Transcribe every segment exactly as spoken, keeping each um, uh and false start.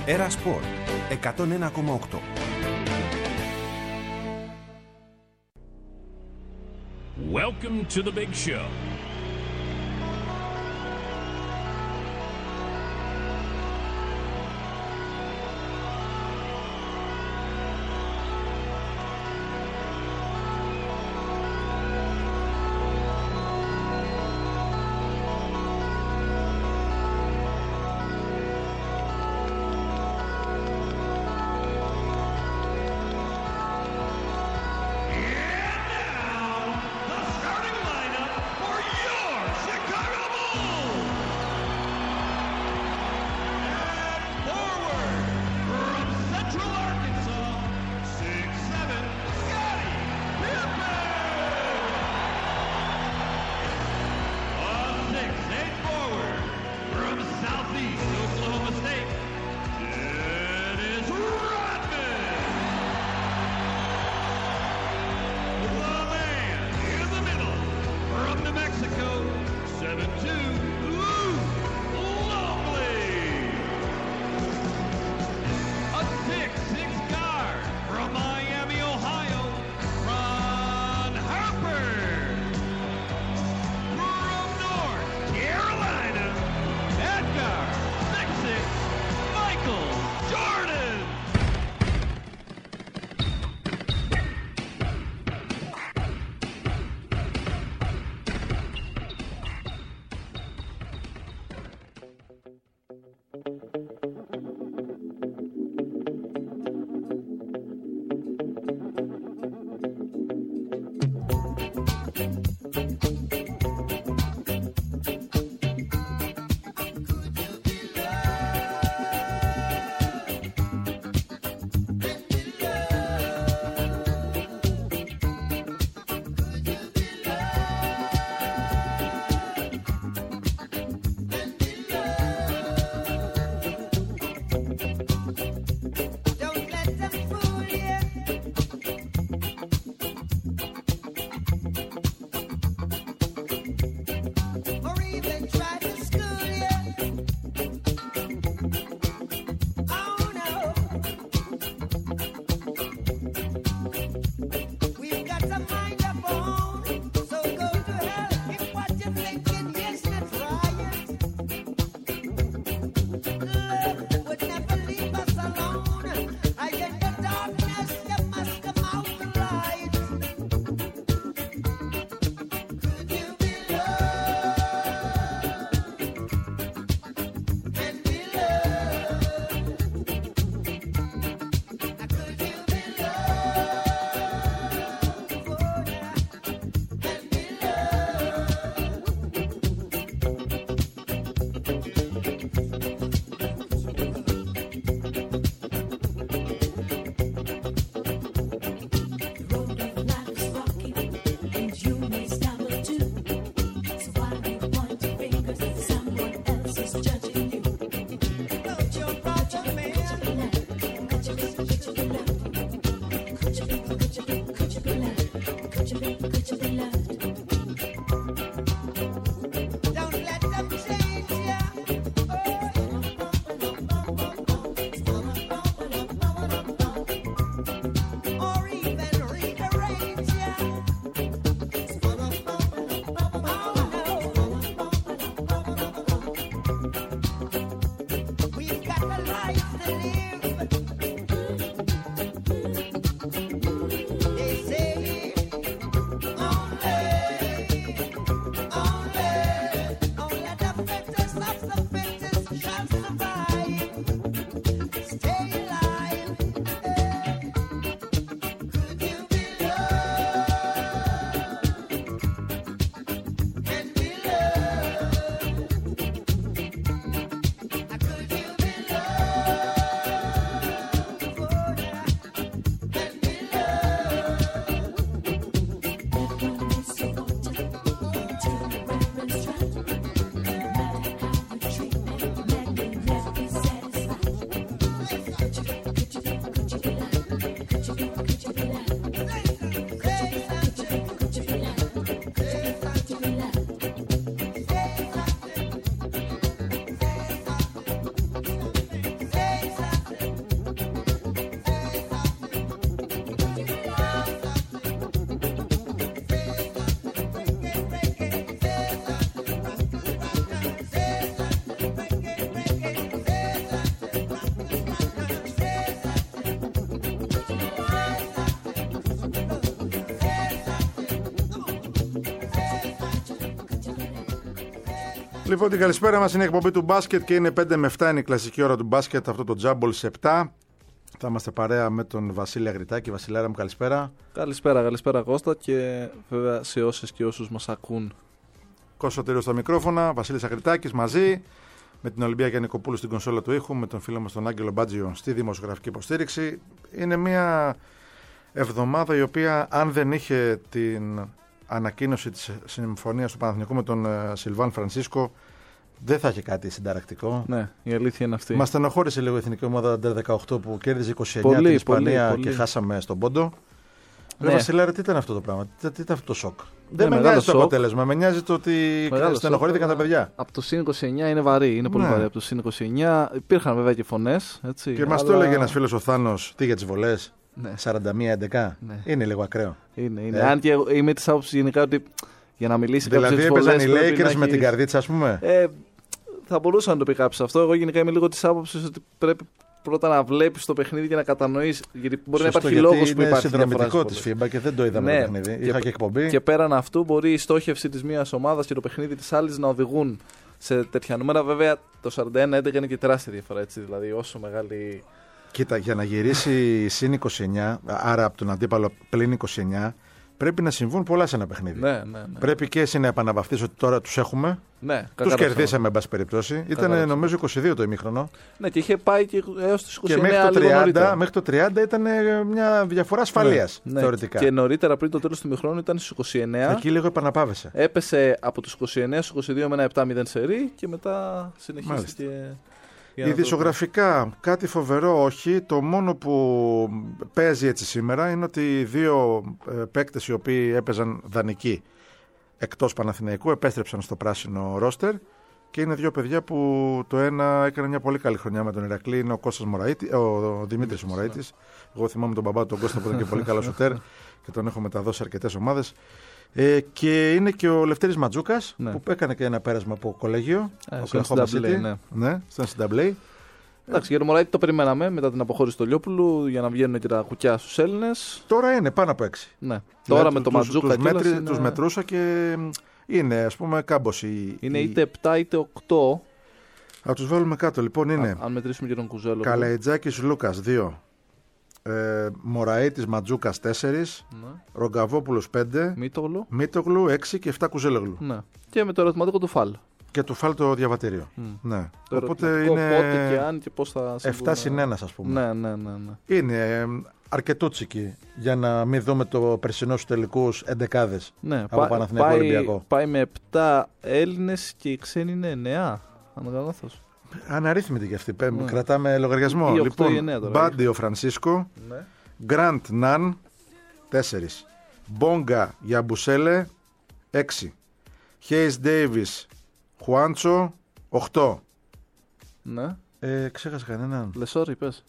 Era Σπορτ εκατόν ένα κόμμα οκτώ. Welcome to the big show. Λοιπόν, την καλησπέρα μας, είναι η εκπομπή του μπάσκετ και είναι πέντε με επτά, είναι η κλασική ώρα του μπάσκετ. Αυτό το τζάμπολ σε επτά. Θα είμαστε παρέα με τον Βασίλη Αγριτάκη. Βασιλάρα μου, καλησπέρα. Καλησπέρα, καλησπέρα Κώστα και βέβαια σε όσες και όσους μας ακούν. Κώστας Σωτήριος στα μικρόφωνα, Βασίλης Αγριτάκης μαζί με την Ολυμπία Γιαννικοπούλου στην κονσόλα του ήχου, με τον φίλο μας τον Άγγελο Μπάτζιο στη δημοσιογραφική υποστήριξη. Είναι μια εβδομάδα η οποία, αν δεν είχε την ανακοίνωση της συμφωνίας του Παναθηναϊκού με τον Σιλβάν Φρανσίσκο, δεν θα είχε κάτι συνταρακτικό. Ναι, η αλήθεια είναι αυτή. Μας στενοχώρησε λίγο η εθνική ομάδα Under δεκαοκτώ που κέρδιζε είκοσι εννιά πολύ, την Ισπανία πολύ, και πολύ. χάσαμε στον πόντο. Ναι. Ρε Βασιλάρα, τι ήταν αυτό το πράγμα, τι, τι ήταν αυτό το σοκ. Ναι, δεν με νοιάζει το σοκ. αποτέλεσμα, με νοιάζει το ότι Μεγάλο στενοχωρήθηκαν σοκ, τα παιδιά. Από το συν είκοσι εννιά είναι βαρύ, είναι πολύ Ναι. βαρύ. Από το συν είκοσι εννιά υπήρχαν βέβαια και φωνές. Έτσι, Και μας αλλά... το έλεγε ένας φίλος ο Θάνος, τι για τις βολές, Ναι. σαράντα μία έντεκα. Ναι. Είναι λίγο ακραίο. Είναι, είναι. Ε. Αν και εγώ είμαι της άποψης γενικά ότι για να μιλήσει Δηλαδή κάποιος έπαιζαν οι βολές, πρέπει Lakers να με την έχεις- καρδίτσα, ας πούμε. Ε, θα μπορούσα να το πει κάποιος αυτό. Εγώ γενικά είμαι λίγο της άποψης ότι πρέπει πρώτα να βλέπεις το παιχνίδι και να κατανοείς. Γιατί μπορεί Σωστό, να υπάρχει γιατί λόγος που είναι υπάρχει συνδρομητικό της της φίμπα και δεν το είδαμε Ναι, το παιχνίδι. και- Είχα και εκπομπή. Και πέραν αυτού, μπορεί η στόχευση της μίας ομάδας και το παιχνίδι της άλλης να οδηγούν σε τέτοια νούμερα. Βέβαια, το σαράντα ένα έντεκα είναι και τεράστια διαφορά. Έτσι, δηλαδή, όσο μεγάλη. Κοίτα, για να γυρίσει συν είκοσι εννιά, άρα από τον αντίπαλο πλην είκοσι εννιά, πρέπει να συμβούν πολλά σε ένα παιχνίδι. Ναι, ναι, ναι. Πρέπει και εσύ να επαναβαφτείς ότι τώρα τους έχουμε. ναι Τους κερδίσαμε, εν πάση περιπτώσει. Ήταν νομίζω είκοσι δύο το ημίχρονο. Ναι, και είχε πάει και έως τις είκοσι Και εννιά μέχρι το, λίγο τριάντα, νωρίτερα. μέχρι το τριάντα ήταν ε, μια διαφορά ασφαλείας, Ναι, θεωρητικά. Και νωρίτερα πριν το τέλος του ημιχρόνου ήταν στις είκοσι εννιά. Εκεί λίγο επαναπάβεσαι. Έπεσε από τους είκοσι εννιά στους είκοσι δύο με ένα επτά μηδέν σερί και μετά συνεχίστηκε. για να το- Ειδησιογραφικά, κάτι φοβερό όχι. Το μόνο που παίζει έτσι σήμερα είναι ότι οι δύο ε, παίκτες οι οποίοι έπαιζαν δανεικοί εκτός Παναθηναϊκού επέστρεψαν στο πράσινο ρόστερ και είναι δύο παιδιά που το ένα έκανε μια πολύ καλή χρονιά με τον Ηρακλή, είναι ο Κώστας Μωραήτη, ο Δημήτρης Μωραήτης. Εγώ θυμάμαι τον μπαμπά του τον Κώστα που ήταν και πολύ καλό σουτέρ και τον έχω μεταδώσει σε αρκετές ομάδες. Ε, και είναι και ο Λευτέρης Ματζούκας, Ναι. που έκανε και ένα πέρασμα από κολέγιο. Ε, ο στο Oklahoma N C A A, City. ναι. Ναι, στο N C A A. Εντάξει, για τον Μωράητη το περιμέναμε μετά την αποχώρηση του Λιόπουλου για να βγαίνουν και τα κουκιά στους Έλληνες. Τώρα είναι πάνω από έξι. Ναι. Δηλαδή, Τώρα με το τους- Ματζούκα τους, κιόλας μέτρη- είναι... τους μετρούσα και είναι ας πούμε κάμπος. Η, είναι η... είτε επτά είτε οκτώ. Θα τους βάλουμε κάτω λοιπόν είναι Α, αν μετρήσουμε και τον Κουζέλο. Καλαϊτζάκης Λούκας δύο, ε, Μωραήτης Ματζούκας τέσσερα, Ναι. Ρογκαβόπουλος πέντε, Μήτογλου. Μήτογλου έξι και επτά Κουζέλογλου. Ναι. Και με το ερωτηματικό του Φαλ. Και του φάλ το διαβατήριο. Mm. Ναι. Το Οπότε ερωτηματικό είναι πότε και αν και πώς θα συμβούν. επτά συν ένα ας πούμε. Ναι, ναι, ναι, ναι. Είναι ε, αρκετούτσικη για να μην δούμε το περσινό στους τελικούς εντεκάδες ναι. από Παναθηναϊκό πάει, Ολυμπιακό. πάει με επτά Έλληνες και οι ξένοι είναι εννέα. Αν δεν κάνω λάθος. Αναρρύθμιτη και αυτή. Ναι. Κρατάμε λογαριασμό. Ή οκτώ Λοιπόν, ή εννέα τώρα. Μπάντι ο Φρανσίσκο, Ναι. Γκραντ Ναν τέσσερα, Μπόγκα Γιαμπουσέλε έξι, Χέις Ντέιβις Χουάντσο οκτώ. Ναι. Ε, ξέχασα κανέναν. Λεσόρ είπες.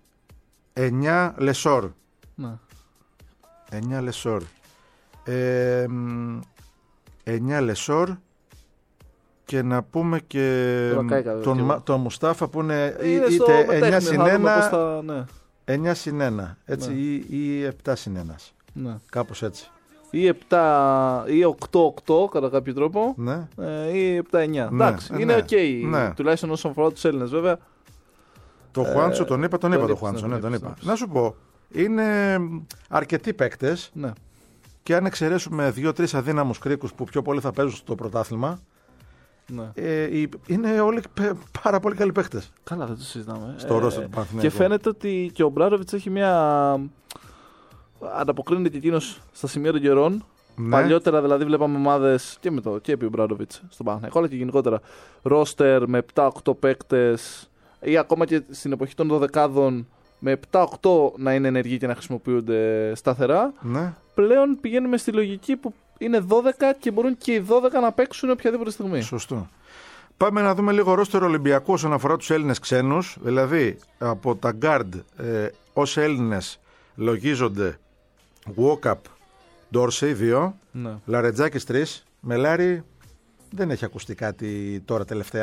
εννιά Λεσόρ. Ναι. εννιά Λεσόρ. Ε, μ, εννιά Λεσόρ. Και να πούμε και Τώρα κάηκα, τον, και Μα- εγώ. τον Μουστάφα που είναι, Είναι είτε στο εννιά μετέχνη, συν θα δούμε ένα, πώς θα- ναι. εννιά συν ένα, έτσι, Ναι. ή, ή επτά συν ένα. Ναι. Κάπως έτσι. Ή επτά ή οκτώ οκτώ κατά κάποιο τρόπο. Ναι. Ε, ή επτά εννιά. Ναι, Εντάξει, ε, είναι ναι. οκ. Ναι. Τουλάχιστον όσον αφορά τους Έλληνες βέβαια. Το Ε, Χουάντσο τον είπα, τον είπα τον το είπες, Χουάντσο. τον Ναι, τον είπες, είπα. τον είπες. Να σου πω, είναι αρκετοί παίκτες Ναι. και αν εξαιρέσουμε δύο-τρεις αδύναμους κρίκους που πιο πολύ θα παίζουν στο πρωτάθλημα, Ναι. ε, οι- είναι όλοι πε- πάρα πολύ καλοί παίκτες Καλά, δεν το συζητάμε. στο ρόστερ του Παναθηναϊκού. Και φαίνεται ότι και ο Μπράντοβιτς έχει μια. Ανταποκρίνεται και εκείνος στα σημεία των καιρών. Ναι. Παλιότερα δηλαδή βλέπαμε ομάδες και με το και επί ο Μπράντοβιτς στον Παναθηναϊκό, αλλά και γενικότερα ρόστερ με επτά οκτώ παίκτες ή ακόμα και στην εποχή των δωδεκάδων με επτά οκτώ να είναι ενεργοί και να χρησιμοποιούνται σταθερά. Ναι. Πλέον πηγαίνουμε στη λογική που είναι δώδεκα και μπορούν και οι δώδεκα να παίξουν οποιαδήποτε στιγμή. Σωστό. Πάμε να δούμε λίγο ρόστερ Ολυμπιακού όσον αφορά τους Έλληνες ξένους. Δηλαδή από τα γκάρντ ε, ως Έλληνες λογίζονται Walkup Ντόρσεϊ δύο, Ναι. Λαρετζάκης τρία. Μελάρη δεν έχει ακουστεί κάτι τώρα τελευταία.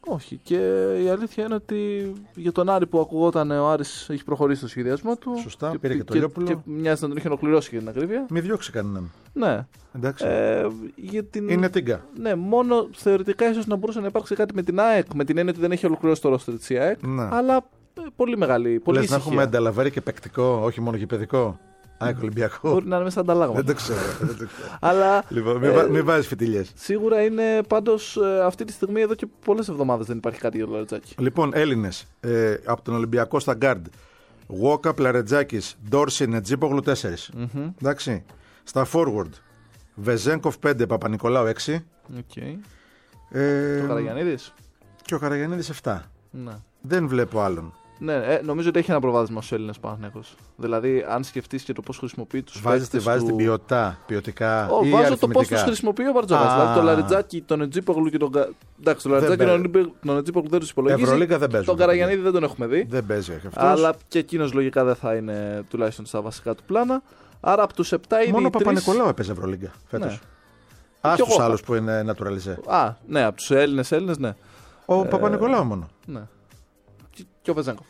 Όχι. Και η αλήθεια είναι ότι για τον Άρη που ακουγόταν ο Άρης έχει προχωρήσει στο σχεδιασμό του. Σωστά, και, πήρε και το και, Λιόπουλο. Και μοιάζει να τον είχε ολοκληρώσει για την ακρίβεια. Μη διώξει κανέναν. Ναι. Εντάξει. Ε, για την... Είναι τίγκα. Ναι, μόνο θεωρητικά ίσως να μπορούσε να υπάρξει κάτι με την ΑΕΚ. Με την έννοια ότι δεν έχει ολοκληρώσει το ρόστερ της ΑΕΚ. Ναι. Αλλά ε, πολύ μεγάλη. Πολύ Λες να ησυχία. έχουμε ανταλαβέρει και παικτικό, όχι μόνο γηπαιδικό. ΑΕΚ Ολυμπιακό. Μπορεί να είναι μέσα ανταλλάγματα. Δεν το ξέρω. δεν το ξέρω. Αλλά Λοιπόν, μην, ε, μην βάζεις φιτιλιές. σίγουρα είναι πάντως ε, αυτή τη στιγμή εδώ και πολλές εβδομάδες δεν υπάρχει κάτι για το Λαρετζάκη. Λοιπόν, Έλληνες ε, από τον Ολυμπιακό στα γκάρντ. Γουόκα, Πλαρετζάκης, Ντόρση, Νετζίπογλου τέσσερα. Mm-hmm. Εντάξει. Στα forward. Βεζένκοφ πέντε, Παπα-Νικολάου έξι. Okay. Ε, Το Καραγιαννίδης. και ο Καραγιαννίδης επτά. Ναι. Δεν βλέπω άλλον. Ναι, ε, νομίζω ότι έχει ένα προβάδισμα στους Έλληνες Παναθηναϊκός. Δηλαδή, αν σκεφτείς και το πώς χρησιμοποιεί τους Βάζεις, παίκτες βάζεις του... την ποιότητα, ποιοτικά Oh, ή βάζω αριθμητικά. το πώς τους χρησιμοποιεί ο Μπαρτζόκας. Α. Δηλαδή, το Λαρετζάκη, τον Ετζίπογλου και τον. Κα- Εντάξει, τον Λαρετζάκη Δεν και τον Ετζίπογλου δεν τους υπολογίζει. Ευρωλίγα δεν παίζουν. Τον Καραγιαννίδη δεν τον έχουμε δει. Δεν παίζει όχι αυτός. Αλλά και εκείνος λογικά δεν θα είναι τουλάχιστον στα βασικά του πλάνα. Άρα από τους επτά είναι. Μόνο ο οι τρεις... Παπα-Νικολάου έπαιζε Ευρωλίγκα φέτος. Ναι. Ας Και τους εγώ. άλλους που είναι naturalize. Α, ναι, από τους Έλληνες Έλληνες, ναι. Ο Ε, Παπα-Νικολάου μόνο. ναι. Και, και ο Βεζέγκοφ.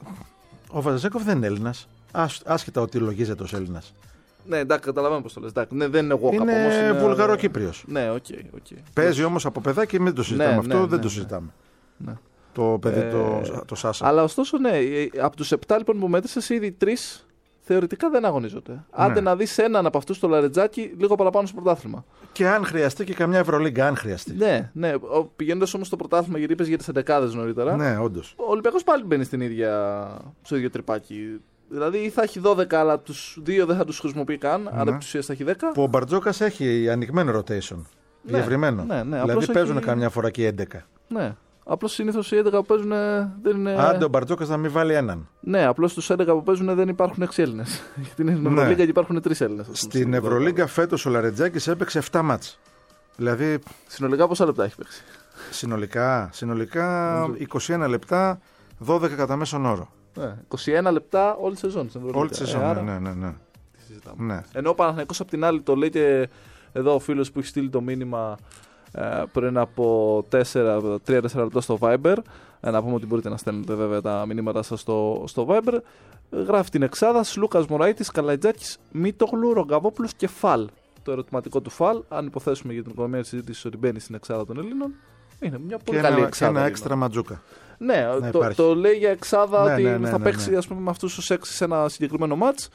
Ο Βαζέκοφ δεν είναι Έλληνας. Άσχετα ότι λογίζεται ως Έλληνας. Ναι, εντάξει, καταλαβαίνω πώς το λες. Εντάξει, ναι, δεν είναι εγώ κάπου όμως. Είναι Βουλγαρό-Κύπριος. Ναι, οκ, okay, οκ. Okay. Παίζει όμως από παιδάκι, μην το συζητάμε Ναι, αυτό, ναι, δεν ναι, το ναι. συζητάμε. Ναι. Το παιδί, Ε, το, το Σάσα. Αλλά ωστόσο, ναι, από τους επτά λοιπόν που μέτρησες, ήδη τρεις θεωρητικά δεν αγωνίζονται. Άντε να δεις έναν από αυτούς το Λαρετζάκι λίγο παραπάνω στο πρωτάθλημα. Και αν χρειαστεί και καμιά Ευρωλίγκα, αν χρειαστεί. Ναι, ναι. Πηγαίνοντας όμως στο πρωτάθλημα, γιατί είπες για τις εντεκάδες νωρίτερα. Ναι, όντως. Ο Ολυμπιακός πάλι μπαίνει στην ίδια, στο ίδιο τρυπάκι. Δηλαδή ή θα έχει δώδεκα, αλλά τους δύο δεν θα τους χρησιμοποιεί καν. Ναι. Άρα επί της ουσίας θα έχει δέκα. Που ο Μπαρτζόκας έχει ανοιγμένο rotation. Ναι, Διευρυμένο. ναι, ναι, Δηλαδή απλώς παίζουν έχει- καμιά φορά και έντεκα. Ναι. Απλώς συνήθως οι έντεκα που παίζουν δεν είναι. Άντε ο Μπαρτζόκας να μην βάλει έναν. Ναι, απλώς στους έντεκα που παίζουν δεν υπάρχουν έξι Έλληνες. Γιατί είναι στην Ναι. Ευρωλίγκα και υπάρχουν τρεις Έλληνες. Στην Ευρωλίγκα φέτος ο Λαρετζάκης έπαιξε επτά μάτς. Δηλαδή Συνολικά πόσα λεπτά έχει παίξει? συνολικά, συνολικά είκοσι ένα λεπτά, δώδεκα κατά μέσον όρο. Ναι, είκοσι ένα λεπτά όλη τη σεζόν στην Ευρωλίγκα. Όλη τη σεζόν. Ε, άρα, Ναι, ναι, ναι. τι συζητάμε. ναι. Ενώ ο Παναθηναϊκός απ' την άλλη το λέει και εδώ ο φίλος που έχει στείλει το μήνυμα ε, πριν από τρία τέσσερα λεπτά στο Viber. Ε, να πούμε ότι μπορείτε να στέλνετε βέβαια τα μηνύματά σας στο, στο Viber. Ε, γράφει την εξάδα Λούκας Μωραΐτης, Καλαϊτζάκης, Μίτογλου, Ρογκαβόπουλος και Φαλ. Το ερωτηματικό του Φαλ, αν υποθέσουμε για την οικονομία της συζήτησης ότι μπαίνει στην εξάδα των Ελλήνων, είναι μια πολύ Και καλή ένα, εξάδα. και ένα Ελλήνων. έξτρα ματζούκα. Ναι, να το, υπάρχει. το λέει για εξάδα Ναι, ότι ναι, ναι, θα ναι, παίξει ναι. ας πούμε, με αυτούς τους έξι σε ένα συγκεκριμένο μάτς.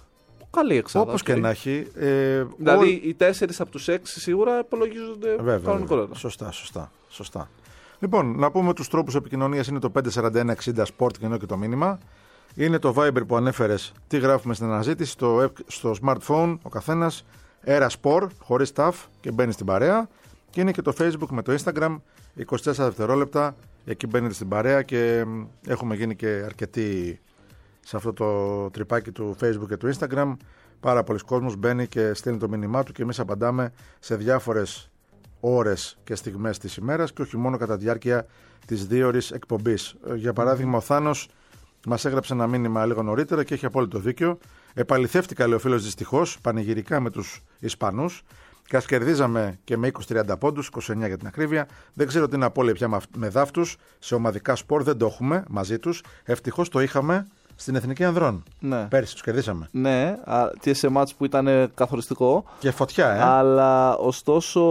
Καλή εξάδα. Όπως οκ. και να έχει. Ε, Δηλαδή όλ- οι τέσσερις από τους έξι σίγουρα υπολογίζονται Βέβαια, κανονικότερα. βέβαια. Σωστά, σωστά, σωστά. Λοιπόν, να πούμε τους τρόπους επικοινωνίας είναι το πέντε φορty ένα εξήντα Sport και ενώ και το μήνυμα. Είναι το Viber που ανέφερες, τι γράφουμε στην αναζήτηση, στο, στο smartphone ο καθένας, Era Sport, χωρίς ταφ και μπαίνει στην παρέα. Και είναι και το Facebook με το Instagram, είκοσι τέσσερα δευτερόλεπτα, εκεί μπαίνετε στην παρέα και μ, έχουμε γίνει και αρκετοί σε αυτό το τρυπάκι του Facebook και του Instagram. Πάρα πολλοί κόσμος μπαίνει και στέλνει το μήνυμά του και εμείς απαντάμε σε διάφορες ώρες και στιγμές της ημέρας και όχι μόνο κατά τη διάρκεια της δύο ώρης εκπομπής. Για παράδειγμα, ο Θάνος μας έγραψε ένα μήνυμα λίγο νωρίτερα και έχει απόλυτο δίκιο. Επαληθεύτηκα, λέει ο φίλος, δυστυχώς, πανηγυρικά με τους Ισπανούς και ας κερδίζαμε και με είκοσι τριάντα πόντους, είκοσι εννέα για την ακρίβεια. Δεν ξέρω τι είναι απώλεια πια με δάφτους. Σε ομαδικά σπορ δεν το έχουμε μαζί τους. Ευτυχώς το είχαμε στην Εθνική Ανδρών. Ναι. Πέρσι τους κερδίσαμε. Ναι, α, και σε μάτς που ήταν καθοριστικό. Και φωτιά, ε. Αλλά ωστόσο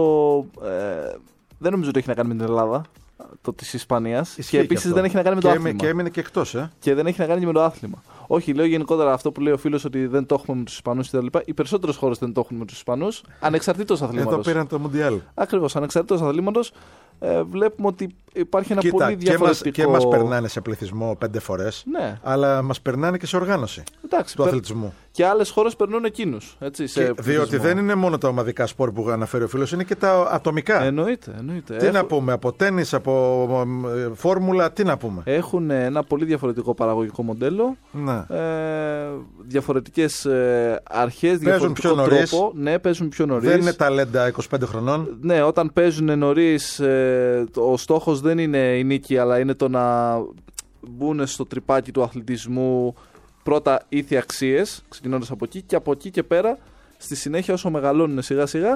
ε, δεν νομίζω ότι έχει να κάνει με την Ελλάδα, το της Ισπανίας. Ισχύει Και και επίσης αυτό. δεν έχει να κάνει με το και άθλημα. έμει- Και έμεινε και εκτός, ε. Και δεν έχει να κάνει και με το άθλημα. Όχι, λέω γενικότερα αυτό που λέει ο φίλος ότι δεν το έχουμε με τους Ισπανούς κτλ. Οι περισσότερες χώρες δεν το έχουν με τους Ισπανούς, ανεξαρτήτως Εδώ αθλήματος. πήραν το Μουντιάλ. Ακριβώς, ανεξαρτήτως αθλήματος. Ε, βλέπουμε ότι υπάρχει ένα Κοίτα, πολύ και μας, διαφορετικό. και μας περνάνε σε πληθυσμό πέντε φορές, Ναι, αλλά μας περνάνε και σε οργάνωση εντάξει. του περ- αθλητισμού. Και άλλες χώρες περνούν εκείνους. Έτσι, σε Και, διότι πληθυσμό. δεν είναι μόνο τα ομαδικά σπορ που αναφέρει ο φίλος, είναι και τα ατομικά. Εννοείται, εννοείται. Τι Έχω- να πούμε, από τένις, από ε, φόρμουλα, τι να πούμε. Έχουν ένα πολύ διαφορετικό παραγωγικό μοντέλο. Ναι. Ε, διαφορετικές ε, αρχές, διαφορετικό πιο νωρίς. τρόπο. Ναι, παίζουν πιο νωρίς. Δεν είναι ταλέντα είκοσι πέντε χρονών. Ναι, όταν παίζουν νωρίς, ε, ο στόχος δεν είναι η νίκη, αλλά είναι το να μπουν στο τρυπάκι του αθλητισμού πρώτα ήθιοι αξίες, ξεκινώντας από εκεί, και από εκεί και πέρα, στη συνέχεια όσο μεγαλώνουν σιγά σιγά,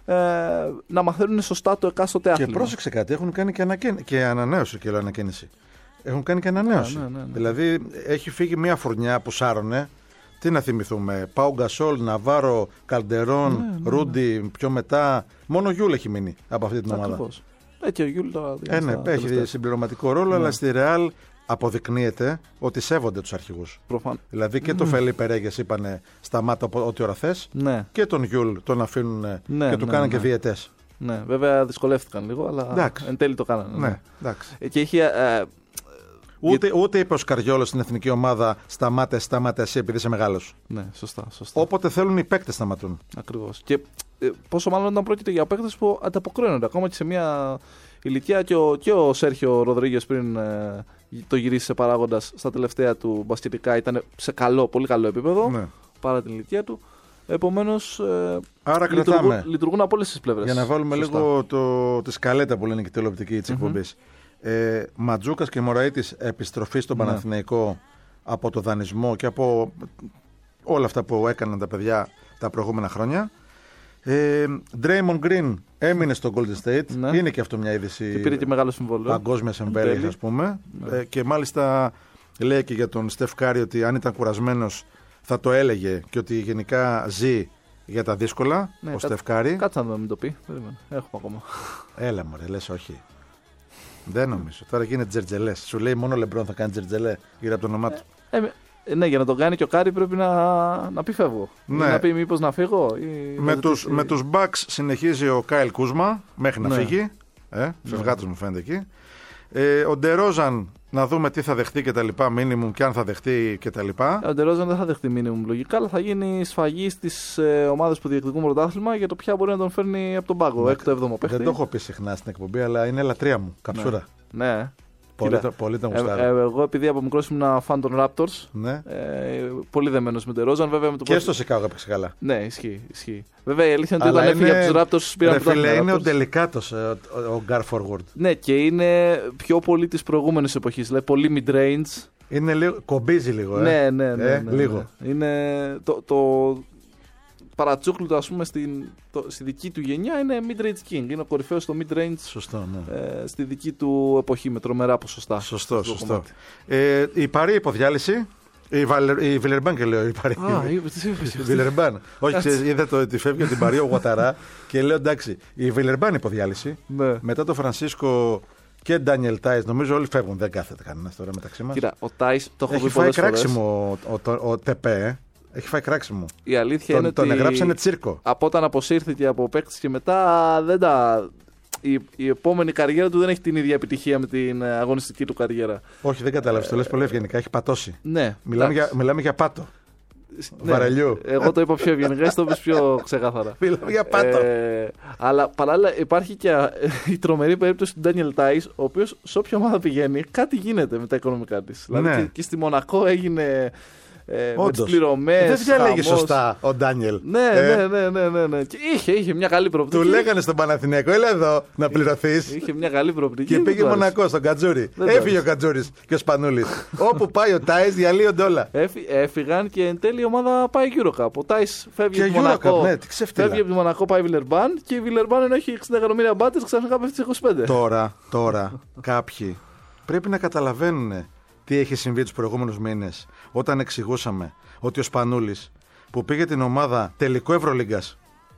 ε, να μαθαίνουν σωστά το εκάστοτε άθλημα. Και πρόσεξε κάτι, έχουν κάνει και, ανακαίν... και ανανέωση και λέω ανακαίνιση. Έχουν κάνει και ανανέωση. Ναι, ναι, ναι, ναι. Δηλαδή έχει φύγει μια φουρνιά που σάρωνε. Τι να θυμηθούμε, Πάου Γκασόλ, Ναβάρο, Καλντερόν, ναι, ναι, ναι. Ρούντι, πιο μετά. Μόνο ο Γιούλ έχει μείνει από αυτή την ομάδα. Ε, και ο Γιούλ τώρα. Ε, ναι, έχει τελευταία. συμπληρωματικό ρόλο, ναι. αλλά στη Ρεάλ αποδεικνύεται ότι σέβονται τους αρχηγούς. Προφαν... Δηλαδή και το Φελίπε Ρέγες είπανε σταμάτα ό,τι ώρα θες, ναι. και τον Γιούλ τον αφήνουν ναι, και του ναι, κάνανε ναι. και διαιτές. Ναι, βέβαια δυσκολεύτηκαν λίγο, αλλά εντάξει. εν τέλει το κάνανε. Ναι, εντάξει. Και έχει. Ε, Ούτε, ούτε είπε ο Σκαριόλος στην εθνική ομάδα σταμάτε, σταμάτε εσύ επειδή είσαι μεγάλος. Ναι, σωστά, σωστά. Όποτε θέλουν οι παίκτες σταματούν. Ακριβώς. Και ε, πόσο μάλλον όταν πρόκειται για παίκτες που ανταποκρίνονται ακόμα και σε μια ηλικία. Και ο, και ο Σέρχιο Ροδρίγες πριν ε, το γυρίσε παράγοντας στα τελευταία του μπασκετικά ήταν σε καλό, πολύ καλό επίπεδο ναι. παρά την ηλικία του. Επομένως, ε, άρα λειτουργούν, κρατάμε. λειτουργούν από όλες τις πλευρές. Για να βάλουμε σωστά. λίγο το, τη σκαλέτα που λένε και τη τηλεοπτική της mm-hmm. εκπομπής. Ε, Ματζούκας και Μωραΐτης επιστροφή στον ναι. Παναθηναϊκό από το δανεισμό και από όλα αυτά που έκαναν τα παιδιά τα προηγούμενα χρόνια. ε, Draymond Green έμεινε στο Golden State, ναι. είναι και αυτό μια είδηση και πήρε και μεγάλο συμβόλαιο παγκόσμιας εμβέλειας ας πούμε ναι. ε, και μάλιστα λέει και για τον Στεφ Κάρι ότι αν ήταν κουρασμένος θα το έλεγε και ότι γενικά ζει για τα δύσκολα ναι, ο Στεφ Κάρι. Κάτσε να μην το πει, έχουμε ακόμα. Έλα μωρέ, λες όχι. Δεν νομίζω. Τώρα γίνεται τζερτζελέ. Σου λέει μόνο ο Λεμπρόν θα κάνει τζερτζελέ γύρω από το όνομά του. Ε, ε, ναι, για να τον κάνει και ο Κάρι πρέπει να, να πει φεύγω. Ναι. Να πει μήπως να φύγω. Ή με, τους, με τους Bucks συνεχίζει ο Κάιλ Κούσμα μέχρι να ναι. φύγει. Ε, φευγάτος ναι. μου φαίνεται εκεί. Ε, ο Ντερόζαν να δούμε τι θα δεχτεί και τα λοιπά. Μίνιμουμ και αν θα δεχτεί και τα λοιπά. Ο Ντερόζαν δεν θα δεχτεί μίνιμουμ λογικά, αλλά θα γίνει σφαγή στις ε, ομάδες που διεκδικούν πρωτάθλημα για το ποια μπορεί να τον φέρνει από τον πάγκο. Έκτο έβδομο παίχτη. Δεν το έχω πει συχνά στην εκπομπή, αλλά είναι λατρεία μου. Καψούρα. Ναι. ναι. Πολύ, το, πολύ το ε, ε, εγώ επειδή από μικρός ήμουν φαν των Raptors. Ναι. Ε, πολύ δεμένος με τον Ντερόζαν. Βέβαια, με το και στο Σικάγο έπαιξε καλά. Ναι, ισχύει, ισχύει. Βέβαια η αλήθεια είναι ότι όταν έφυγε από τους Raptors πήραν το είναι ο τελικάτος ο, ο Gar Forward. Ναι, και είναι πιο πολύ της προηγούμενης εποχής. Δηλαδή πολύ mid-range. Είναι λίγο, κομπίζει λίγο. Ε. Ναι, ναι, ναι. Ε, ναι, ναι, λίγο. Ναι. Είναι το, το παρατσούκλου του, ας πούμε, στην, το, στη δική του γενιά είναι mid-range king. Είναι ο κορυφαίος στο mid-range. Σωστό, ναι. ε, στη δική του εποχή με τρομερά ποσοστά. Σωστό, σωστό. Ε, η Παρί υποδιάλυση. Η, Βαλε... η Βιλερμπάν και λέω η Παρί. Α, η Βιλερμπάν. Όχι, ξέρεις, είδα το ότι φεύγει από την Παρί ο Γουαταρά και λέω εντάξει, η Βιλερμπάν υποδιάλυση. Ναι. Μετά το Φρανσίσκο και Ντάνιελ Τάις, νομίζω όλοι φεύγουν, δεν κάθεται κανένας τώρα μεταξύ μας. Κοίτα, ο Τάις το έχω έχει πει πολλές φορές. Έχει φάει κράξιμο ο, ο, ο, ο Τεπέ. Έχει φάει κράξιμο. Η αλήθεια τον, είναι τον ότι. Τον εγράψανε τσίρκο. Από όταν αποσύρθηκε από παίκτης και μετά δεν τα. Η, η επόμενη καριέρα του δεν έχει την ίδια επιτυχία με την αγωνιστική του καριέρα. Όχι, δεν κατάλαβες. Ε, το λες πολύ ευγενικά. Έχει πατώσει. Ναι. Μιλάμε για, μιλάμε για πάτο. Ναι, βαρελιού. Εγώ το είπα πιο ευγενικά, εσύ το είπες πιο ξεκάθαρα. Μιλάμε για πάτο. Ε, αλλά παράλληλα υπάρχει και η τρομερή περίπτωση του Ντάνιελ Τάις, ο οποίος σε όποια ομάδα πηγαίνει κάτι γίνεται με τα οικονομικά της. Ναι. Δηλαδή και, και στη Μονακό έγινε. Ε, με τις πληρωμές. Δεν διαλέγει σωστά ο Ντάνιελ. Ναι, ε. ναι, ναι, ναι, ναι, ναι. Και είχε, είχε μια καλή προοπτική. Του λέγανε στον Παναθηναϊκό, έλα εδώ να πληρωθείς. Είχε μια καλή προοπτική. Και πήγε Μονακό στον Κατζούρι. Έφυγε ο Κατζούρις και ο Σπανούλης. Όπου πάει ο Τάις διαλύονται όλα. Έφυγαν και εν τέλει η ομάδα πάει Eurocup. Ο Τάις φεύγει από τη Μονακό. Ναι, φεύγει από τη Μονακό, πάει Βιλερμπάν και η Βιλερμπάν ενώ έχει εξήντα εκατομμύρια μπάτες ξαφνικά πέφτει είκοσι πέντε. Τώρα, τώρα κάποιοι πρέπει να καταλαβαίνουν τι έχει συμβεί τους προηγούμενους μήνες όταν εξηγούσαμε ότι ο Σπανούλης που πήγε την ομάδα τελικό Ευρωλίγκας,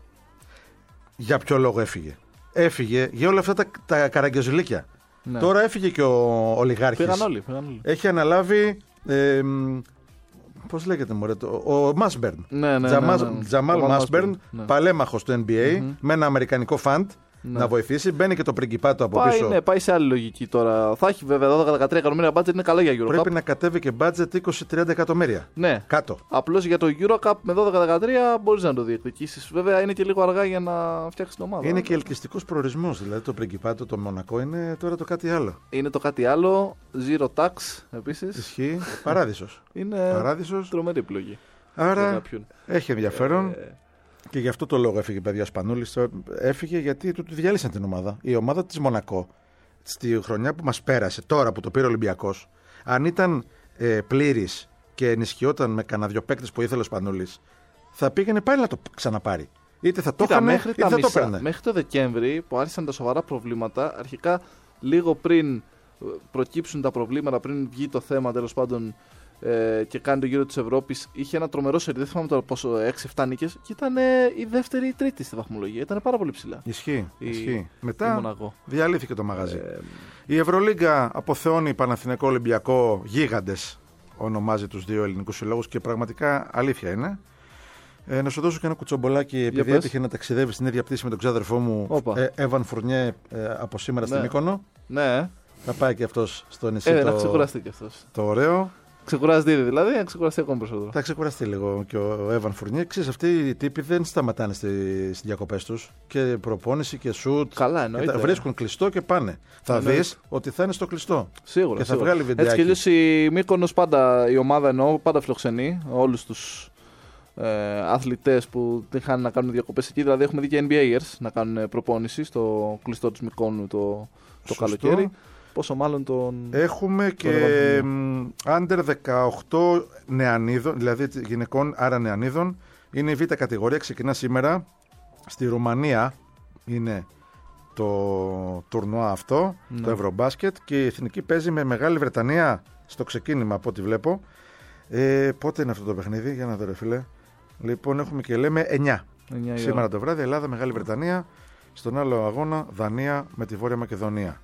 για ποιο λόγο έφυγε. Έφυγε για όλα αυτά τα, τα καραγκιοζηλίκια. Ναι. Τώρα έφυγε και ο ολιγάρχης. Πήγαν όλοι, πήγαν όλοι. Έχει αναλάβει ε, πώς λέγεται μωρέ, το, ο Μάσμπερν. Ναι, ναι, Τζαμάλ ναι, ναι, ναι. Μάσμπερν, ναι. Παλέμαχος του N B A, mm-hmm. με ένα αμερικανικό φαντ. Ναι. Να βοηθήσει, μπαίνει και το πριγκιπάτο από πάει, πίσω. Ναι, πάει σε άλλη λογική τώρα. Θα έχει βέβαια δώδεκα με δεκατρία εκατομμύρια budget, είναι καλά για Eurocup. Πρέπει να κατέβει και budget είκοσι με τριάντα εκατομμύρια. Ναι. Κάτω. Απλώς για το Eurocup με δώδεκα με δεκατρία μπορείς να το διεκδικήσεις. Βέβαια είναι και λίγο αργά για να φτιάξεις την ομάδα. Είναι και ελκυστικός προορισμός. Δηλαδή το πριγκιπάτο, το Μονακό είναι τώρα το κάτι άλλο. Είναι το κάτι άλλο. Zero tax επίσης. Ισχύει. Παράδεισος. Είναι Παράδεισος. Τρομερή επιλογή. Άρα έχει ενδιαφέρον. Ε... Και γι' αυτό το λόγο έφυγε, παιδιά, ο Σπανούλης. Έφυγε γιατί του, του διάλυσαν την ομάδα. Η ομάδα της Μονακό, στη χρονιά που μας πέρασε, τώρα που το πήρε ο Ολυμπιακός, αν ήταν ε, πλήρης και ενισχυόταν με κανένα δυο παίκτες που ήθελε ο Σπανούλης, θα πήγαινε πάλι να το ξαναπάρει. είτε θα το Κοίτα, είχανε, μέχρι, είτε τα θα μισά, το έπαιρνε. μέχρι το Δεκέμβρη που άρχισαν τα σοβαρά προβλήματα, αρχικά λίγο πριν προκύψουν τα προβλήματα, πριν βγει το θέμα τέλος πάντων ε, και κάνει το γύρο της Ευρώπης, είχε ένα τρομερό σερί, δεν θυμάμαι τώρα πόσο, έξι εφτά νίκες και ήταν ε, η δεύτερη ή η τρίτη στη βαθμολογία. Ήταν πάρα πολύ ψηλά. Ισχύει. Η, ισχύει. η Μετά Μονακό. διαλύθηκε το μαγαζί. Ε, Η Ευρωλίγκα αποθεώνει Παναθηναϊκό Ολυμπιακό γίγαντες, ονομάζει τους δύο ελληνικούς συλλόγους και πραγματικά αλήθεια είναι. Ε, να σου δώσω και ένα κουτσομπολάκι, επειδή έτυχε να ταξιδεύει στην ίδια πτήση με τον ξάδερφό μου, ε, Εύαν Φουρνιέ, ε, από σήμερα στην ναι. Μύκονο. Ναι. Θα πάει και αυτός στο νησί. Ε, το... να ξεκουραστεί και αυτός. Το ωραίο. Ξεκουραστεί ήδη δηλαδή, να ξεκουραστεί ακόμα περισσότερο. Θα ξεκουραστεί λίγο και ο Εύαν Φουρνιέ. Ξέρεις, αυτοί οι τύποι δεν σταματάνε στις διακοπές τους. Και προπόνηση και σουτ. Καλά, εννοείται. Τα βρίσκουν κλειστό και πάνε. Θα δεις ότι θα είναι στο κλειστό. Σίγουρα. Και θα σίγουρα. βγάλει βιντεάκι. Έτσι κι αλλιώς η Μύκονος πάντα, η ομάδα εννοώ, πάντα φιλοξενεί όλους τους ε, αθλητές που είχαν να κάνουν διακοπές εκεί. Δηλαδή έχουμε δει και N B Aers να κάνουν προπόνηση στο κλειστό της Μυκόνου το, το καλοκαίρι. Πόσο μάλλον τον. Έχουμε και under δεκαοκτώ νεανίδων, δηλαδή γυναικών, άρα νεανίδων. Είναι η β' κατηγορία, ξεκινά σήμερα. Στη Ρουμανία είναι το τουρνουά αυτό, ναι. Το Ευρωμπάσκετ, και η εθνική παίζει με Μεγάλη Βρετανία στο ξεκίνημα από ό,τι βλέπω. Ε, πότε είναι αυτό το παιχνίδι, για να δω ρε φίλε. Λοιπόν, έχουμε και λέμε εννιά. εννιά σήμερα το βράδυ, Ελλάδα, Μεγάλη Βρετανία. Στον άλλο αγώνα, Δανία με τη Βόρεια Μακεδονία.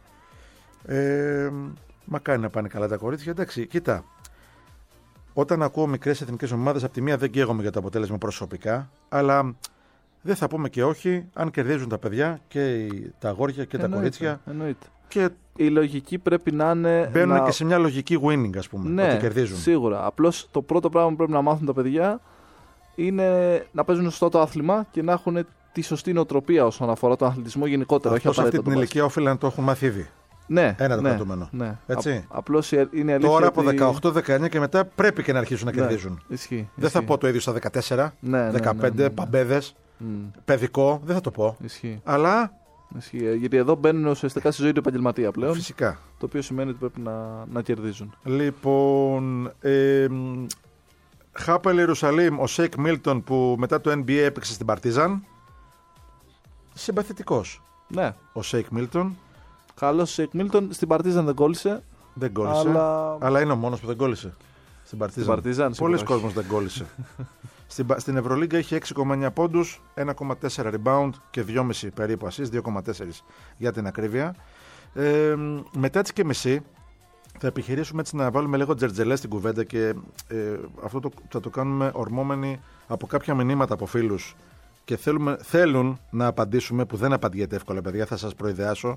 Ε, μακάρι να πάνε καλά τα κορίτσια. Εντάξει, κοίτα. Όταν ακούω μικρές εθνικές ομάδες, από τη μία δεν καίγομαι για το αποτέλεσμα προσωπικά, αλλά δεν θα πούμε και όχι αν κερδίζουν τα παιδιά και τα αγόρια και εννοείται, τα κορίτσια. Εννοείται. Και η λογική πρέπει να είναι. Μπαίνουν να... και σε μια λογική winning, ας πούμε. Ναι, ότι κερδίζουν. Σίγουρα. Απλώς το πρώτο πράγμα που πρέπει να μάθουν τα παιδιά είναι να παίζουν σωστό το άθλημα και να έχουν τη σωστή νοοτροπία όσον αφορά τον αθλητισμό γενικότερα. Αυτό σε αυτή την ηλικία όφιλε να το έχουν μάθει ήδη. Ναι, ένα το ναι, κρατούμενο. Ναι. Έτσι. Απλώς είναι αλήθεια. Τώρα από ότι... δεκαοκτώ δεκαεννιά και μετά πρέπει και να αρχίσουν να ναι, κερδίζουν. Ισχύει, ισχύει. Δεν θα πω το ίδιο στα δεκατέσσερα, ναι, δεκαπέντε, ναι, ναι, ναι, ναι. Παμπέδες, mm. παιδικό, δεν θα το πω. Ισχύει. Αλλά. Ισχύει. Γιατί εδώ μπαίνουν ουσιαστικά στη ζωή του επαγγελματία πλέον. Φυσικά. Το οποίο σημαίνει ότι πρέπει να, να κερδίζουν. Λοιπόν. Ε, Χάπελ Ιερουσαλήμ, ο Σέικ Μίλτον που μετά το N B A έπαιξε στην Παρτίζαν. Συμπαθητικός. Ναι. Ο Σέικ Μίλτον. Καλός ο Σέικ Μίλτον. Στην Παρτίζαν δεν κόλλησε. Δεν κόλλησε. Αλλά, αλλά είναι ο μόνος που δεν κόλλησε. Στην Παρτίζαν. Παρτίζαν πολλοί κόσμος δεν κόλλησε. στην, στην Ευρωλίγκα είχε έξι κόμμα εννιά πόντους, ένα κόμμα τέσσερα rebound και δυόμισι περίπου assist, δύο κόμμα τέσσερα για την ακρίβεια. Ε, μετά τις και μισή θα επιχειρήσουμε έτσι να βάλουμε λίγο τζερτζελέ στην κουβέντα και ε, αυτό το, θα το κάνουμε ορμόμενοι από κάποια μηνύματα από φίλους και θέλουμε, θέλουν να απαντήσουμε, που δεν απαντιέται εύκολα παιδιά, θα σας προειδεάσω,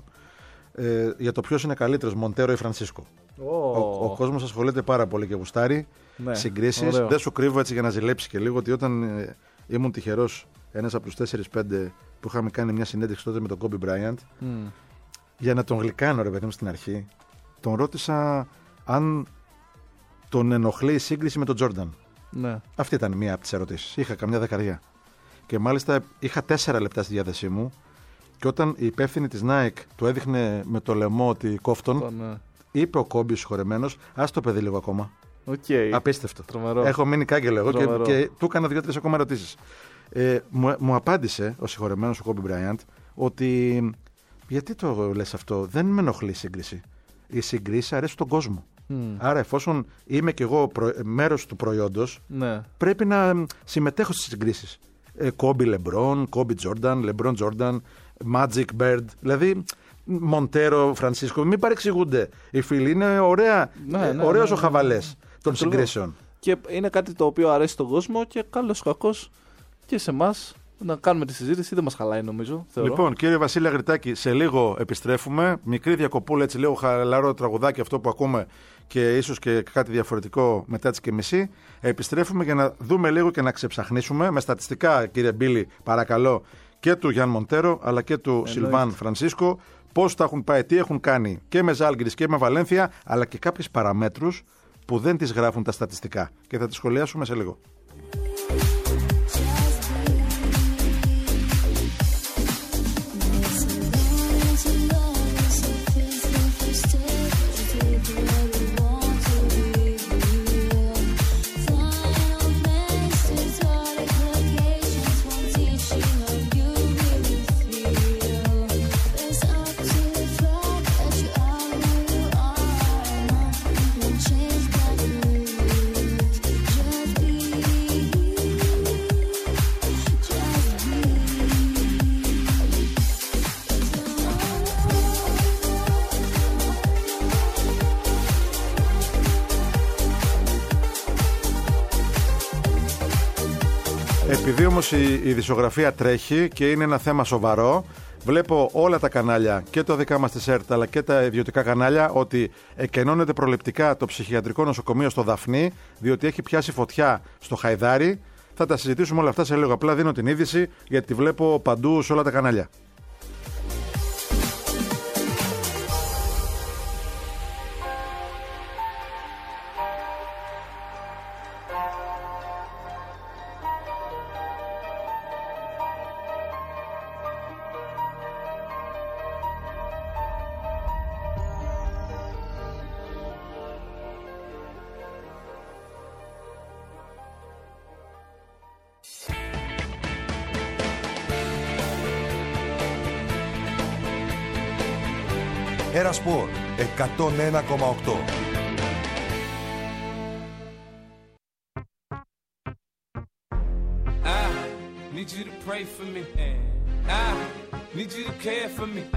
ε, για το ποιος είναι καλύτερος, Μοντέρο ή Φρανσίσκο. Oh. Ο, ο κόσμος ασχολείται πάρα πολύ και γουστάρει, ναι, συγκρίσεις. Ωραίο. Δεν σου κρύβω έτσι για να ζηλέψει και λίγο ότι όταν ε, ήμουν τυχερός ένας από τους τέσσερις πέντε που είχαμε κάνει μια συνέντευξη τότε με τον Κόμπι Μπράιαντ, mm. για να τον γλυκάνω ρε παιδί μου στην αρχή, τον ρώτησα αν τον ενοχλεί η σύγκριση με τον Τζόρνταν. Ναι. Αυτή ήταν μία από τις ερωτήσεις. Είχα καμιά δεκαριά. Και μάλιστα είχα τέσσερα λεπτά στη διάθεσή μου και όταν η υπεύθυνη της Nike του έδειχνε με το λαιμό ότι κόφτον, oh, ναι. είπε ο Κόμπι συγχωρεμένος, ας το παιδί λίγο ακόμα. Okay. Απίστευτο. Τρομερό. Έχω μείνει κάγκελο εγώ και, και του έκανα δύο-τρεις ακόμα ερωτήσεις. Ε, μου, μου απάντησε ο συγχωρεμένος ο Κόμπι Μπράιαντ ότι γιατί το λες αυτό, δεν με ενοχλεί η σύγκριση. Οι συγκρίσεις αρέσουν στον κόσμο. Mm. Άρα, εφόσον είμαι κι εγώ προ... μέρος του προϊόντος, ναι. πρέπει να συμμετέχω στις συγκρίσεις. Κόμπι Λεμπρόν, Κόμπι Τζόρνταν, Λεμπρόν Τζόρνταν, Magic Bird, δηλαδή Μοντέρο, Φρανσίσκο. Μην παρεξηγούνται. Οι φίλοι είναι ωραία, ναι, ναι, ωραίος ναι, ναι, ο χαβαλές ναι. των συγκρίσεων. Και είναι κάτι το οποίο αρέσει στον κόσμο και καλώς κακώς και σε εμάς. Να κάνουμε τη συζήτηση, δεν μας χαλάει νομίζω. Θεωρώ. Λοιπόν, κύριε Βασίλη Αγριτάκη, σε λίγο επιστρέφουμε. Μικρή διακοπούλα, έτσι λίγο χαλαρό τραγουδάκι αυτό που ακούμε και ίσως και κάτι διαφορετικό μετά τις και μισή. Επιστρέφουμε για να δούμε λίγο και να ξεψαχνίσουμε με στατιστικά, κύριε Μπίλη, παρακαλώ, και του Γιάν Μοντέρο αλλά και του Εννοείται. Σιλβάν Φρανσίσκο, πώς τα έχουν πάει, τι έχουν κάνει και με Ζάλγκιρις και με Βαλένθια, αλλά και κάποιες παραμέτρους που δεν τις γράφουν τα στατιστικά. Και θα τις σχολιάσουμε σε λίγο. Final message, all the locations, one teaching of Επειδή όμως η, η δισογραφία τρέχει και είναι ένα θέμα σοβαρό, βλέπω όλα τα κανάλια και το δικά μας της ΕΡΤ αλλά και τα ιδιωτικά κανάλια ότι εκενώνεται προληπτικά το ψυχιατρικό νοσοκομείο στο Δαφνί, διότι έχει πιάσει φωτιά στο Χαϊδάρι. Θα τα συζητήσουμε όλα αυτά σε λίγο. Απλά δίνω την είδηση γιατί τη βλέπω παντού σε όλα τα κανάλια. Ένα Σπορ εκατόν ένα κόμμα οκτώ. I need you to pray for me. I need you to care for me.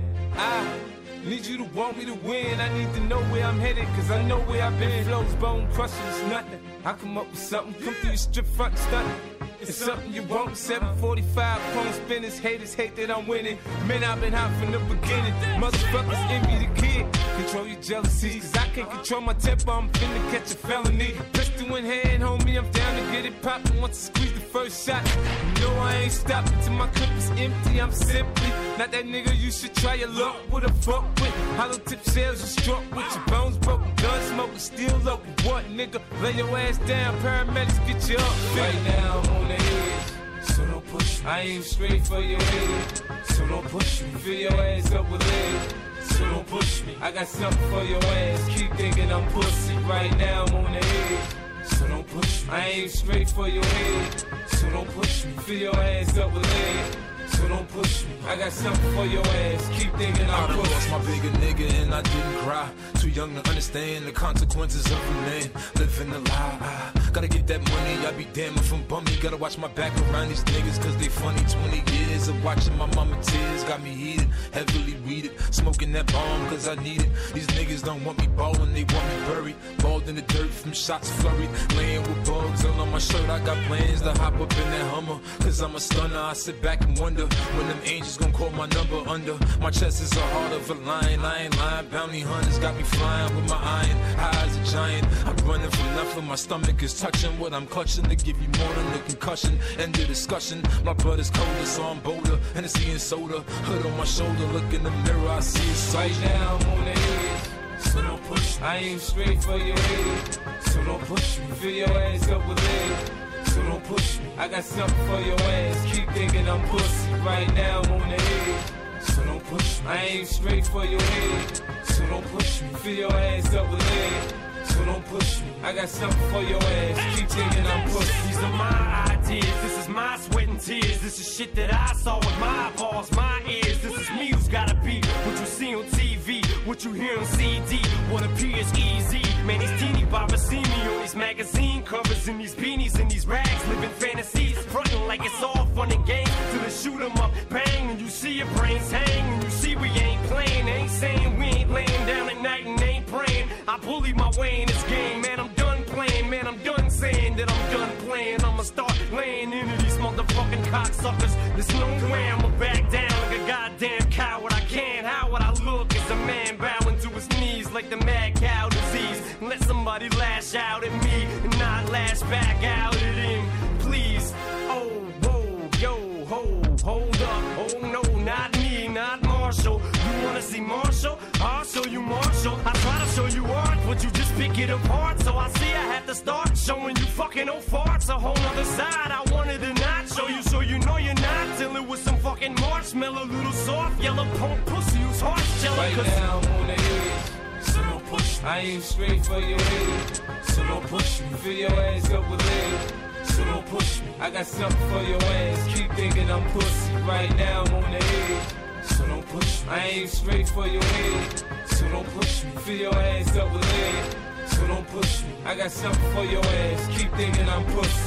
I need you to want me to win. I need to know where I'm headed, cause I know where I've been. Flows, bone crushing, it's nothing. I come up with something, come through your strip front and stunt. It's something you want. seven forty-five, chrome spinners, haters hate that I'm winning. Man, I've been hot from the beginning. Motherfuckers envy the kid. Control your jealousies, cause I can't control my temper. I'm finna catch a felony. Pistol in hand, homie, I'm down to get it poppin'. Once I squeeze the first shot, you know I ain't stopping till my clip is empty. I'm simply not that nigga you should try your luck with a fuck with. Hollow tip shells you struck with your bones broken, gun smoking, still local. What nigga? Lay your ass down, paramedics get you up. Right now I'm on the edge, so don't push me. I aim straight for your head, so don't push me. Fill your ass up with lead, so don't push me. I got something for your ass, keep thinking I'm pussy. Right now I'm on the edge, so don't push me. I aim straight for your head, so don't push me. Fill your ass up with lead, so don't push me. I got something for your ass, keep thinking I'm pussy. I lost my bigger nigga and I didn't cry. Too young to understand the consequences of a man living a lie. I gotta get that money, I be damn if I'm bummy. Gotta watch my back around these niggas cause they funny. Twenty years of watching my mama tears got me heated, heavily weeded. Smoking that bomb cause I need it. These niggas don't want me ballin', they want me buried. Balled in the dirt from shots flurried. Laying with bugs all on my shirt. I got plans to hop up in that Hummer cause I'm a stunner. I sit back and wonder when them angels gon' call my number under. My chest is a heart of a lion, I ain't lying. Bounty hunters got me flying with my iron, high as a giant. I'm running from nothing, my stomach is touching what I'm clutching to give you more than a concussion. End of discussion, my blood is colder, so I'm bolder. Hennessy and soda, hood on my shoulder. Look in the mirror, I see it so right now I'm on the edge, so don't push me. I aim straight for your head, so don't push me. Fill your ass up with lead, so don't push me. I got something for your ass, keep thinking I'm pussy. Right now I'm on the edge, so don't push me. I aim straight for your head, so don't push me. Fill your ass up with lead, so don't push me. I got something for your ass, keep thinking I'm pussy. These are my ideas, this is my sweat and tears. This is shit that I saw with my eyeballs, my ears. This is me who's gotta be what you see on T V, what you hear on C D, what appears easy. Man, these teeny boppers see me on these magazine covers and these beanies and these rags, living fantasies, frontin' like it's all fun and games. Till they shoot 'em up, bang, and you see your brains hang, and you see we ain't playing, ain't saying we ain't laying down at night and ain't praying. I bully my way in this game, man, I'm done playing, man, I'm done saying that I'm done playing. I'ma start laying into these motherfucking cocksuckers. There's no way I'ma back down like a goddamn coward. I can't, how would I look as a man bowing to his knees like the mad cow disease? Let somebody lash out at me and not lash back out at him, please. Oh, whoa, yo, ho, hold up, oh no, not me, not Marshall. You wanna see Marshall? I'll show you Marshall. I try to show you art, but you just pick it apart. So I see I have to start showing you fucking old farts. A whole other side I wanted to not show you, so you know you're not dealing with some fucking marshmallow, little soft yellow punk pussy who's heart's jelly. Right now I'm on the edge, so don't push me. I aim straight for your head, so don't push me. Fill your ass up with lead, so don't push me. I got something for your ass, keep thinking I'm pussy. Right now I'm on the edge, so don't push me. I aim straight for your head, so don't push me. Fill your ass up with lead, so don't push me. I got something for your ass, keep thinking I'm pussy.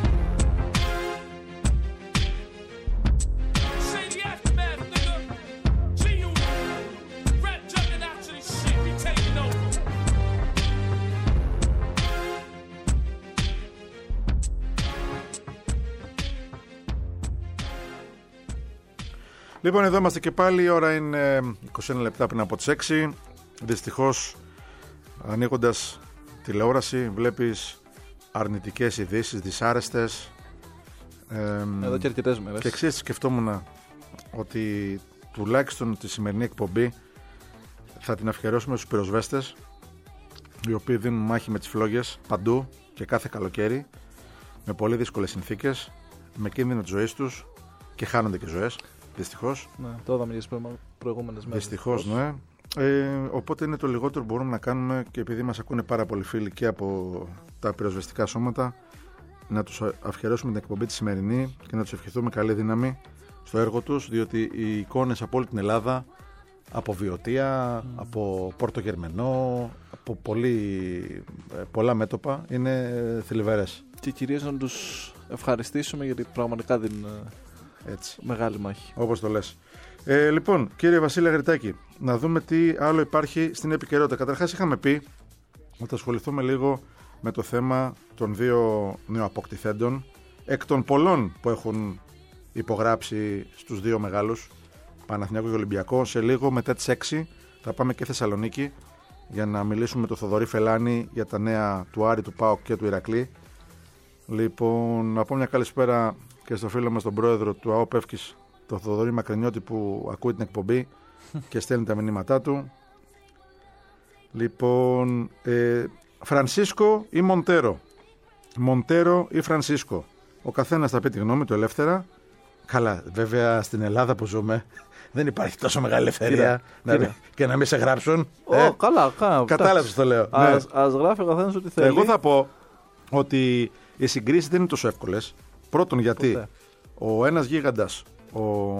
Say the aftermath, nigga. G-Unit. Rap jumping out to this shit. We taking over. Λοιπόν, εδώ είμαστε και πάλι. Η ώρα είναι είκοσι ένα λεπτά πριν από τις έξι. Δυστυχώς, ανοίγοντας τηλεόραση, βλέπεις αρνητικές ειδήσεις, δυσάρεστες. Ε, Εδώ και αρκετές μέρες. Και ξέρεις, σκεφτόμουν ότι τουλάχιστον τη σημερινή εκπομπή θα την αφιερώσουμε στους πυροσβέστες, οι οποίοι δίνουν μάχη με τις φλόγες παντού και κάθε καλοκαίρι, με πολύ δύσκολες συνθήκες, με κίνδυνο της ζωής τους και χάνονται και ζωές, δυστυχώς. Ναι, το είδαμε για τις προηγούμενες μέρες. Δυστυχώς, ναι. Ε, οπότε είναι το λιγότερο που μπορούμε να κάνουμε, και επειδή μας ακούνε πάρα πολλοί φίλοι και από τα πυροσβεστικά σώματα, να τους αφιερώσουμε την εκπομπή τη σημερινή και να τους ευχηθούμε καλή δύναμη στο έργο τους, διότι οι εικόνες από όλη την Ελλάδα, από Βιωτία, mm. από Πόρτο Γερμενό, από πολύ, πολλά μέτωπα, είναι θλιβερές. Και κυρίως να τους ευχαριστήσουμε, γιατί πραγματικά δίνουν έτσι μεγάλη μάχη. Όπως το λες. Ε, λοιπόν, κύριε Βασίλη Αγριτάκη, να δούμε τι άλλο υπάρχει στην επικαιρότητα. Καταρχάς, είχαμε πει ότι θα ασχοληθούμε λίγο με το θέμα των δύο νεοαποκτηθέντων, εκ των πολλών που έχουν υπογράψει στους δύο μεγάλους, Παναθηναϊκό και Ολυμπιακό. Σε λίγο μετά τις έξι θα πάμε και Θεσσαλονίκη για να μιλήσουμε με τον Θοδωρή Φελάνη για τα νέα του Άρη, του ΠΑΟΚ και του Ηρακλή. Λοιπόν, να πω μια καλησπέρα και στο φίλο μας τον πρόεδρο του ΑΟΠ Εύκης, τον Θοδωρή Μακρινιώτη, που ακούει την εκπομπή και στέλνει τα μηνύματά του. Λοιπόν, ε, Φρανσίσκο ή Μοντέρο, Μοντέρο ή Φρανσίσκο, ο καθένας θα πει τη γνώμη του ελεύθερα. Καλά, βέβαια στην Ελλάδα που ζούμε δεν υπάρχει τόσο μεγάλη ελευθερία να, να, και να μην σε γράψουν. Oh, ε, καλά, καλά. Κατάλαβες το λέω. Ας, ναι. ας γράφει ο καθένας ό,τι θέλει. Εγώ θα πω ότι οι συγκρίσεις δεν είναι τόσο εύκολες. Πρώτον, γιατί Ποτέ. ο ένας γίγαντας, ο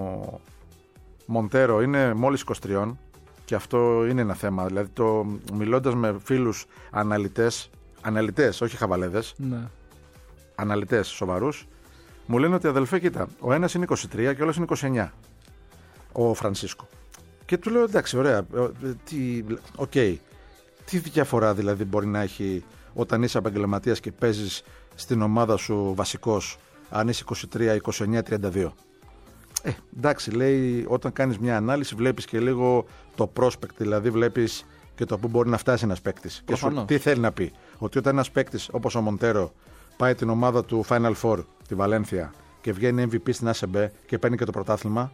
Μοντέρο, είναι μόλις είκοσι τρία, και αυτό είναι ένα θέμα. Δηλαδή, το, μιλώντας με φίλους αναλυτές, αναλυτές, όχι χαβαλέδες, ναι. αναλυτές σοβαρούς, μου λένε ότι, αδελφέ, κοίτα, ο ένας είναι είκοσι τρία και ο άλλος είναι είκοσι εννιά, ο Φρανσίσκο. Και του λέω, εντάξει, ωραία, τι, okay, τι διαφορά δηλαδή μπορεί να έχει όταν είσαι επαγγελματίας και παίζεις στην ομάδα σου βασικός, αν είσαι είκοσι τρία, είκοσι εννιά, τριάντα δύο. Ε, εντάξει, λέει, όταν κάνεις μια ανάλυση βλέπεις και λίγο το prospect, δηλαδή βλέπεις και το που μπορεί να φτάσει ένας παίκτης. Και σου, τι θέλει να πει, ότι όταν ένας παίκτης όπως ο Μοντέρο πάει την ομάδα του Final Four, τη Βαλένθια, και βγαίνει εμ βι πι στην ΑΣΕΜΠΕ και παίρνει και το πρωτάθλημα,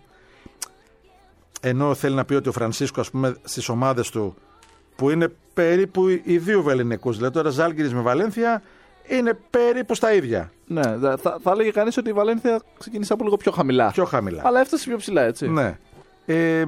ενώ θέλει να πει ότι ο Φρανσίσκο, ας πούμε, στις ομάδες του, που είναι περίπου οι δύο βεληνικούς, δηλαδή τώρα Ζάλγκιρις με Βαλένθια, είναι περίπου στα ίδια. Ναι, θα, θα έλεγε κανείς ότι η Βαλένθια ξεκίνησε από λίγο πιο χαμηλά. Πιο χαμηλά. Αλλά έφτασε πιο ψηλά, έτσι. Ναι. Ε,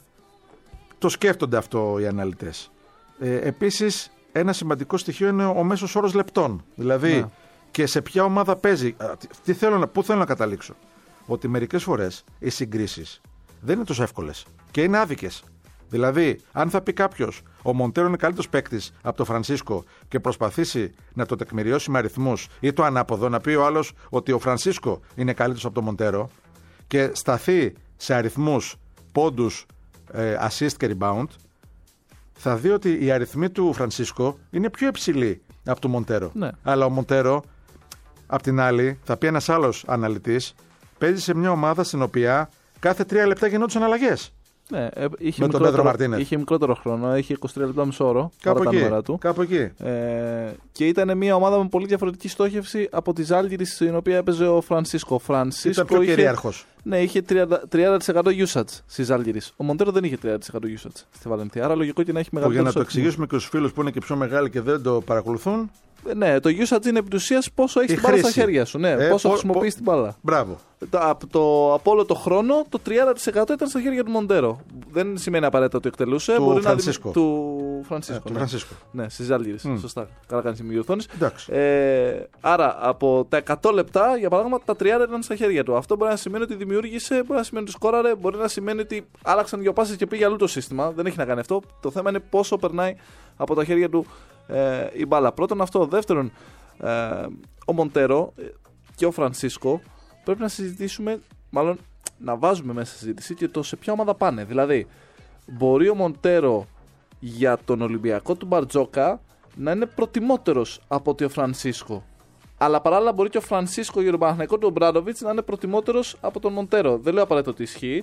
το σκέφτονται αυτό οι αναλυτές. Ε, επίσης, ένα σημαντικό στοιχείο είναι ο μέσος όρος λεπτών. Δηλαδή, ναι. και σε ποια ομάδα παίζει. Τι θέλω να, πού θέλω να καταλήξω. Ότι μερικές φορές οι συγκρίσεις δεν είναι τόσο εύκολες και είναι άδικες. Δηλαδή, αν θα πει κάποιος ο Μοντέρο είναι καλύτερος παίκτης από τον Φρανσίσκο και προσπαθήσει να το τεκμηριώσει με αριθμούς, ή το ανάποδο, να πει ο άλλος ότι ο Φρανσίσκο είναι καλύτερος από τον Μοντέρο και σταθεί σε αριθμούς, πόντους, ε, assist και rebound, θα δει ότι οι αριθμοί του Φρανσίσκο είναι πιο υψηλοί από του Μοντέρο. Ναι. Αλλά ο Μοντέρο, απ' την άλλη, θα πει ένας άλλος αναλυτής, παίζει σε μια ομάδα στην οποία κάθε τρία λεπτά γινόντουσαν αλλαγές. Ναι, είχε, με τον Πέτρο Μαρτίνεθ. Είχε μικρότερο χρόνο, είχε είκοσι τρία λεπτά μισό όρο. Κάπου εκεί. Τα του. Κάπου εκεί. Ε, και ήταν μια ομάδα με πολύ διαφορετική στόχευση από τη Ζάλγκιρις, στην οποία έπαιζε ο Φρανσίσκο. Φρανσίσκο ήταν πιο είχε, κυρίαρχος. Ναι, είχε τριάντα τοις εκατό usage στη Ζάλγκιρις. Ο Μοντέρο δεν είχε τριάντα τοις εκατό usage στη Βαλένθια. Άρα λογικό και να έχει μεγαλύτερο. Για να το εξηγήσουμε και στους φίλους που είναι και πιο μεγάλοι και δεν το παρακολουθούν. Ναι, το usage είναι επί της ουσίας πόσο έχεις την μπάλα στα χέρια σου. Ναι, ε, πόσο πο, χρησιμοποιείς πο, την μπάλα. Μπράβο. Το, από, το, από όλο το χρόνο το τριάντα τοις εκατό ήταν στα χέρια του Μοντέρο. Δεν σημαίνει απαραίτητα ότι εκτελούσε. Του μπορεί Φρανσίσκο. Να, του Φρανσίσκο. Ε, του Φρανσίσκο. Ναι, στις Ζάλγκιρις. Mm. Σωστά. Καλά κάνεις τη διορθώνεις. Ε, άρα από τα εκατό λεπτά, για παράδειγμα, τα τριάντα ήταν στα χέρια του. Αυτό μπορεί να σημαίνει ότι δημιούργησε, μπορεί να σημαίνει ότι σκόραρε, μπορεί να σημαίνει ότι άλλαξαν δύο πάσες και πήγε αλλού το σύστημα. Δεν έχει να κάνει αυτό. Το θέμα είναι πόσο περνάει από τα χέρια του ε, η μπάλα. Πρώτον αυτό. Δεύτερον, Ε, ο Μοντέρο και ο Φρανσίσκο πρέπει να συζητήσουμε, μάλλον να βάζουμε μέσα στη συζήτηση και το σε ποια ομάδα πάνε. Δηλαδή, μπορεί ο Μοντέρο για τον Ολυμπιακό του Μπαρτζόκα να είναι προτιμότερος από ότι ο Φρανσίσκο. Αλλά παράλληλα μπορεί και ο Φρανσίσκο για τον Παναθηναϊκό του Ομπράντοβιτς να είναι προτιμότερος από τον Μοντέρο. Δεν λέω απαραίτητα ότι ισχύει.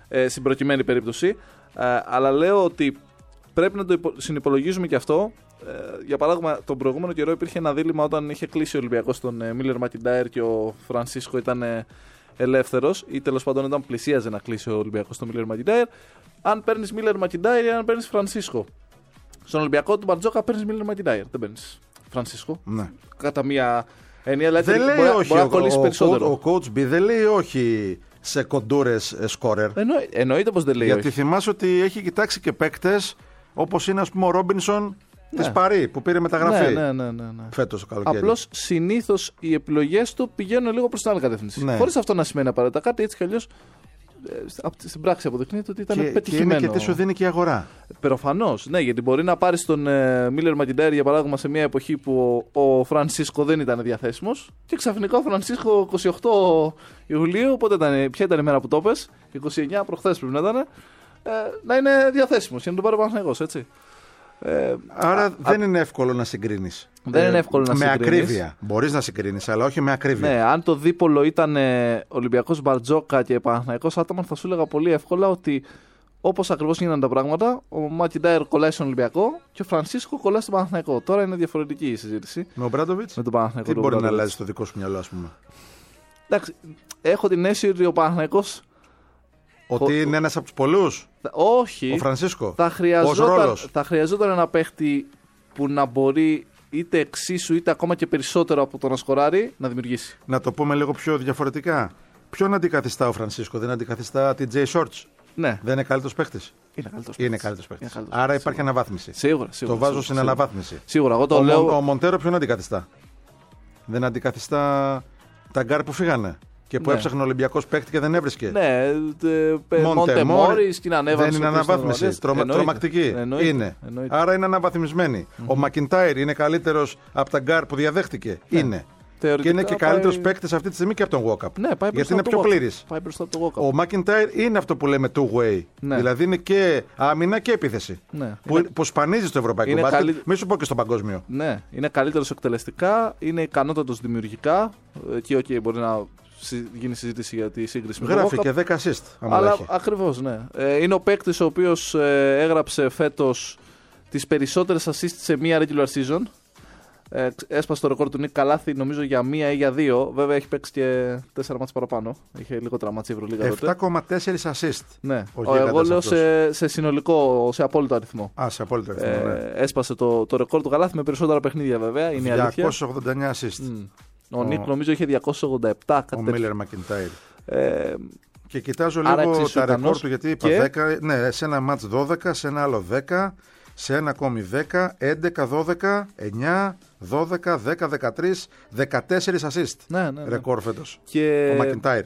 ε, στην προκειμένη περίπτωση. Ε, αλλά λέω ότι πρέπει να το υπο... συνυπολογίζουμε και αυτό. Ε, για παράδειγμα, τον προηγούμενο καιρό υπήρχε ένα δίλημμα όταν είχε κλείσει ο Ολυμπιακός στον ε, Μίλερ Μακιντάιρ και ο Φρανσίσκο ήταν ε, ελεύθερος, ή τέλος πάντων όταν πλησίαζε να κλείσει ο Ολυμπιακός στον Μίλερ Μακιντάιρ. Αν παίρνεις Μίλερ Μακιντάιρ ή αν παίρνεις Φρανσίσκο. Στον Ολυμπιακό του Μπαρτζόκα παίρνεις Μίλερ Μακιντάιρ, δεν παίρνεις Φρανσίσκο. Ναι. Κατά μία έννοια, δηλαδή δεν λέει μπορεί, όχι. μπορεί ο, να κολλήσει ο, περισσότερο. Ο, ο coach B δεν λέει όχι σε κοντούρες σκόρερ. Εννο, εννοείται πως δεν λέει Γιατί όχι. θυμάσαι ότι έχει κοιτάξει και παίκτες όπως είναι, ας πούμε, ο Ρόμπινσον Ναι. της Παρί που πήρε μεταγραφή. Ναι, ναι, ναι, ναι, ναι. Φέτος το καλοκαίρι. Απλώς συνήθως οι επιλογές του πηγαίνουν λίγο προς την άλλη κατεύθυνση. Ναι. Χωρίς αυτό να σημαίνει απαραίτητα κάτι, έτσι κι αλλιώς ε, στην πράξη αποδεικνύεται ότι ήταν και, και πετυχημένο. είναι και τι σου δίνει και η αγορά. Προφανώς, ναι, γιατί μπορεί να πάρει τον Μίλερ Μακιντάιρ για παράδειγμα σε μια εποχή που ο, ο Φρανσίσκο δεν ήταν διαθέσιμος και ξαφνικά ο Φρανσίσκο είκοσι οκτώ Ιουλίου, πότε ήταν, ποια ήταν η μέρα που το πες, είκοσι εννιά προχθές πρέπει να ήταν, ε, να είναι διαθέσιμος και να τον πάρει ο Παναθηναϊκός, έτσι. Ε, Άρα α, δεν α, είναι εύκολο να συγκρίνεις. Δεν είναι εύκολο να με συγκρίνεις. Με ακρίβεια. Μπορείς να συγκρίνεις, αλλά όχι με ακρίβεια. Ναι, αν το δίπολο ήταν ε, Ολυμπιακός Μπαρτζόκα και Παναθηναϊκός Άταμαν, θα σου έλεγα πολύ εύκολα ότι όπως ακριβώς γίνανε τα πράγματα, ο Μακιντάιρ κολλάει στον Ολυμπιακό και ο Φρανσίσκο κολλάει στον Παναθηναϊκό. Τώρα είναι διαφορετική η συζήτηση. Με ο Μπράντοβιτς, με τον Παναθηναϊκό. τι μπορεί να αλλάζει στο δικό σου μυαλό, ας πούμε. Εντάξει, έχω την αίσθηση ότι ο Παναθηναϊκός. Ότι ο... είναι ένας από τους πολλούς. Όχι. Ο Φρανσίσκο. Θα χρειαζόταν, ρόλος. θα χρειαζόταν ένα παίχτη που να μπορεί είτε εξίσου είτε ακόμα και περισσότερο από το να σκοράρει να δημιουργήσει. Να το πούμε λίγο πιο διαφορετικά. Ποιον αντικαθιστά ο Φρανσίσκο, δεν αντικαθιστά την Τζέι Shorts. Ναι. Δεν είναι καλύτερος παίχτης. Είναι καλύτερος Είναι παίχτης. καλύτερος παίχτης. Είναι καλύτερος Άρα παίχτης, υπάρχει σίγουρα. αναβάθμιση. Σίγουρα, σίγουρα. Το βάζω σίγουρα, στην σίγουρα. αναβάθμιση. Σίγουρα, εγώ το ο, λέω. ο Μοντέρο ποιον αντικαθιστά. Δεν αντικαθιστά τα γκάρ που φύγανε. Και που Ναι. έψαχνε ο Ολυμπιακός παίκτη και δεν έβρισκε. Ναι, Μοντε Μόρις και είναι ανέβαση. Δεν είναι αναβάθμιση. Τρομα, τρομακτική. Εννοείται. Είναι. Εννοείται. Άρα είναι αναβαθμισμένη. Mm-hmm. Ο Μακιντάιρ είναι καλύτερος από τα γκάρ που διαδέχτηκε. Ναι. Είναι. Θεωρητικά και είναι και πάει... καλύτερος παίκτης αυτή τη στιγμή και από τον Walkup. Ναι, πάει γιατί είναι πιο πλήρης. Πάει μπροστά από το Walkup. Ο Μακιντάιρ είναι αυτό που λέμε two-way. Ναι. Δηλαδή είναι και άμυνα και επίθεση. Ναι. Που, Είναι... που σπανίζει στο ευρωπαϊκό Είναι μπάσκετ. καλύ... Μην σου πω και στο παγκόσμιο. Ναι, είναι καλύτερος εκτελεστικά, είναι ικανότατος δημιουργικά. Εκεί, okay, μπορεί να γίνει συζήτηση για τη σύγκριση με τον Γράφει Walkup. και δέκα assist. Αλλά ακριβώς, ναι. Ε, είναι ο παίκτης ο οποίος ε, έγραψε φέτος τις περισσότερες assist σε μία regular season. Ε, έσπασε το ρεκόρ του Νίκ Καλάθη νομίζω για μία ή για δύο. Βέβαια έχει παίξει και τέσσερα μάτς παραπάνω. Είχε λιγότερα μάτς η Ευρωλίγα τότε. επτά κόμμα τέσσερα assist. Ναι. Ο Εγώ λέω σε, σε συνολικό, σε απόλυτο αριθμό. Α, σε απόλυτο αριθμό. Ε, ναι. Έσπασε το, το ρεκόρ του Καλάθη με περισσότερα παιχνίδια βέβαια. Είναι η αλήθεια. διακόσια ογδόντα εννέα assist. Mm. Ο, ο Νίκ νομίζω είχε διακόσια ογδόντα επτά. Ο Μίλερ Μακιντάιρ. Ε, και κοιτάζω άρα λίγο τα ρεκόρ ικανός του γιατί είπα και... δέκα. Ναι, σε ένα μάτς δώδεκα, σε ένα άλλο δέκα, σε ένα ακόμη δέκα, έντεκα, δώδεκα, εννιά, δώδεκα, δέκα, δεκατρία, δεκατέσσερα assist. Ναι, ναι, ναι. Ρεκόρ φέτος. Και... Ο Μακιντάιρ.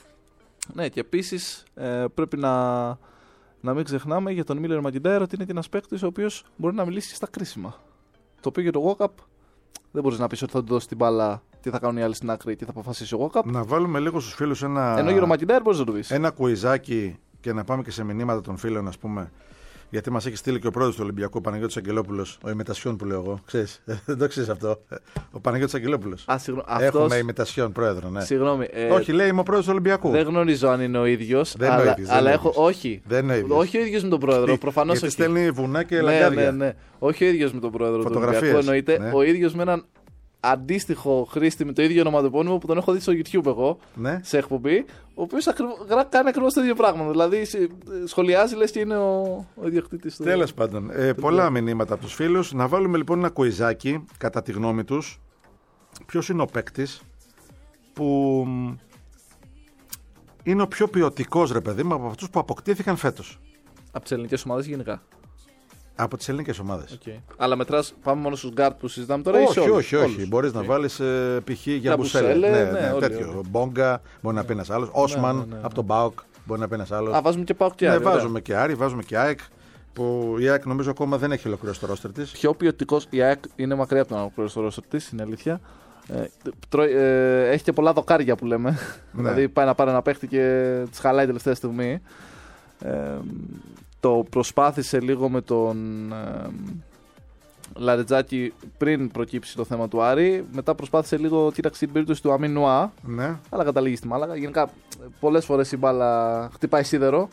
Ναι, και επίσης ε, πρέπει να, να μην ξεχνάμε για τον Μίλερ Μακιντάιρ ότι είναι και ένας παίκτης ο οποίος μπορεί να μιλήσει και στα κρίσιμα. Το οποίο για το Walkup δεν μπορείς να πεις ότι θα του δώσει την μπάλα, τι θα κάνουν οι άλλοι στην άκρη και θα αποφασίσει ο Walkup. Να βάλουμε λίγο στους φίλους ένα. Ενώ για τον Μακιντάιρ μπορείς να το πεις. Ένα κουιζάκι και να πάμε και σε μηνύματα των φίλων, ας πούμε. Γιατί μας έχει στείλει και ο πρόεδρος του Ολυμπιακού, ο Παναγιώτης Αγγελόπουλος, ο ημιτασιόν που λέω εγώ. Ξέρεις, δεν το ξέρεις αυτό. Ο Παναγιώτης Αγγελόπουλος. Α, συγγνώ, Έχουμε αυτός... ημιτασιόν πρόεδρο, ναι. Συγγνώμη. Ε... Όχι, λέει είμαι ο πρόεδρος του Ολυμπιακού. Δεν γνωρίζω αν είναι ο ίδιος. Δεν αλλά, είναι ο ίδιος, δεν αλλά είναι έχω. ίδιος. Όχι. Δεν είναι ο ίδιος. Όχι ο ίδιος με τον πρόεδρο. Προφανώς γιατί όχι. στέλνει βουνά και ναι, λαγκάδια. ναι, ναι. Όχι ο ίδιος με τον πρόεδρο του Ολυμπιακού. Εννοείται ναι. ο ίδιος με έναν αντίστοιχο χρήστη με το ίδιο ονοματεπώνυμο που τον έχω δει στο YouTube εγώ Ναι. σε εκπομπή, ο οποίος ακριβ... κάνει ακριβώς το ίδιο πράγμα. Δηλαδή σχολιάζει λες και είναι ο, ο ιδιοκτήτης του. Τέλος πάντων. Ε, πολλά μηνύματα από τους φίλους. Να βάλουμε λοιπόν ένα κουιζάκι, κατά τη γνώμη τους. Ποιος είναι ο παίκτης που είναι ο πιο ποιοτικός, ρε παιδί μου, από αυτούς που αποκτήθηκαν φέτος. Από τις ελληνικές ομάδες γενικά. Από τις ελληνικές ομάδες. Okay. Αλλά μετράς, πάμε μόνο στους γκάρτ που συζητάμε τώρα. Όχι, ή σε όλους, όχι, όχι. όλους. Μπορείς okay. να βάλεις ε, π.χ. για Για Μπουσέλε. Μπουσέλε, Ναι, ναι, ναι, όλοι, τέτοιο. όλοι. Μπόγκα, μπορεί να πει ένας άλλος. Όσμαν ναι, ναι, ναι. από τον Μπάουκ, μπορεί να πει ένας άλλος. Α, βάζουμε και Πάοκ και Ναι, Άρη. βάζουμε και Άρη, βάζουμε και ΑΕΚ. Που η ΑΕΚ νομίζω ακόμα δεν έχει ολοκληρώσει το ρόστερ της. Πιο ποιοτικός, η ΑΕΚ είναι μακριά από τον ολοκληρώσει το ρόστερ της, είναι αλήθεια. Ε, τρώ, ε, έχει και πολλά δοκάρια που λέμε. Ναι. Δηλαδή πάει να πάρει ένα παίχτη και τις χαλάει τελευταία στιγμή. Ε, το προσπάθησε λίγο με τον ε, Λαρετζάκη πριν προκύψει το θέμα του Άρη. Μετά προσπάθησε λίγο, κοίταξε την περίπτωση του Αμίνουά. Ναι. Αλλά καταλήγει στη Μάλαγα. Γενικά πολλές φορές η μπάλα χτυπάει σίδερο.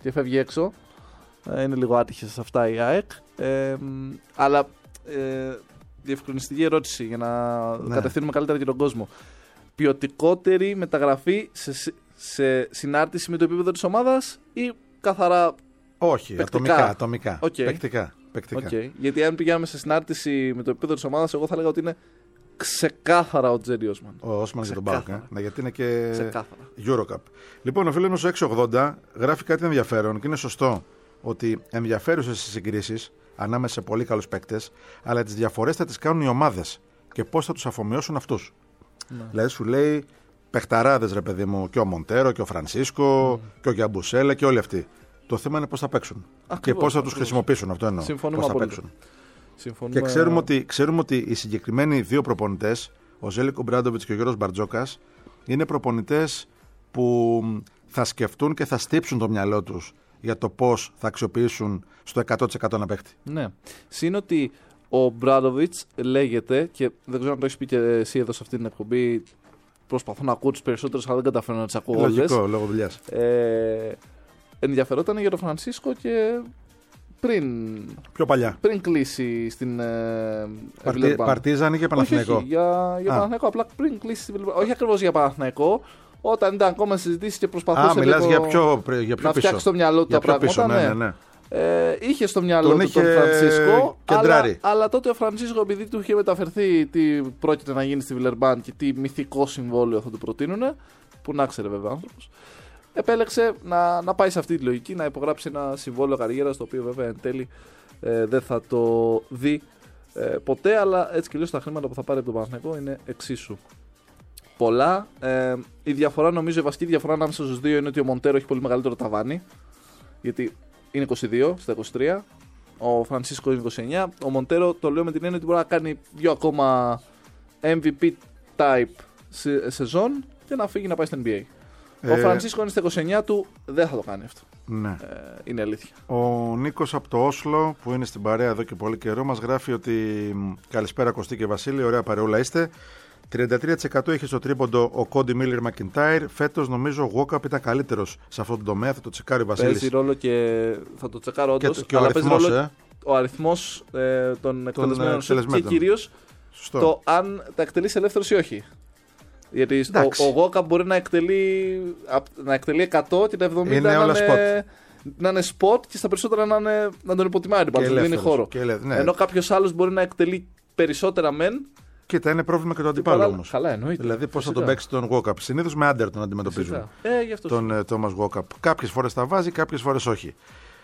και φεύγει έξω. Ε, είναι λίγο άτυχε σε αυτά η ΑΕΚ. Ε, αλλά ε, διευκρινιστική ερώτηση για να Ναι. κατευθύνουμε καλύτερα και τον κόσμο. Ποιοτικότερη μεταγραφή σε, σε συνάρτηση με το επίπεδο της ομάδας ή καθαρά. Όχι, Παικτικά. ατομικά. ατομικά. Οκ. Παικτικά. Παικτικά. Okay. Γιατί αν πηγαίνουμε σε συνάρτηση με το επίπεδο της ομάδας, εγώ θα έλεγα ότι είναι ξεκάθαρα ο Τζέρι Όσμαν. Ο Όσμαν για τον Ξεκάθαρα. Πάοκ. Ε. Ναι, γιατί είναι και Ξεκάθαρα. Eurocup. Λοιπόν, ο φίλος μας ο έξι ογδόντα γράφει κάτι ενδιαφέρον και είναι σωστό ότι ενδιαφέρουσες στις συγκρίσεις ανάμεσα σε πολύ καλούς παίκτες, αλλά τις διαφορές θα τις κάνουν οι ομάδες και πώς θα τους αφομοιώσουν αυτούς. Ναι. Δηλαδή σου λέει παιχταράδες, ρε παιδί μου, και ο Μοντέρο και ο Φρανσίσκο Mm. και ο Γιαμπουσέλε και όλοι αυτοί. Το θέμα είναι πώς θα παίξουν Ακριβώς, και πώς θα τους ακριβώς. χρησιμοποιήσουν. Αυτό εννοώ. Συμφωνούμε Πώς θα απόλυτα. παίξουν. Συμφωνούμε... Και ξέρουμε ότι, ξέρουμε ότι οι συγκεκριμένοι δύο προπονητές, ο Ζέλικο Μπράντοβιτς και ο Γιώργος Μπαρτζόκας, είναι προπονητές που θα σκεφτούν και θα στύψουν το μυαλό τους για το πώς θα αξιοποιήσουν στο εκατό τοις εκατό ένα παίχτη. Ναι. Συν ότι ο Μπράντοβιτς λέγεται, και δεν ξέρω αν το έχεις πει και εσύ εδώ σε αυτή την εκπομπή, προσπαθώ να ακούω τους περισσότερους, αλλά δεν καταφέρω να τις ακούω όλες. Λογικό, λόγω δουλειάς. Ε, ενδιαφερόταν για τον Φρανσίσκο και πριν, Πιο παλιά. πριν κλείσει στην ε, Παρτι, Villeurbanne. Παρτίζαν ή για Παναθηναϊκό. Όχι, όχι, για, για Α. Παναθηναϊκό, απλά πριν κλείσει στην Villeurbanne. Όχι ακριβώς για Παναθηναϊκό, όταν ήταν ακόμα συζητήσεις και Α, προσπαθούσε μιλάς λίγο για πιο, για πιο να πίσω. φτιάξει στο μυαλό του Για τα πιο πράγματα. πίσω, ναι, ναι. ναι, ναι. Ε, είχε στο μυαλό Τον του είχε τον Φρανσίσκο, αλλά, κεντράρει. αλλά τότε ο Φρανσίσκο, επειδή του είχε μεταφερθεί τι πρόκειται να γίνει στη Villeurbanne και τι μυθικό συμβόλαιο θα του προτείνουν, που να ξέρει βέβαια ο άνθρωπος, επέλεξε να, να πάει σε αυτή τη λογική, να υπογράψει ένα συμβόλαιο καριέρας, το οποίο βέβαια εν τέλει ε, δεν θα το δει ε, ποτέ, αλλά έτσι και αλλιώς τα χρήματα που θα πάρει από τον Παναθηναϊκό είναι εξίσου πολλά. Ε, η διαφορά, νομίζω, η βασική διαφορά ανάμεσα στους δύο είναι ότι ο Μοντέρο έχει πολύ μεγαλύτερο ταβάνι, γιατί είναι είκοσι δύο στα είκοσι τρία, ο Φρανσίσκο είναι είκοσι εννιά. Ο Μοντέρο το λέω με την έννοια ότι μπορεί να κάνει δύο ακόμα εμ βι πι type σε, σεζόν και να φύγει να πάει στο N B A. Ε, Ο Φρανσίσκο είναι στα είκοσι εννιά του, δεν θα το κάνει αυτό. Ναι. Ε, είναι αλήθεια. Ο Νίκος από το Όσλο, που είναι στην παρέα εδώ και πολύ καιρό, μας γράφει ότι μ, καλησπέρα Κωστή και Βασίλη, ωραία παρεούλα είστε. τριάντα τρία τοις εκατό είχε στο τρίποντο ο Κόντι Μίλλερ Μακιντάιρ. Φέτος νομίζω ο Γουόκαπ ήταν καλύτερος σε αυτό το τομέα. Θα το τσεκάρει ο Βασίλης. Παίζει ρόλο και θα το τσεκάρω Και, όντως. και ο αλλά παίζει αριθμός, ρόλο ε. ο αριθμός ε, των εκτελεσμένων σουτ και εκτελεσμένων. κυρίως Σωστό. το αν τα εκτελεί ελεύθερος ή όχι. Γιατί Εντάξει. ο, ο Γόκαπ μπορεί να εκτελεί, απ- να εκτελεί εκατό και τα εβδομήντα Είναι να, όλα είναι, να είναι spot και στα περισσότερα να, είναι, να τον υποτιμάει την Και να δίνει ελεύθερος. χώρο. Και ελεύθερος, ναι. Ενώ κάποιος άλλος μπορεί να εκτελεί περισσότερα μεν. Κοίτα, είναι πρόβλημα και το αντιπάλο παρά- όμως. Καλά, εννοείται. Δηλαδή, πώς θα Φυσικά. τον παίξει τον Γουόκαπ. Συνήθως με άντερ τον αντιμετωπίζουν. Φυσικά. Ε, γι' αυτό σου Τον Τόμας Γουόκαπ. Κάποιες φορές τα βάζει, κάποιες φορές όχι.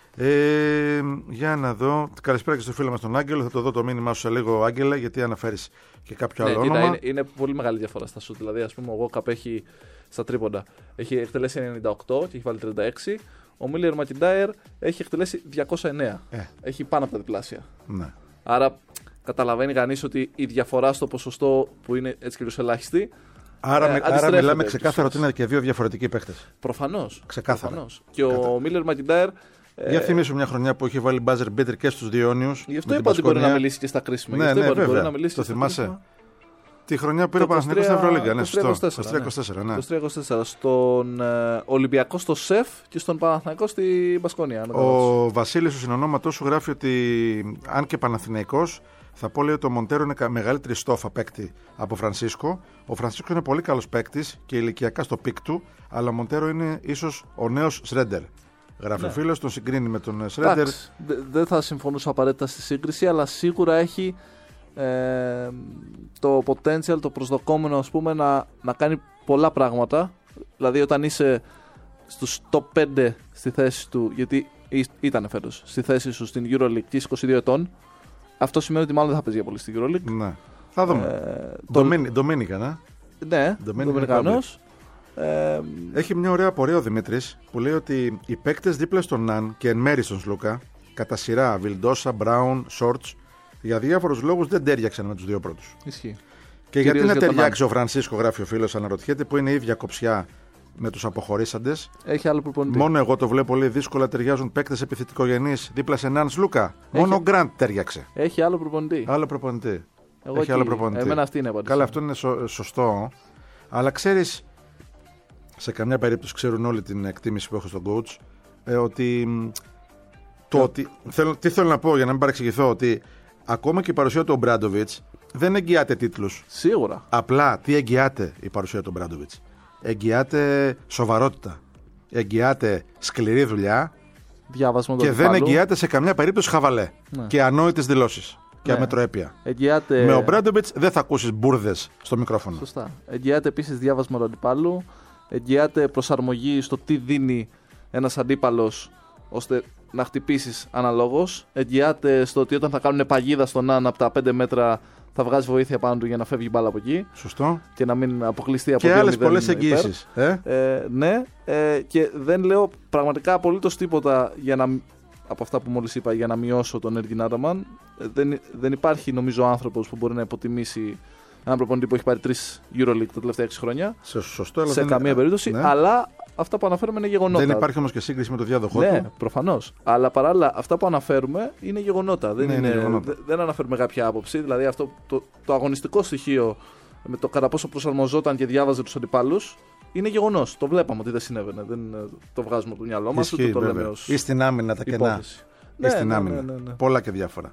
Ε, για να δω. Καλησπέρα και στο φίλο μας τον Άγγελο. Θα το δω το μήνυμά σου σε λίγο, Άγγελε, γιατί αναφέρεις και κάποιο Ναι, άλλο κοίτα, όνομα. είναι, είναι πολύ μεγάλη διαφορά στα σουτ. Δηλαδή, ας πούμε, ο Γόκαπ έχει στα τρίποντα έχει εκτελέσει ενενήντα οκτώ και έχει βάλει τριάντα έξι. Ο Μίλλερ Μακιντάιρ έχει εκτελέσει διακόσια εννέα. Ε. Έχει πάνω από τα διπλάσια. Ναι. Άρα καταλαβαίνει κανείς ότι η διαφορά στο ποσοστό που είναι έτσι και ελάχιστη. Άρα, Ε, με- άρα αντιστρέφεται μιλάμε τους ξεκάθαρα ότι σουτς. είναι και δύο διαφορετικοί παίχτες. Προφανώς. Ξεκάθαρα. Προφανώς. Και ο Μίλλερ Μακιντάιρ. Για θυμίσου μια χρονιά που είχε βάλει buzzer beater και στους δύο αιώνιους. Γι' αυτό με την είπα ότι μπορεί να Πασκόνια. μιλήσει και στα κρίσιμα. Ναι, Γι' αυτό ναι, είπα ότι μπορεί βέβαια. να μιλήσει Το και στα θυμάσαι. κρίσιμα. Τη χρονιά που πήρε ο Το Παναθηναϊκός στην Ευρωλίγκα. Ναι, είκοσι τρία είκοσι σωστό. τέσσερα, είκοσι τρία είκοσι τέσσερα, ναι. είκοσι τρία είκοσι τέσσερα. Στον ε, Ολυμπιακό στο ΣΕΦ και στον Παναθηναϊκό στη Μπασκόνια. αν δεν κάνω λάθος. Ο Βασίλης του συνονόματός σου γράφει ότι αν και Παναθηναϊκός, θα πω λέει ότι ο Μοντέρο είναι κα- μεγαλύτερη στόφα παίκτη από Φρανσίσκο. Ο Φρανσίσκο είναι πολύ καλός παίκτης και ηλικιακά στο πικ του, αλλά ο Μοντέρο είναι ίσως ο νέος Σρέντερ. Γράφει ο φίλος, τον συγκρίνει με τον Σρέντερ. Εντάξει, δε- δεν θα συμφωνούσα απαραίτητα στη σύγκριση, αλλά σίγουρα έχει ε, το potential, το προσδοκόμενο, ας πούμε, να, να κάνει πολλά πράγματα. Δηλαδή όταν είσαι στους top πέντε στη θέση του, γιατί ή- ήταν φέτος στη θέση σου στην EuroLeague και είσαι είκοσι δύο ετών, αυτό σημαίνει ότι μάλλον δεν θα παίζει για πολύ στην EuroLeague. Ναι. Θα δούμε. Ε, το- Ντομίνι- Ντομίνικα, ναι. Ναι, Dominican Δομινικανός. Ε, Έχει μια ωραία απορία ο Δημήτρης που λέει ότι οι παίκτες δίπλα στον Ναν και εν μέρη στον Σλούκα, κατά σειρά Βιλντόσα, Μπράουν, Σόρτς, για διάφορους λόγους δεν τέριαξαν με τους δύο πρώτους. ισχύει. Και Κυρίως γιατί να για τον ταιριάξει ο Φρανσίσκο, γράφει ο φίλος, αναρωτιέται, που είναι η ίδια κοψιά με τους αποχωρήσαντες. Έχει άλλο προπονητή. Μόνο εγώ το βλέπω πολύ δύσκολα ταιριάζουν παίκτες επιθετικογενείς δίπλα σε Ναν Σλούκα. Μόνο ο Γκραντ τέριαξε. Έχει άλλο προπονητή. Άλλο προπονητή. Εγώ Έχει εκεί- άλλο προπονητή. Εμένα αυτή είναι η απάντηση. Καλά, αυτό είναι σω- σωστό. Αλλά ξέρεις, σε καμιά περίπτωση ξέρουν όλοι την εκτίμηση που έχω στον coach. ε, ότι. Το ότι θέλω, τι θέλω να πω για να μην παρεξηγηθώ, ότι ακόμα και η παρουσία του Ομπράντοβιτς δεν εγγυάται τίτλους. Σίγουρα. Απλά τι εγγυάται η παρουσία του Ομπράντοβιτς? Εγγυάται σοβαρότητα. Εγγυάται σκληρή δουλειά. Διάβασμα και δεν εγγυάται σε καμιά περίπτωση χαβαλέ. Ναι. Και ανόητες δηλώσεις. Και ναι. αμετροέπεια. Εγγυάται... Με Ομπράντοβιτς δεν θα ακούσεις μπουρδες στο μικρόφωνο. Σωστά. Εγγυάται επίσης διάβασμα του αντιπάλου. Εγγυάται προσαρμογή στο τι δίνει ένας αντίπαλος ώστε να χτυπήσεις αναλόγως. Εγγυάται στο ότι όταν θα κάνουν παγίδα στον Άν από τα πέντε μέτρα θα βγάζει βοήθεια πάνω του για να φεύγει η μπάλα από εκεί. Σωστό. Και να μην αποκλειστεί από και άλλες πολλές εγγύησεις. Ε? Ε, ναι. Ε, και δεν λέω πραγματικά απολύτως τίποτα για να, από αυτά που μόλις είπα για να μειώσω τον Έργιν Άνταμαν. Ε, δεν, δεν υπάρχει νομίζω άνθρωπος που μπορεί να υποτιμήσει έναν προπονητή που έχει πάρει τρεις EuroLeague τα τελευταία έξι χρόνια. Σωστό, αλλά σε δεν... καμία περίπτωση. Ναι. Αλλά αυτά που αναφέρουμε είναι γεγονότα. Δεν υπάρχει όμως και σύγκριση με το διάδοχό ναι, του. Ναι, προφανώς. Αλλά παράλληλα, αυτά που αναφέρουμε είναι γεγονότα. Δεν, ναι, είναι, είναι γεγονότα. δεν αναφέρουμε κάποια άποψη. Δηλαδή, αυτό το, το αγωνιστικό στοιχείο με το κατά πόσο προσαρμοζόταν και διάβαζε τους αντιπάλους είναι γεγονός. Το βλέπαμε ότι δεν συνέβαινε. Δεν το βγάζουμε από το μυαλό μας. Ισχύει, το λέμε ως ή στην άμυνα τα κενά. Ναι, ή στην ναι, άμυνα. ναι, ναι, ναι. Πολλά και διάφορα.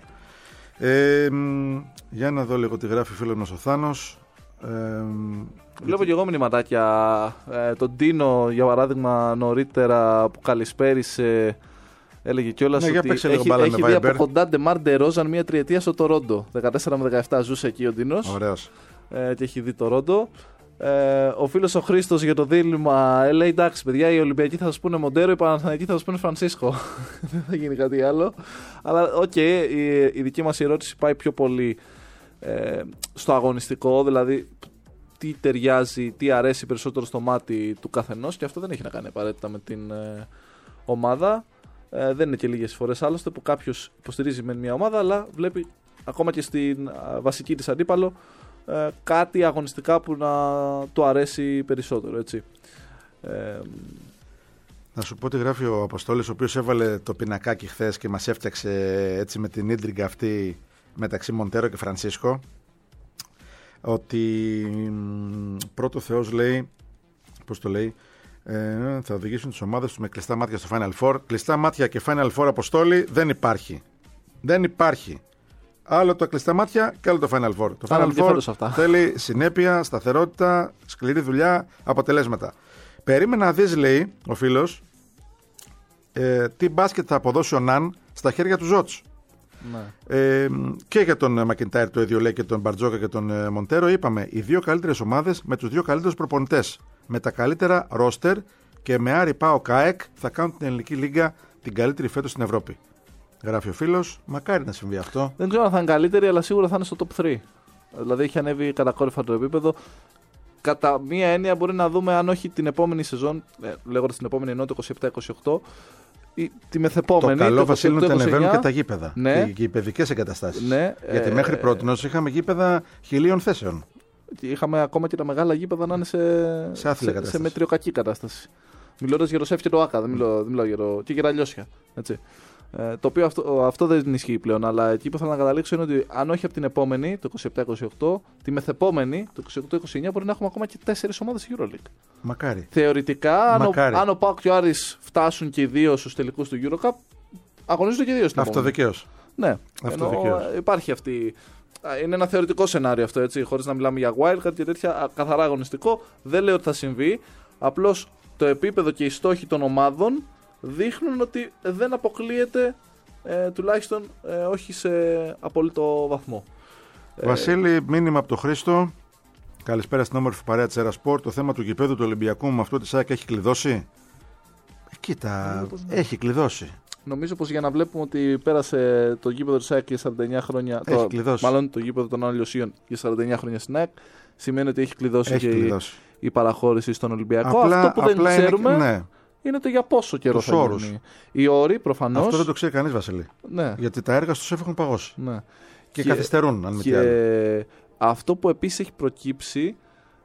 Ε, για να δω λίγο τι γράφει ο φίλος μας ο Θάνος. Ε, Βλέπω και εγώ μηνυματάκια. Ε, τον Ντίνο, για παράδειγμα, νωρίτερα που καλησπέρισε, έλεγε κιόλας ναι, ότι έχει, έχει δει από κοντά Ντεμάρ Ντερόζαν μία τριετία στο Τορόντο. δεκατέσσερα με δεκαεπτά ζούσε εκεί ο Ντίνος. Ωραίος. Ε, και έχει δει το Ρόντο. Ε, ο φίλος ο Χρήστος για το δίλημμα λέει εντάξει παιδιά, οι Ολυμπιακοί θα σας πούνε Μοντέρο, οι Παναθηναϊκοί θα σας πούνε Φρανσίσκο. Δεν θα γίνει κάτι άλλο. Αλλά οκ, okay, η, η δική μας ερώτηση πάει πιο πολύ ε, στο αγωνιστικό, δηλαδή τι ταιριάζει, τι αρέσει περισσότερο στο μάτι του καθενός, και αυτό δεν έχει να κάνει απαραίτητα με την ε, ομάδα. Ε, δεν είναι και λίγες φορές άλλωστε που κάποιος υποστηρίζει με μια ομάδα, αλλά βλέπει ακόμα και στην α, βασική της αντίπαλο ε, κάτι αγωνιστικά που να του αρέσει περισσότερο, έτσι. Ε, να σου πω τι γράφει ο Αποστόλης, ο οποίος έβαλε το πινακάκι χθες και μας έφτιαξε έτσι με την ίντριγκα αυτή μεταξύ Μοντέρο και Φρανσίσκο, ότι πρώτο Θεός λέει, πώς το λέει, ε, θα οδηγήσουν τις ομάδες τους με κλειστά μάτια στο Final Four. Κλειστά μάτια και Final Four, Αποστόλη, δεν υπάρχει. Δεν υπάρχει. Άλλο το κλειστά μάτια και άλλο το Final Four. Το Final Four θέλει συνέπεια, σταθερότητα, σκληρή δουλειά, αποτελέσματα. Περίμενα να δεις, λέει ο φίλος, ε, τι μπάσκετ θα αποδώσει ο Ναν στα χέρια του Ζότς. Ναι. Ε, και για τον Μακιντάιρ το ίδιο λέει, και τον Μπαρτζόκα και τον ε, Μοντέρο. Είπαμε οι δύο καλύτερες ομάδες με τους δύο καλύτερους προπονητές, με τα καλύτερα ρόστερ, και με Άρη Πάο ΚΑΕΚ θα κάνουν την ελληνική λίγα την καλύτερη φέτος στην Ευρώπη. Γράφει ο φίλος, μακάρι να συμβεί αυτό. Δεν ξέρω αν θα είναι καλύτερη, αλλά σίγουρα θα είναι στο top τρία. Δηλαδή έχει ανέβει κατακόρυφα το επίπεδο. Κατά μία έννοια μπορεί να δούμε, αν όχι την επόμενη σεζόν, ε, λέγοντας την επόμενη ενώ το είκοσι επτά είκοσι οκτώ, ή τη μεθεπόμενη. Το καλό, Βασίλη, είναι ότι ανεβαίνουν και τα γήπεδα. Ναι. Και οι παιδικές εγκαταστάσεις. Ναι. Γιατί ε, μέχρι πρώτη είχαμε γήπεδα χιλίων θέσεων. Είχαμε ακόμα και τα μεγάλα γήπεδα να είναι σε, σε, σε, σε μετριοκακή κατάσταση. Μιλώντας για το ΣΕΦ και το ΆΚΑ, δεν μιλάω, δεν μιλάω για το. Και για τα Λιώσια. Έτσι. Ε, το οποίο αυτό, αυτό δεν ισχύει πλέον. Αλλά εκεί που θέλω να καταλήξω είναι ότι αν όχι από την επόμενη, το είκοσι επτά είκοσι οκτώ, τη μεθεπόμενη, το είκοσι οκτώ είκοσι εννιά, μπορεί να έχουμε ακόμα και τέσσερις ομάδες EuroLeague. Μακάρι. Θεωρητικά, Μακάρι. αν ο ΠΑΟΚ και ο Άρης φτάσουν και οι δύο στους τελικούς του EuroCup, αγωνίζονται και οι δύο στην επόμενη. Αυτοδικαίως. Ναι, Αυτοδικαίως. Υπάρχει αυτή. Είναι ένα θεωρητικό σενάριο αυτό, έτσι, χωρίς να μιλάμε για wildcard και τέτοια, καθαρά αγωνιστικό. Δεν λέω ότι θα συμβεί. Απλώς το επίπεδο και οι στόχοι των ομάδων δείχνουν ότι δεν αποκλείεται, ε, τουλάχιστον ε, όχι σε απόλυτο βαθμό. Βασίλη, μήνυμα από τον Χρήστο. Καλησπέρα στην όμορφη παρέα της Ερασπορ. Το θέμα του γηπέδου του Ολυμπιακού με αυτό της ΑΕΚ έχει κλειδώσει. Ε, κοίτα, ναι. Έχει κλειδώσει. Νομίζω πως για να βλέπουμε ότι πέρασε το γήπεδο της ΑΕΚ για σαράντα εννιά χρόνια. Έχει το, κλειδώσει. Μάλλον το γήπεδο των άλλων Λιωσίων για σαράντα εννιά χρόνια στην ΑΕΚ, σημαίνει ότι έχει κλειδώσει έχει και κλειδώσει. Η, η παραχώρηση στον Ολυμπιακό. Απλά, αυτό που δεν ξέρουμε είναι, ναι. είναι το για πόσο καιρό τους θα όρους. γίνει. Οι όροι προφανώς. Αυτό δεν το ξέρει κανείς, Βασίλη. Ναι. Γιατί τα έργα στους έχουν παγώσει. Ναι. Και, και καθυστερούν, αν μη τι άλλο. Αυτό που επίσης έχει προκύψει.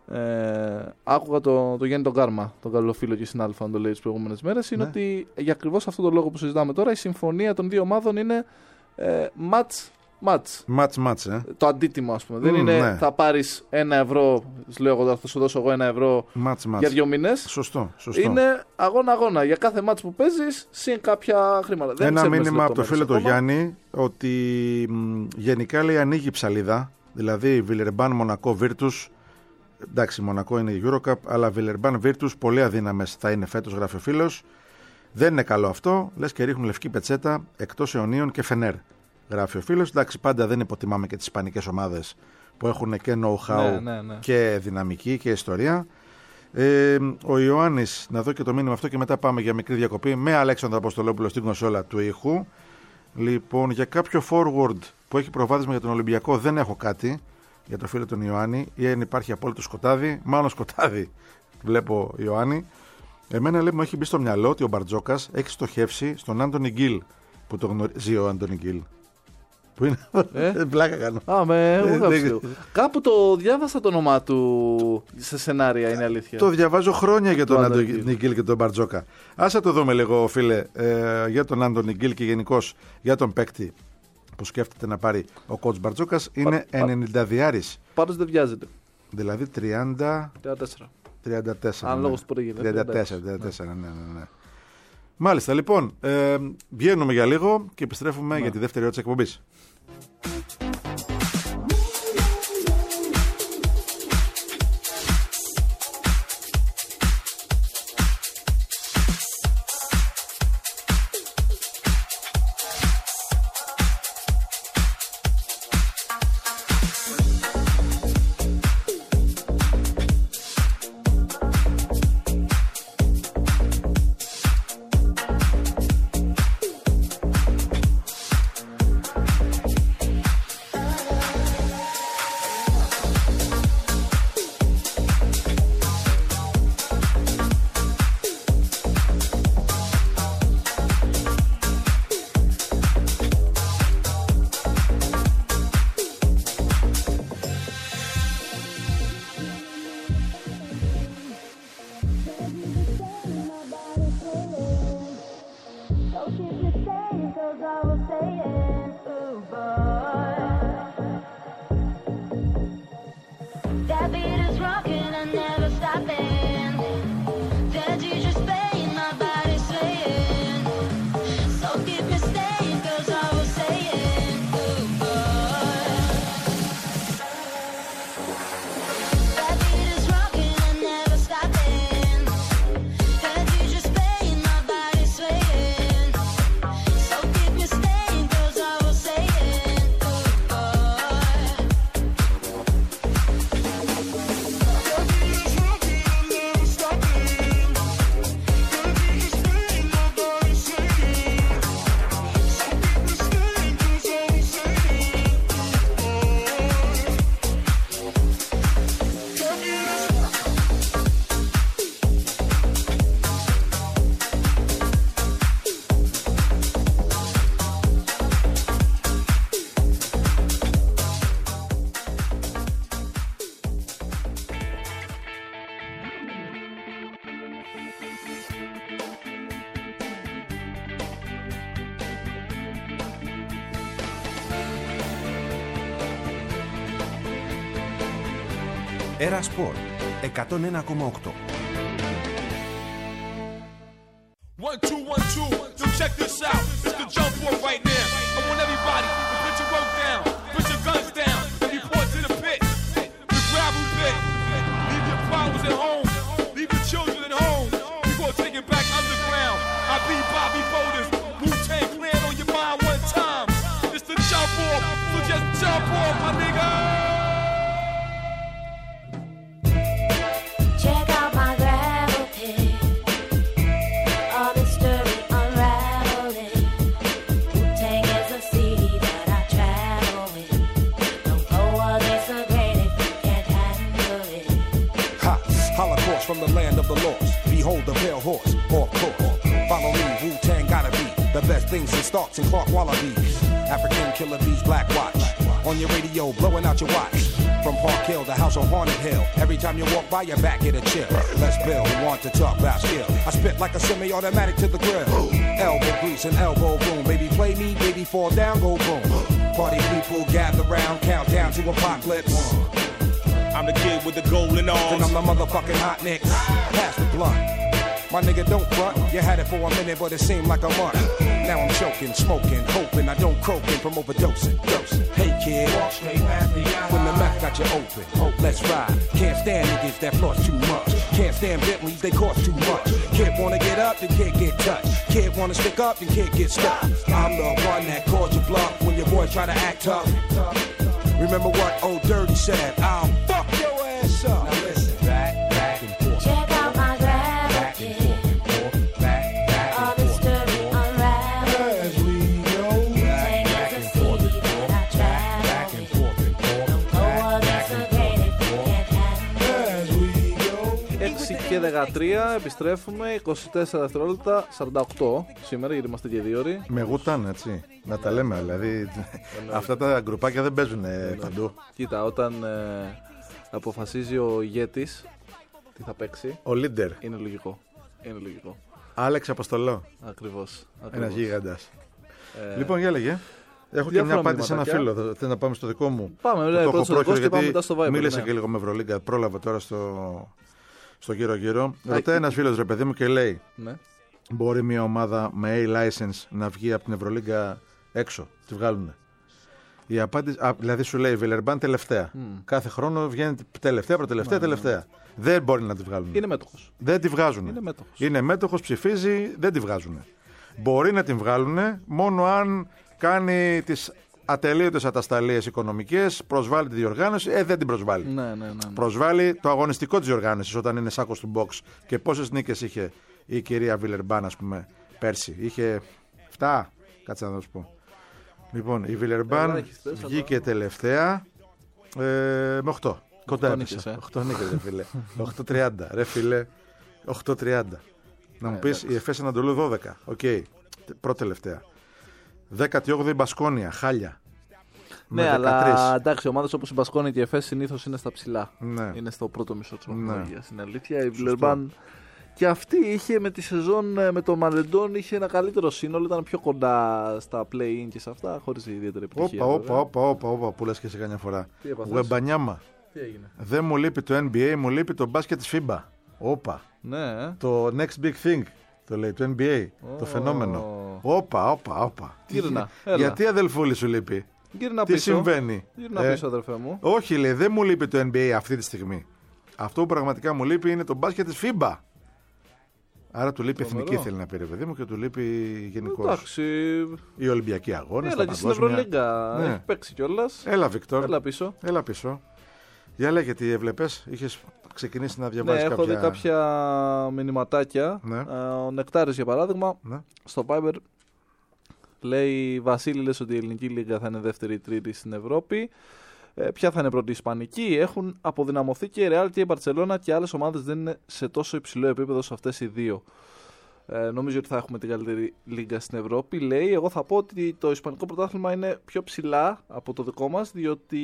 Ε, άκουγα το, το Γιάννη τον Κάρμα, τον καλό φίλο και συνάδελφο, αν το λέει τις προηγούμενες μέρες, είναι ναι. ότι για ακριβώς αυτόν τον λόγο που συζητάμε τώρα, η συμφωνία των δύο ομάδων είναι ε, match μάτς. Μάτς, μάτς, ε. Το αντίτιμο, ας πούμε. Δεν Mm, είναι ναι. θα πάρεις ένα ευρώ, λέω εγώ, θα σου δώσω εγώ ένα ευρώ Μάτς, μάτς. για δύο μήνες. Σωστό, σωστό. Είναι αγώνα-αγώνα. Για κάθε μάτς που παίζεις, συν κάποια χρήματα. Δεν Ένα ξέρουμε τις μήνυμα από το φίλο λεπτομέρειες του ακόμα. Γιάννη ότι μ, γενικά λέει ανοίγει η ψαλίδα. Δηλαδή Βιλερμπάν, Μονακό, Virtus. Εντάξει, Μονακό είναι η Eurocup, αλλά Βιλερμπάν, Virtus πολύ αδύναμες θα είναι φέτος, γράφει ο φίλος. Δεν είναι καλό αυτό. Λες και ρίχνουν λευκή πετσέτα εκτός Αιωνίων και Φενέρ, γράφει ο φίλος. Εντάξει, πάντα δεν υποτιμάμε και τις ισπανικές ομάδες που έχουν και know-how Ναι, ναι, ναι. και δυναμική και ιστορία. Ε, ο Ιωάννης, να δω και το μήνυμα αυτό και μετά πάμε για μικρή διακοπή με Αλέξανδρο Αποστολόπουλο στην κονσόλα του ήχου. Λοιπόν, για κάποιο forward που έχει προβάδισμα για τον Ολυμπιακό δεν έχω κάτι για το φίλο τον Ιωάννη, ή αν υπάρχει απόλυτο σκοτάδι, μάλλον σκοτάδι βλέπω Ιωάννη. Εμένα λέει μου έχει μπει στο μυαλό ότι ο Μπαρτζόκας έχει στοχεύσει στον Άντονι Γκίλ που το γνωρίζει ο Άντονι Γκίλ. Που είναι. Ε? Πλάκα κάνω. Α, με Ε, εγώ δεν- ξέρω. Κάπου το διάβασα το όνομά του σε σενάρια, είναι αλήθεια. Το διαβάζω χρόνια για τον Το Άντονι Άντονι Γκίλ και τον Μπαρτζόκα. Άσε το δούμε λίγο, φίλε, ε, για τον Άντονι Γκίλ και γενικώς για τον παίκτη που σκέφτεται να πάρει ο κότς Μπαρτζόκας. Είναι πα- ενενήντα διάρης, Πάντως δεν βιάζεται. δηλαδή τριάντα, τριάντα τέσσερα. τριάντα τέσσερα. Αν ναι. λόγος του μπορεί γίνεται. τριάντα τέσσερα, τριάντα τέσσερα, ναι, ναι, ναι. Μάλιστα, λοιπόν, ε, βγαίνουμε για λίγο και επιστρέφουμε Ναι. για τη δεύτερη ώρα της εκπομπής. That beat is rocking and never stopping. That D J playing, my body swaying. So keep me staying, 'cause I was saying, ooh boy. That beat is rocking and never stopping. That D J playing, my body swaying. So keep me staying, 'cause I was saying, ooh boy. Era Sport εκατόν ένα κόμμα οκτώ. One, two, one, two. Yo, check this out. It's the jump off right now. I want everybody to put your work down, put your guns down, and report to the pit. The gravel pit. Leave your problems at home. Leave your children at home. We gonna take it back underground. I be Bobby Boulders. Wu-Tang Clan on your mind one time. It's the jump off. So just jump off, my nigga. Check out my gravel pit. All this dirty unraveling. Wu-Tang is a C D that I travel with. Don't go this so great if you can't handle it. Ha! Holocaust from the land of the lost. Behold the pale horse, or course. Follow me, Wu-Tang gotta be the best things in Starks and Clark Wallabies. African killer bees, black watch. On your radio, blowing out your watch. From Park Hill, the house on Haunted Hill. Every time you walk by, your back get a chill. Let's build, who want to talk about skill. I spit like a semi-automatic to the grill. Elbow grease and elbow boom. Baby play me, baby fall down, go boom. Party people gather round, count down to apocalypse. I'm the kid with the golden arms. And I'm the motherfucking hot nicks. Pass the blunt. My nigga, don't front. You had it for a minute, but it seemed like a month. Now I'm choking, smoking, hoping I don't croaking from overdosing. Dosing. Hey kid, when the mouth got you open, let's ride. Can't stand niggas that floss too much. Can't stand Bentleys, they cost too much. Kid wanna get up, then can't get touched. Kid wanna stick up, then can't get stuck. I'm the one that calls you bluff when your boys try to act tough. Remember what old Dirty said? I'll fuck your ass up. Now listen, back, back and forth. Check out my gravity. All this story unraveled. As we go, Take as a city that I travel with. Don't go against the grain if you can't handle it. as we go. έξι και δεκατρία, επιστρέφουμε, είκοσι τέσσερα δευτερόλεπτα, σαράντα οκτώ σήμερα, γιατί είμαστε και δύο ώρες. Με γούταν, έτσι. Να τα λέμε, δηλαδή. Αυτά τα γκρουπάκια δεν παίζουν ε, παντού. Κοίτα, όταν ε, αποφασίζει ο ηγέτης τι θα παίξει, Ο Λίντερ, είναι λογικό. Είναι λογικό. Άλεξ Αποστολό. Ακριβώς. Ένα ακριβώς. γίγαντα. Ε, Λοιπόν, για έλεγε. Έχω και διάφορα μια απάντηση σε ένα μηνυματάκια. φίλο. Θέλω να πάμε στο δικό μου. Πάμε, Που ναι, το πρώτο έχω στο δικό πρόχειρο, σου και πάμε γιατί μετά στο Viber. μίλησα ναι. και λίγο με Ευρωλίγκα. Πρόλαβα τώρα στο, στο γύρω-γύρω. Ρωτάει ένα φίλο, ρε παιδί μου, και λέει: Ναι. Μπορεί μια ομάδα με A-license να βγει από την Ευρωλίγκα έξω? Τη βγάλουν. Η απάντηση, α, δηλαδή σου λέει Βιλερμπάν τελευταία. Κάθε χρόνο βγαίνει τελευταία, προτελευταία, τελευταία. Δεν μπορεί να τη βγάλουν. Είναι μέτοχος. Δεν τη βγάζουν. Είναι μέτοχος. Είναι μέτοχος, ψηφίζει, δεν τη βγάζουν. Μπορεί να την βγάλουν μόνο αν κάνει τις ατελείωτες ατασταλίες οικονομικές, προσβάλλει τη διοργάνωση, ε, δεν την προσβάλλει. Ναι, ναι, ναι, ναι. Προσβάλλει το αγωνιστικό της διοργάνωσης όταν είναι σάκος του box. Και πόσες νίκες είχε η κυρία Βιλερμπάν, ας πούμε, πέρσι? Είχε επτά, κάτσε να σου πω. Λοιπόν, η Βιλερμπάν Ελάχιστες, βγήκε τελευταία ε, με οκτώ. Κοντά νίκες, έπεσε. ε. οκτώ νίκες, ρε φίλε. οκτώ τριάντα, ρε φίλε. οκτώ τριάντα. Να μου πεις, η Εφές Ανατολού δώδεκα. Οκ, πρώτη τελευταία. δέκατη όγδοη η Μπασκόνια, χάλια. Με Ναι, δεκατρείς. αλλά εντάξει, ομάδες όπως η Μπασκόνη και η Εφές συνήθως είναι στα ψηλά. Ναι. Είναι στο πρώτο μισό της Ναι. βαθμολογίας. Είναι αλήθεια. Η Βιλερμπάν και αυτή είχε με τη σεζόν ε, με το Μαλεντόν είχε ένα καλύτερο σύνολο, ήταν πιο κοντά στα play-in και σε αυτά, χωρίς ιδιαίτερη επιτυχία. Όπα, βέβαια. όπα, όπα, όπα, όπα, που λες και σε καμιά φορά. Τι έπαθες? Γουεμπανιάμα. Τι έγινε? Δεν μου λείπει το N B A, μου λείπει το μπάσκετ της φίμπα. Όπα. Ναι, ε. Το next big thing. Το λέει, το N B A. Το φαινόμενο. Όπα, όπα, όπα. Γύρνα, Τι- έλα. Γιατί αδελφούλη σου λείπει? Γύρνα Τι πίσω. συμβαίνει? Γύρνα Ε, πίσω, αδερφέ μου. Όχι, λέει, δεν μου λείπει το N B A αυτή τη στιγμή. Αυτό που πραγματικά μου λείπει είναι το μπάσκετ της φίμπα. Άρα του λείπει Τρομερό. εθνική, θέλει να πει, ρε παιδί μου, και του λείπει γενικώ. Εντάξει. Οι Ολυμπιακοί αγώνες. Έλα τα και στην παγκόσμια. Ευρωλίγκα. Ναι. Έχει παίξει κιόλας. Έλα, Βίκτορ. Έλα πίσω. Έλα πίσω. Για λέγε τι έβλεπες, είχες ξεκινήσει να Ναι, διαβάζεις έχω κάποια... δει κάποια μηνυματάκια. Ναι. Ε, Ο Νεκτάρης, για παράδειγμα, Ναι. στο Viber λέει: Βασίλη, λες ότι η Ελληνική Λίγκα θα είναι δεύτερη ή τρίτη στην Ευρώπη. Ε, ποια θα είναι πρώτη? Η Ισπανική? Έχουν αποδυναμωθεί και η Real και η Μπαρτσελώνα και άλλες ομάδες δεν είναι σε τόσο υψηλό επίπεδο σε αυτές οι δύο. Ε, νομίζω ότι θα έχουμε την καλύτερη λίγκα στην Ευρώπη. Λέει: Εγώ θα πω ότι το Ισπανικό πρωτάθλημα είναι πιο ψηλά από το δικό μας, διότι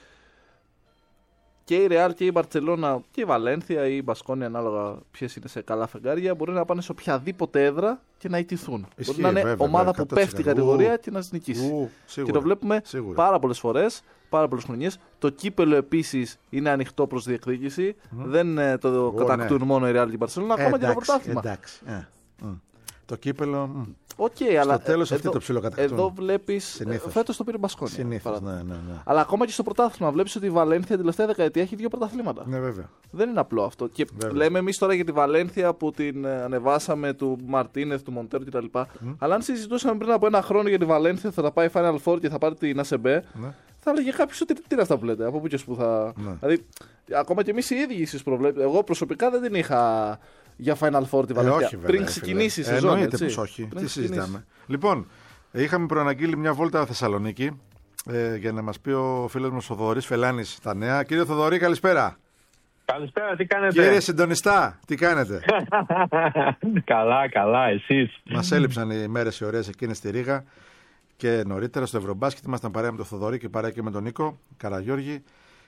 και η Real και η Μπαρτσελώνα και η Βαλένθια ή η Μπασκόνια, ανάλογα ποιες είναι σε καλά φεγγάρια, μπορεί να πάνε σε οποιαδήποτε έδρα και να ιτηθούν. Ισχύει, Μπορεί να είναι βέβαια, ομάδα εκατό που τοις πέφτει η εκατό. κατηγορία Ου, και να νικήσει. Ου, σίγουρα, Και το βλέπουμε σίγουρα. πάρα πολλές φορές, πάρα πολλές χρονιές. Το κύπελο επίσης είναι ανοιχτό προς διεκδίκηση. Δεν ε, το Ω, κατακτούν ναι. μόνο η Real και η Μπαρτσελώνα, Ε, ακόμα και το εντάξει, πρωτάθλημα. εντάξει. Ε, μ. Το κύπελο. μ. Οκ, αλλά τέλος ε, αυτοί εδώ- το ψιλοκατακτούν. Εδώ βλέπεις. Συνήθως. Φέτος το πήρε η Μπασκόνια. Συνήθως, παράδειγμα. ναι, ναι, ναι. Αλλά ακόμα και στο πρωτάθλημα βλέπεις ότι η Βαλένθια την τελευταία δεκαετία έχει δύο πρωταθλήματα. Ναι, βέβαια. Δεν είναι απλό αυτό. Και Βέβαια. λέμε εμείς τώρα για τη Βαλένθια που την ε, ανεβάσαμε του Μαρτίνεθ, του Μοντέρ κτλ. Αλλά αν συζητούσαμε πριν από ένα χρόνο για τη Βαλένθια θα τα πάει Final Four και θα πάρει την Ασεμπέ, Ναι. θα έλεγε κάποιο ότι τι είναι αυτά που λέτε. Από πού και ως που θα. Ναι. Δηλαδή, ακόμα και εμείς οι ίδιοι ίσως προβλέπετε. Εγώ προσωπικά δεν την είχα για Final Four τη Ε, Βαλένθια. όχι, βέβαια, πριν ρε, φίλε. ξεκινήσει η Ε, σεζόν. εννοείται έτσι. πως όχι. Πριν Τι ξεκινήσει. συζητάμε. Λοιπόν, είχαμε προαναγγείλει μια βόλτα Θεσσαλονίκη ε, για να μας πει ο φίλος μας ο Θοδωρής Φελάνης τα νέα. Κύριε Θοδωρή, καλησπέρα. Καλησπέρα, τι κάνετε? Κύριε συντονιστά, τι κάνετε? Καλά, καλά, εσείς? Μας έλειψαν οι μέρες οι ωραίες εκείνες στη Ρήγα και νωρίτερα στο Ευρωμπάσκετ. Ήμασταν παρέα με τον Θοδωρή και παρέα και με τον Νίκο Καραγιώργη.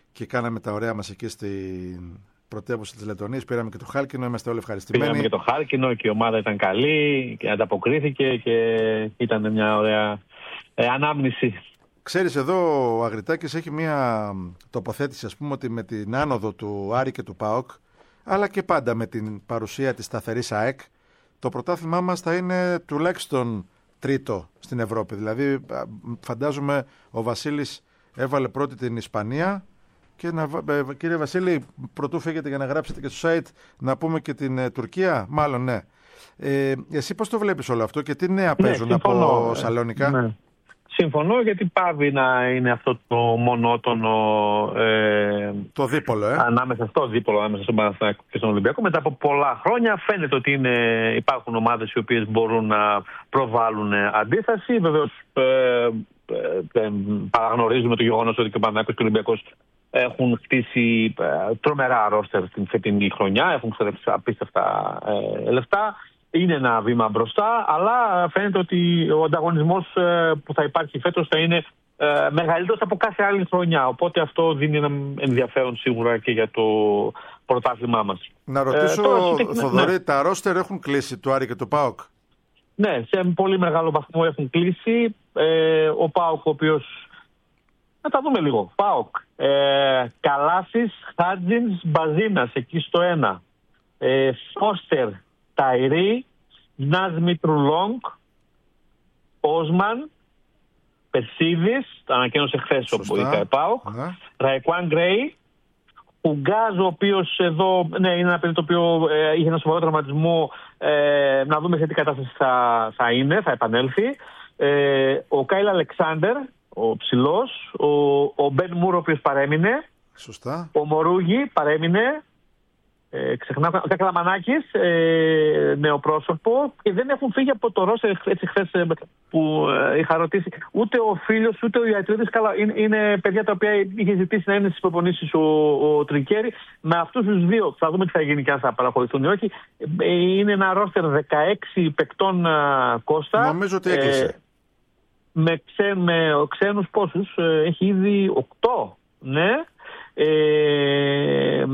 και κάναμε τα ωραία μας εκεί στην πρωτεύουσα της Λετωνίας. Πήραμε και το χάλκινο, είμαστε όλοι ευχαριστημένοι. Πήγαμε και το χάλκινο και η ομάδα ήταν καλή και ανταποκρίθηκε και ήταν μια ωραία ε, ανάμνηση. Ξέρεις, εδώ ο Αγριτάκης έχει μια τοποθέτηση, ας πούμε, ότι με την άνοδο του Άρη και του ΠΑΟΚ, αλλά και πάντα με την παρουσία της σταθερής ΑΕΚ, το πρωτάθλημά μας θα είναι τουλάχιστον τρίτο στην Ευρώπη. Δηλαδή, φαντάζομαι ο Βασίλης έβαλε πρώτη την Ισπανία και να, κύριε Βασίλη, πρωτού φύγετε για να γράψετε και στο site, να πούμε και την ε, Τουρκία, μάλλον ναι. Ε, εσύ πώς το βλέπεις όλο αυτό και τι νέα παίζουν ναι, από Σαλόνικα? Ναι. Συμφωνώ, γιατί πάβει να είναι αυτό το μονότονο ε, το δίπολο, ε. ανάμεσα στο δίπολο, ανάμεσα στον Παναθηναϊκό και στον Ολυμπιακό. Μετά από πολλά χρόνια φαίνεται ότι είναι, υπάρχουν ομάδες οι οποίες μπορούν να προβάλλουν αντίσταση. Βεβαίως ε, ε, ε, παραγνωρίζουμε το γεγονός ότι και ο Παναθηναϊκός και ο Ολυμπιακός έχουν χτίσει ε, τρομερά ρόστερ την φετινή χρονιά, έχουν ξοδέψει απίστευτα ε, λεφτά. Είναι ένα βήμα μπροστά, αλλά φαίνεται ότι ο ανταγωνισμός που θα υπάρχει φέτος θα είναι μεγαλύτερος από κάθε άλλη χρονιά. Οπότε αυτό δίνει ένα ενδιαφέρον σίγουρα και για το πρωτάθλημά μας. Να ρωτήσω, ε, τώρα, Θοδωρή, ναι. Τα ρόστερ έχουν κλείσει του Άρη και του ΠΑΟΚ? Ναι, σε πολύ μεγάλο βαθμό έχουν κλείσει. Ε, ο ΠΑΟΚ, ο οποίος... Να τα δούμε λίγο. ΠΑΟΚ, ε, Καλάσης, Χάτζινς, Μπαζίνας, εκεί στο ένα. Ε, Φώστερ, Ταϊρή, Νάζ Μητρουλόγκ, Όσμαν, Περσίδης, το ανακοίνωσε χθες ο ΠΑΟΚ, Ραϊκουάν Γκρέι, Ουγγάζ, ο οποίος εδώ ναι, είναι ένα παιδί το οποίο ε, είχε ένα σοβαρό τραυματισμό, ε, να δούμε σε τι κατάσταση θα, θα είναι, θα επανέλθει. Ε, ο Κάιλ Αλεξάντερ, ο ψηλός, ο, ο Μπεν Μουρ, ο οποίος παρέμεινε. Σωστά. Ο Μορούγι παρέμεινε. Ε, ξεχνάω, ο Κακλαμανάκης, ε, νεοπρόσωπο, και δεν έχουν φύγει από το ρόστερ έτσι χθες ε, που ε, είχα ρωτήσει ούτε ο Φίλος ούτε ο Ιατρίδης. Καλά, είναι, είναι παιδιά τα οποία είχε ζητήσει να είναι στις προπονήσεις ο, ο Τρικέρι. Με αυτούς τους δύο θα δούμε τι θα γίνει και αν θα παραχωρηθούν ή όχι. Ε, είναι ένα ρόστερ δεκαέξι παικτών ε, Κώστα. Νομίζω ότι έκλεισε. Ε, με, ξέ, με ξένους πόσους, ε, έχει ήδη οκτώ, ναι. Ε,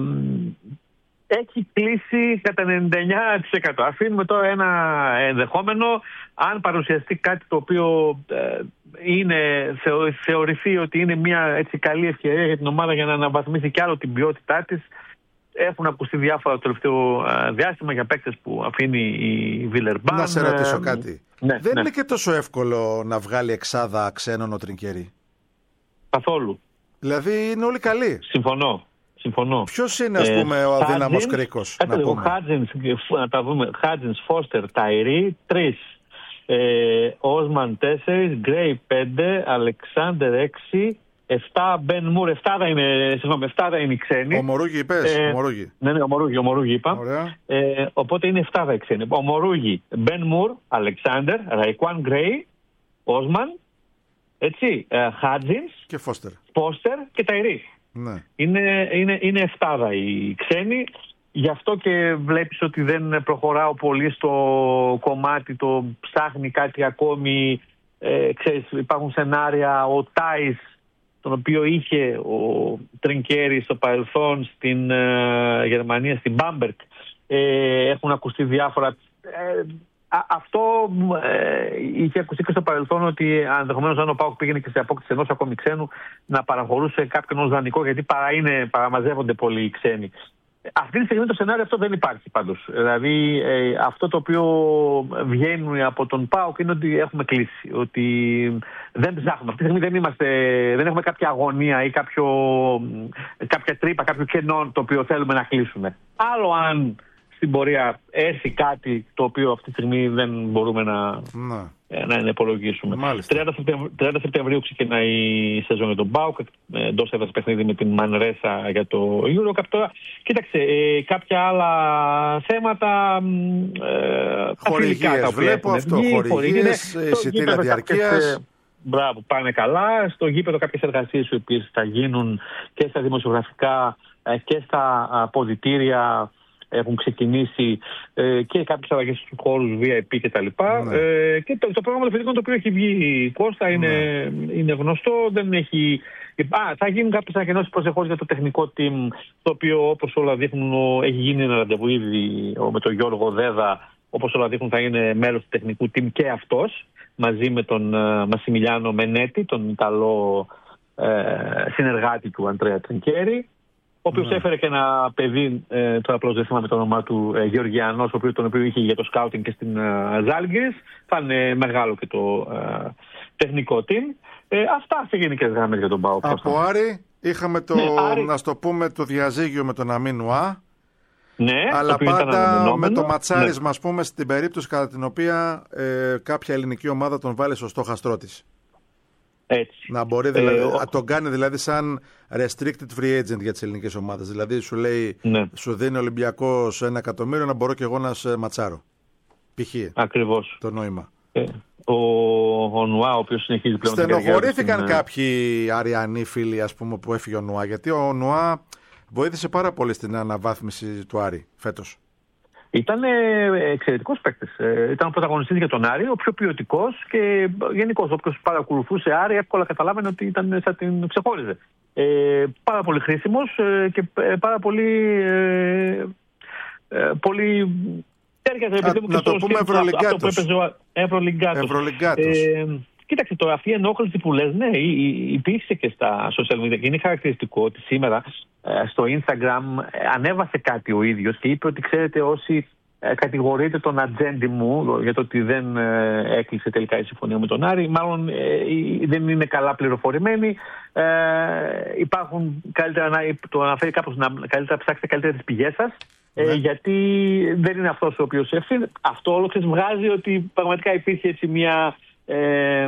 έχει κλείσει κατά ενενήντα εννιά τοις εκατό. Αφήνουμε τώρα ένα ενδεχόμενο, αν παρουσιαστεί κάτι το οποίο ε, είναι, θεω, θεωρηθεί ότι είναι μια έτσι καλή ευκαιρία για την ομάδα για να αναβαθμίσει κι άλλο την ποιότητά της. Έχουν ακουστεί διάφορα το τελευταίο ε, διάστημα για παίκτες που αφήνει η Βιλερμπάν. Να σε ρωτήσω κάτι. Ναι, Δεν ναι. είναι και τόσο εύκολο να βγάλει εξάδα ξένων ο Τρινκέρι? Καθόλου. Δηλαδή είναι όλοι καλοί. Συμφωνώ. Συμφωνώ. Ποιος είναι, ας πούμε, ε, ο αδύναμος κρίκος? Να πούμε. Χάτζινς, να τα δούμε. Χάτζινς, Φώστερ, Ταϊρή, τρεις. Ε, Όσμαν, τέσσερις. Γκρέι, πέντε. Αλεξάνδερ, έξι. Εφτά. Μπεν Μουρ, εφτά θα είναι, συγγνώμη, εφτά θα είναι οι ξένοι. Ο Μορούγι είπες, ε, ο Μορούγι. Ναι, ναι, ο Μορούγι, ο Μορούγι είπα. Ε, οπότε είναι εφτά θα οι ξένοι. Ο Μορούγι, Μπεν Μουρ, Αλεξάνδερ, Ραϊκουάν Γκρέι, Όσμαν, έτσι, ε, Χάτζινς και Φώστερ. Φώστερ και Ταϊρή. Ναι. Είναι, είναι, είναι εφτάδα οι ξένοι. Γι' αυτό και βλέπεις ότι δεν προχωράω πολύ στο κομμάτι, το ψάχνει κάτι ακόμη. Ε, ξέρεις, υπάρχουν σενάρια, ο Τάις, τον οποίο είχε ο Τρινκέρι στο παρελθόν στην ε, Γερμανία, στην Μπάμπερκ. Ε, έχουν ακουστεί διάφορα... Ε, Α, αυτό ε, είχε ακουστεί και στο παρελθόν, ότι ενδεχομένως αν ο ΠΑΟΚ πήγαινε και σε απόκτηση ενός ακόμη ξένου να παραχωρούσε κάποιον ως δανεικό, γιατί παρά είναι, παραμαζεύονται πολλοί οι ξένοι. Αυτή τη στιγμή το σενάριο αυτό δεν υπάρχει πάντως. Δηλαδή ε, αυτό το οποίο βγαίνει από τον ΠΑΟΚ είναι ότι έχουμε κλείσει. Ότι δεν ψάχνουμε. Αυτή τη στιγμή δεν, είμαστε, δεν έχουμε κάποια αγωνία ή κάποιο, κάποια τρύπα, κάποιο κενό το οποίο θέλουμε να κλείσουμε. Άλλο αν στην πορεία έρθει κάτι το οποίο αυτή τη στιγμή δεν μπορούμε να, να, να υπολογίσουμε. τριάντα Σεπτεμβρίου ξεκινάει η σεζόν για τον ΠΑΟΚ, εντός έδρας παιχνίδι με την Μανρέσα για το EuroCup. Τώρα, κοίταξε, ε, κάποια άλλα θέματα. Ε, χορηγίες, βλέπω αυτό. Χορηγίες, εισιτήρια διαρκείας. Μπράβο, πάνε καλά. Στο γήπεδο κάποιες εργασίες οι οποίες θα γίνουν και στα δημοσιογραφικά και στα αποδυτήρια. έχουν ξεκινήσει ε, και κάποιες αλλαγές στους χώρους βι άι πι κτλ. Ναι. Ε, και το, το πρόγραμμα των φοιτητικών το οποίο έχει βγει η Κώστα είναι, ναι. είναι γνωστό, δεν έχει... Α, θα γίνουν κάποιες ανακοινώσεις προσεχώς για το τεχνικό team, το οποίο όπως όλα δείχνουν έχει γίνει ένα ραντεβού ήδη με τον Γιώργο Δέδα, όπως όλα δείχνουν θα είναι μέλος του τεχνικού team και αυτός, μαζί με τον uh, Μασιμιλιάνο Μενέτη, τον Ιταλό ε, συνεργάτη του Αντρέα Τρινκέρι, ο οποίος ναι. έφερε και ένα παιδί, ε, τώρα απλώς δεν θυμάμαι το όνομά του, ε, Γεωργιανός, ο οποίος, τον οποίο είχε για το σκάουτινγκ και στην ε, Ζάλγκιρις. Θα είναι μεγάλο και το ε, τεχνικό team. Ε, αυτά σε γενικές γραμμές για τον ΠΑΟΚ. Από Άρη είχαμε το, ναι, Άρη... να στο πούμε, το διαζύγιο με τον Αμίνουα. Ναι, αλλά πάντα με το ματσάρισμα, ναι. ας πούμε, στην περίπτωση κατά την οποία ε, κάποια ελληνική ομάδα τον βάλει στο στόχαστρό της. Έτσι. Να μπορεί δηλαδή, ε, ο... τον κάνει δηλαδή σαν restricted free agent για τις ελληνικές ομάδες. Δηλαδή σου λέει, ναι. σου δίνει ο Ολυμπιακός ένα εκατομμύριο, να μπορώ και εγώ να σε ματσάρω. Π.χ. Ακριβώς. Το νόημα. Ε, ο, ο Νουά, ο οποίος συνεχίζει πλέον. Στενοχωρήθηκαν στην... κάποιοι Αριανοί φίλοι, ας πούμε, που έφυγε ο Νουά, γιατί ο Νουά βοήθησε πάρα πολύ στην αναβάθμιση του Άρη φέτος. Ήταν εξαιρετικός παίκτης. Ήταν ο πρωταγωνιστής για τον Άρη, ο πιο ποιοτικός και γενικώς όποιος παρακολουθούσε Άρη εύκολα καταλάβαινε ότι ήταν, θα την ξεχώριζε. Ε, πάρα πολύ χρήσιμος και πάρα πολύ, ε, πολύ τέριαζε. Να, να το πούμε ευρωλιγκάτος. Ευρωλιγκάτος. Ε, κοίταξε, το αυτή η ενόχληση που λες, ναι, υπήρξε και στα social media και είναι χαρακτηριστικό ότι σήμερα στο Instagram ανέβασε κάτι ο ίδιος και είπε ότι ξέρετε όσοι κατηγορείτε τον ατζέντη μου για το ότι δεν έκλεισε τελικά η συμφωνία με τον Άρη, μάλλον δεν είναι καλά πληροφορημένοι. Υπάρχουν καλύτερα, να το αναφέρει κάπως, να καλύτερα ψάξετε καλύτερα τις πηγές σας. Ναι. γιατί δεν είναι αυτός ο οποίος ευθύνεται. Αυτό όλο βγάζει ότι πραγματικά υπήρχε έτσι μια ε,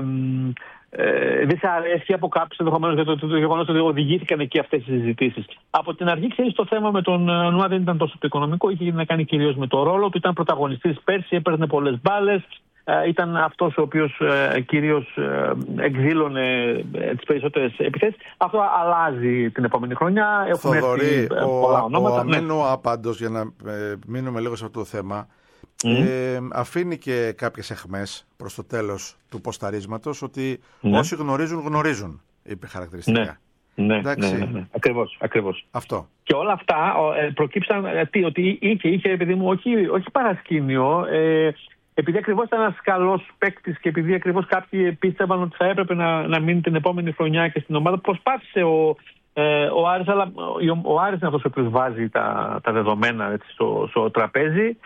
ε, δυσαρέσκεια από κάποιους ενδεχομένως για το, το, το γεγονός ότι οδηγήθηκαν εκεί αυτές τις συζητήσεις. Από την αρχή, ξέρεις, το θέμα με τον Νουά δεν ήταν τόσο το οικονομικό, είχε να κάνει κυρίως με το ρόλο του. Ήταν πρωταγωνιστής πέρσι, έπαιρνε πολλές μπάλες. Ε, ήταν αυτός ο οποίος ε, κυρίως ε, εκδήλωνε ε, τις περισσότερες επιθέσεις. Αυτό αλλάζει την επόμενη χρονιά. Έχουν Θοδωρή, έρθει ε, πολλά ονόματα. Ο Αμίνουα, ναι. πάντως, για να ε, μείνουμε λίγο σε αυτό το θέμα, mm. ε, αφήνει και κάποιες αιχμές προς το τέλος του ποσταρίσματος ότι mm. όσοι γνωρίζουν, γνωρίζουν, είπε χαρακτηριστικά. Ναι. Ναι, ναι, ναι, ναι. Ακριβώς, ακριβώς. Αυτό. Και όλα αυτά ε, προκύψαν τι, ότι είχε, είχε επειδή μου, όχι, όχι παρασκήνιο, ε, επειδή ακριβώς ήταν ένας καλός παίκτης και επειδή ακριβώς κάποιοι πίστευαν ότι θα έπρεπε να, να μείνει την επόμενη χρονιά και στην ομάδα, προσπάθησε ο, ε, ο Άρης, αλλά ο, ο Άρης είναι αυτός ο οποίος βάζει τα, τα δεδομένα έτσι, στο, στο τραπέζι.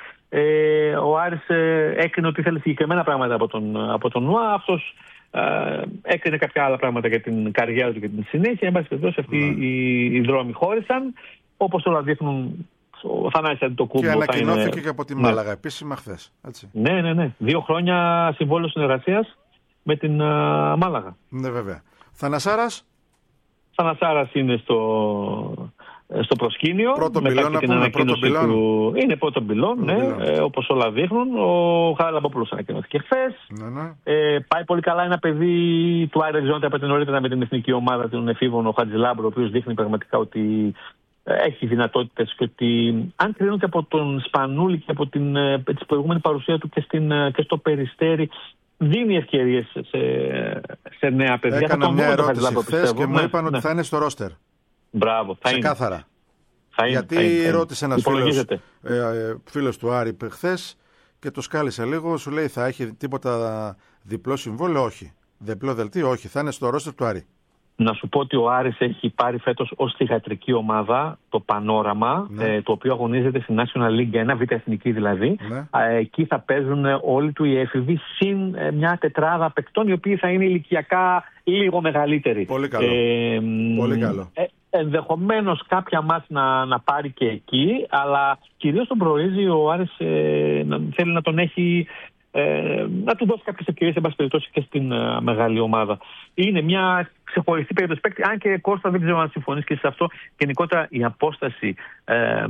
Ε, ο Άρης ε, έκρινε ότι ήθελε συγκεκριμένα πράγματα από τον, από τον Νουά. Αυτός ε, έκρινε κάποια άλλα πράγματα για την καριέρα του και την συνέχεια. Εν πάση περιπτώσει, αυτοί mm. οι, οι δρόμοι χώρισαν, όπως όλα δείχνουν. Ο Θανάσης Αντιτοκούμπο. Και ανακοινώθηκε είναι... και από τη Μάλαγα ναι. επίσημα χθες. Ναι, ναι, ναι. Δύο χρόνια συμβόλαιο συνεργασίας με την uh, Μάλαγα. Ναι, βέβαια. Θανασάρας. Θανασάρας είναι στο, στο προσκήνιο. Πρώτο πυλόν, την ανακοίνωση πρώτο του... Είναι πρώτο πυλόν, ναι, ε, όπως όλα δείχνουν. Ο Χαραλαμπόπουλος ανακοινώθηκε χθες. Ναι, ναι. Ε, πάει πολύ καλά ένα παιδί του Άρη Ζώντα από την νωρίτερα με την εθνική ομάδα των εφήβων, ο Χατζηλάμπρο, ο οποίος δείχνει πραγματικά ότι έχει δυνατότητες και ότι αν κρίνονται από τον Σπανούλη και από την, την προηγούμενη παρουσία του και, στην, και στο Περιστέρι, δίνει ευκαιρίες σε, σε νέα παιδιά. Έκανα θα μια το ερώτηση χθες και μου ναι, είπαν ναι. ότι θα είναι στο ρόστερ. Μπράβο, θα ξεκάθαρα. Είναι. Θα είναι, γιατί θα είναι, ρώτησε ένας φίλος, ε, ε, φίλος του Άρη χθες και το σκάλισε λίγο, σου λέει θα έχει τίποτα διπλό συμβόλαιο, όχι. Διπλό δελτίο, όχι. Θα είναι στο ρόστερ του Άρη. Να σου πω ότι ο Άρης έχει πάρει φέτος ως θυγατρική ομάδα το Πανόραμα, ναι. ε, το οποίο αγωνίζεται στη National League, ένα β' εθνική δηλαδή. Ναι. Ε, εκεί θα παίζουν όλοι του οι έφηβοι, συν ε, μια τετράδα παικτών, οι οποίοι θα είναι ηλικιακά λίγο μεγαλύτεροι. Πολύ καλό. Ε, Πολύ καλό. Ε, ενδεχομένως κάποια μάτς να, να πάρει και εκεί, αλλά κυρίως τον προορίζει ο Άρης, ε, να, θέλει να τον έχει... Ε, να του δώσει κάποιες ευκαιρίες εν πάση περιπτώσει και στην uh, μεγάλη ομάδα. Είναι μια ξεχωριστή περίπτωση παίκτη, αν και Κώστα δεν ξέρω αν συμφωνείς και σε αυτό. Γενικότερα η απόσταση ε,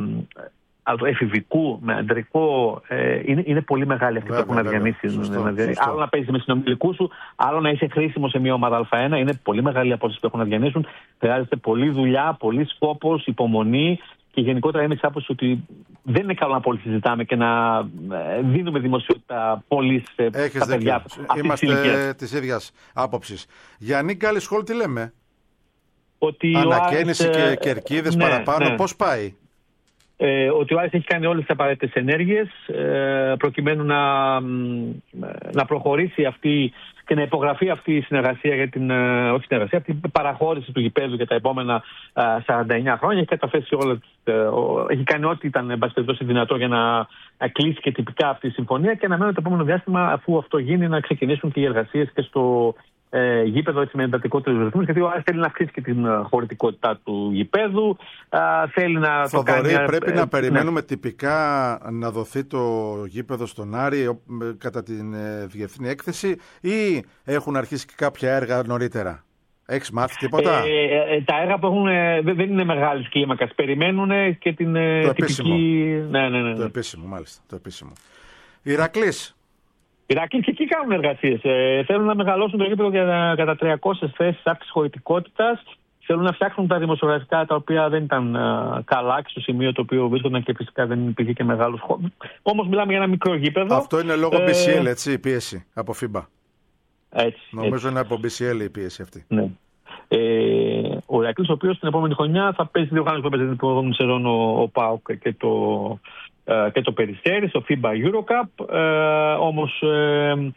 εφηβικού με αντρικό ε, είναι, είναι πολύ μεγάλη αυτή βέβαια, που έχουν αδιανύσει. Άλλο να παίζει με συνομιλικού σου, άλλο να είσαι χρήσιμο σε μια ομάδα Α1. Είναι πολύ μεγάλη η απόσταση που έχουν αδιανύσουν. Χρειάζεται πολλή δουλειά, πολύ σκόπος, υπομονή. Και γενικότερα είναι εξάποση ότι δεν είναι καλό να πολύ συζητάμε και να ε, δίνουμε δημοσιότητα πολύ σε Έχεις τα παιδιά δίκιο. αυτής της Είμαστε ηλικίας. της ίδιας άποψης. Για Νίκ Γκάλισχολ τι λέμε? Ότι Ανακαίνιση ο Άρης, και ε, κερκίδες ναι, παραπάνω, ναι. πώς πάει? Ε, ότι ο Άρης έχει κάνει όλες τις απαραίτητες ενέργειες ε, προκειμένου να, να προχωρήσει αυτή και να υπογραφεί αυτή η συνεργασία για την, ε, όχι συνεργασία, αυτή η παραχώρηση του γηπέδου για τα επόμενα ε, σαράντα εννιά χρόνια. Έχει καταθέσει όλα, ε, ο, έχει κάνει ό,τι ήταν εν πάση περιπτώσει δυνατό για να, να κλείσει και τυπικά αυτή η συμφωνία και αναμένω το επόμενο διάστημα, αφού αυτό γίνει, να ξεκινήσουν και οι εργασίες και στο ε, γήπεδο έτσι, με εντατικότερους ρυθμούς, γιατί ο Άρης θέλει να αυξήσει και την χωρητικότητα του γηπέδου. Α, θέλει να Θοδωρή, το κάνει, πρέπει ε, να ε, περιμένουμε ναι. τυπικά να δοθεί το γήπεδο στον Άρη ε, κατά την ε, διεθνή έκθεση ή έχουν αρχίσει και κάποια έργα νωρίτερα? Έχεις μάθει τίποτα? Ε, ε, τα έργα που έχουν ε, δεν είναι μεγάλης κλίμακας. Περιμένουν και την ε, Το τυπική... επίσημο. Ναι, ναι, ναι. Το επίσημο, μάλιστα. Το επίσημο. Ηρακλής. Οι Ηρακλείς και εκεί κάνουν εργασίες. Ε, θέλουν να μεγαλώσουν το γήπεδο για, κατά τριακόσιες θέσεις αύξηση χωρητικότητας. Θέλουν να φτιάξουν τα δημοσιογραφικά τα οποία δεν ήταν uh, καλά και στο σημείο το οποίο βρίσκονταν και φυσικά δεν υπήρχε και μεγάλος χώρος. Όμως μιλάμε για ένα μικρό γήπεδο. Αυτό είναι λόγω ε, μπι σι ελ, έτσι, η πίεση από φίμπα. Έτσι, Νομίζω έτσι. είναι από μπι σι ελ η πίεση αυτή. Ναι. Ε, ο Ηρακλής, ο οποίος την επόμενη χρονιά θα παίζει δύο γάνες που έπαιζε την επόμενη σεζόν ο, ο ΠΑΟΚ και το, ε, και το Περιστέρι στο φίμπα Eurocup. Ε, όμως ε,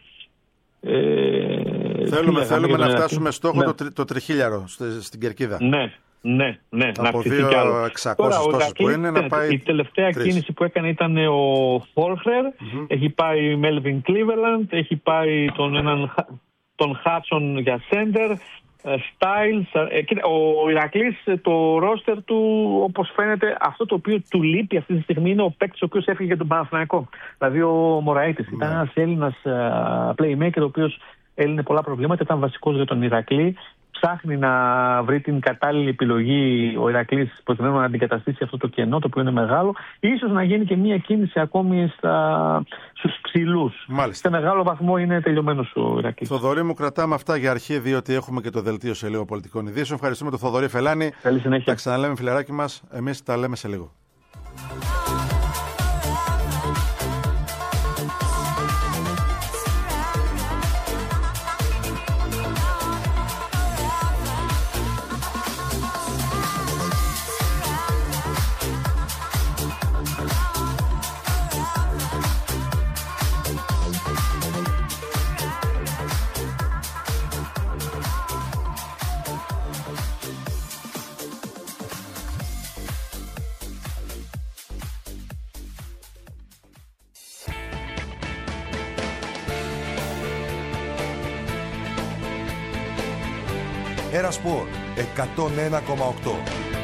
ε, θέλουμε θέλουμε να φτάσουμε στόχο ναι. το, τρι, το τριχίλιαρο στη, στην Κερκίδα. Ναι, ναι, ναι. Από δύο εξακόσιες τόσες που είναι να πάει. Η τελευταία τρεις. κίνηση που έκανε ήταν ο Φόλχρερ. Mm-hmm. Έχει πάει Μέλβιν Κλίβελαντ. Έχει πάει τον, έναν, τον Χάτσον για σέντερ. Styles. Ο Ηρακλής, το ρόστερ του, όπως φαίνεται, αυτό το οποίο του λείπει αυτή τη στιγμή είναι ο παίκτης ο οποίος έφυγε για τον Παναθηναϊκό. Δηλαδή ο Μωραΐτης. Ήταν ένας Έλληνας playmaker, ο οποίος έλυνε πολλά προβλήματα, ήταν βασικός για τον Ηρακλή. Ψάχνει να βρει την κατάλληλη επιλογή ο Ηρακλής προκειμένου να αντικαταστήσει αυτό το κενό, το οποίο είναι μεγάλο. Ίσως να γίνει και μία κίνηση ακόμη στα... στους ψηλούς. Μάλιστα. Σε μεγάλο βαθμό είναι τελειωμένος ο Ηρακλής. Θοδωρή μου, κρατάμε αυτά για αρχή, διότι έχουμε και το δελτίο σε λίγο πολιτικών ειδήσεων. Ευχαριστούμε τον Θοδωρή Φελάνη. Καλή συνέχεια. Τα ξαναλέμε, φιλεράκι μας. Εμείς τα λέμε σε λίγο. Ένα Σπορ εκατόν ένα κόμμα οκτώ.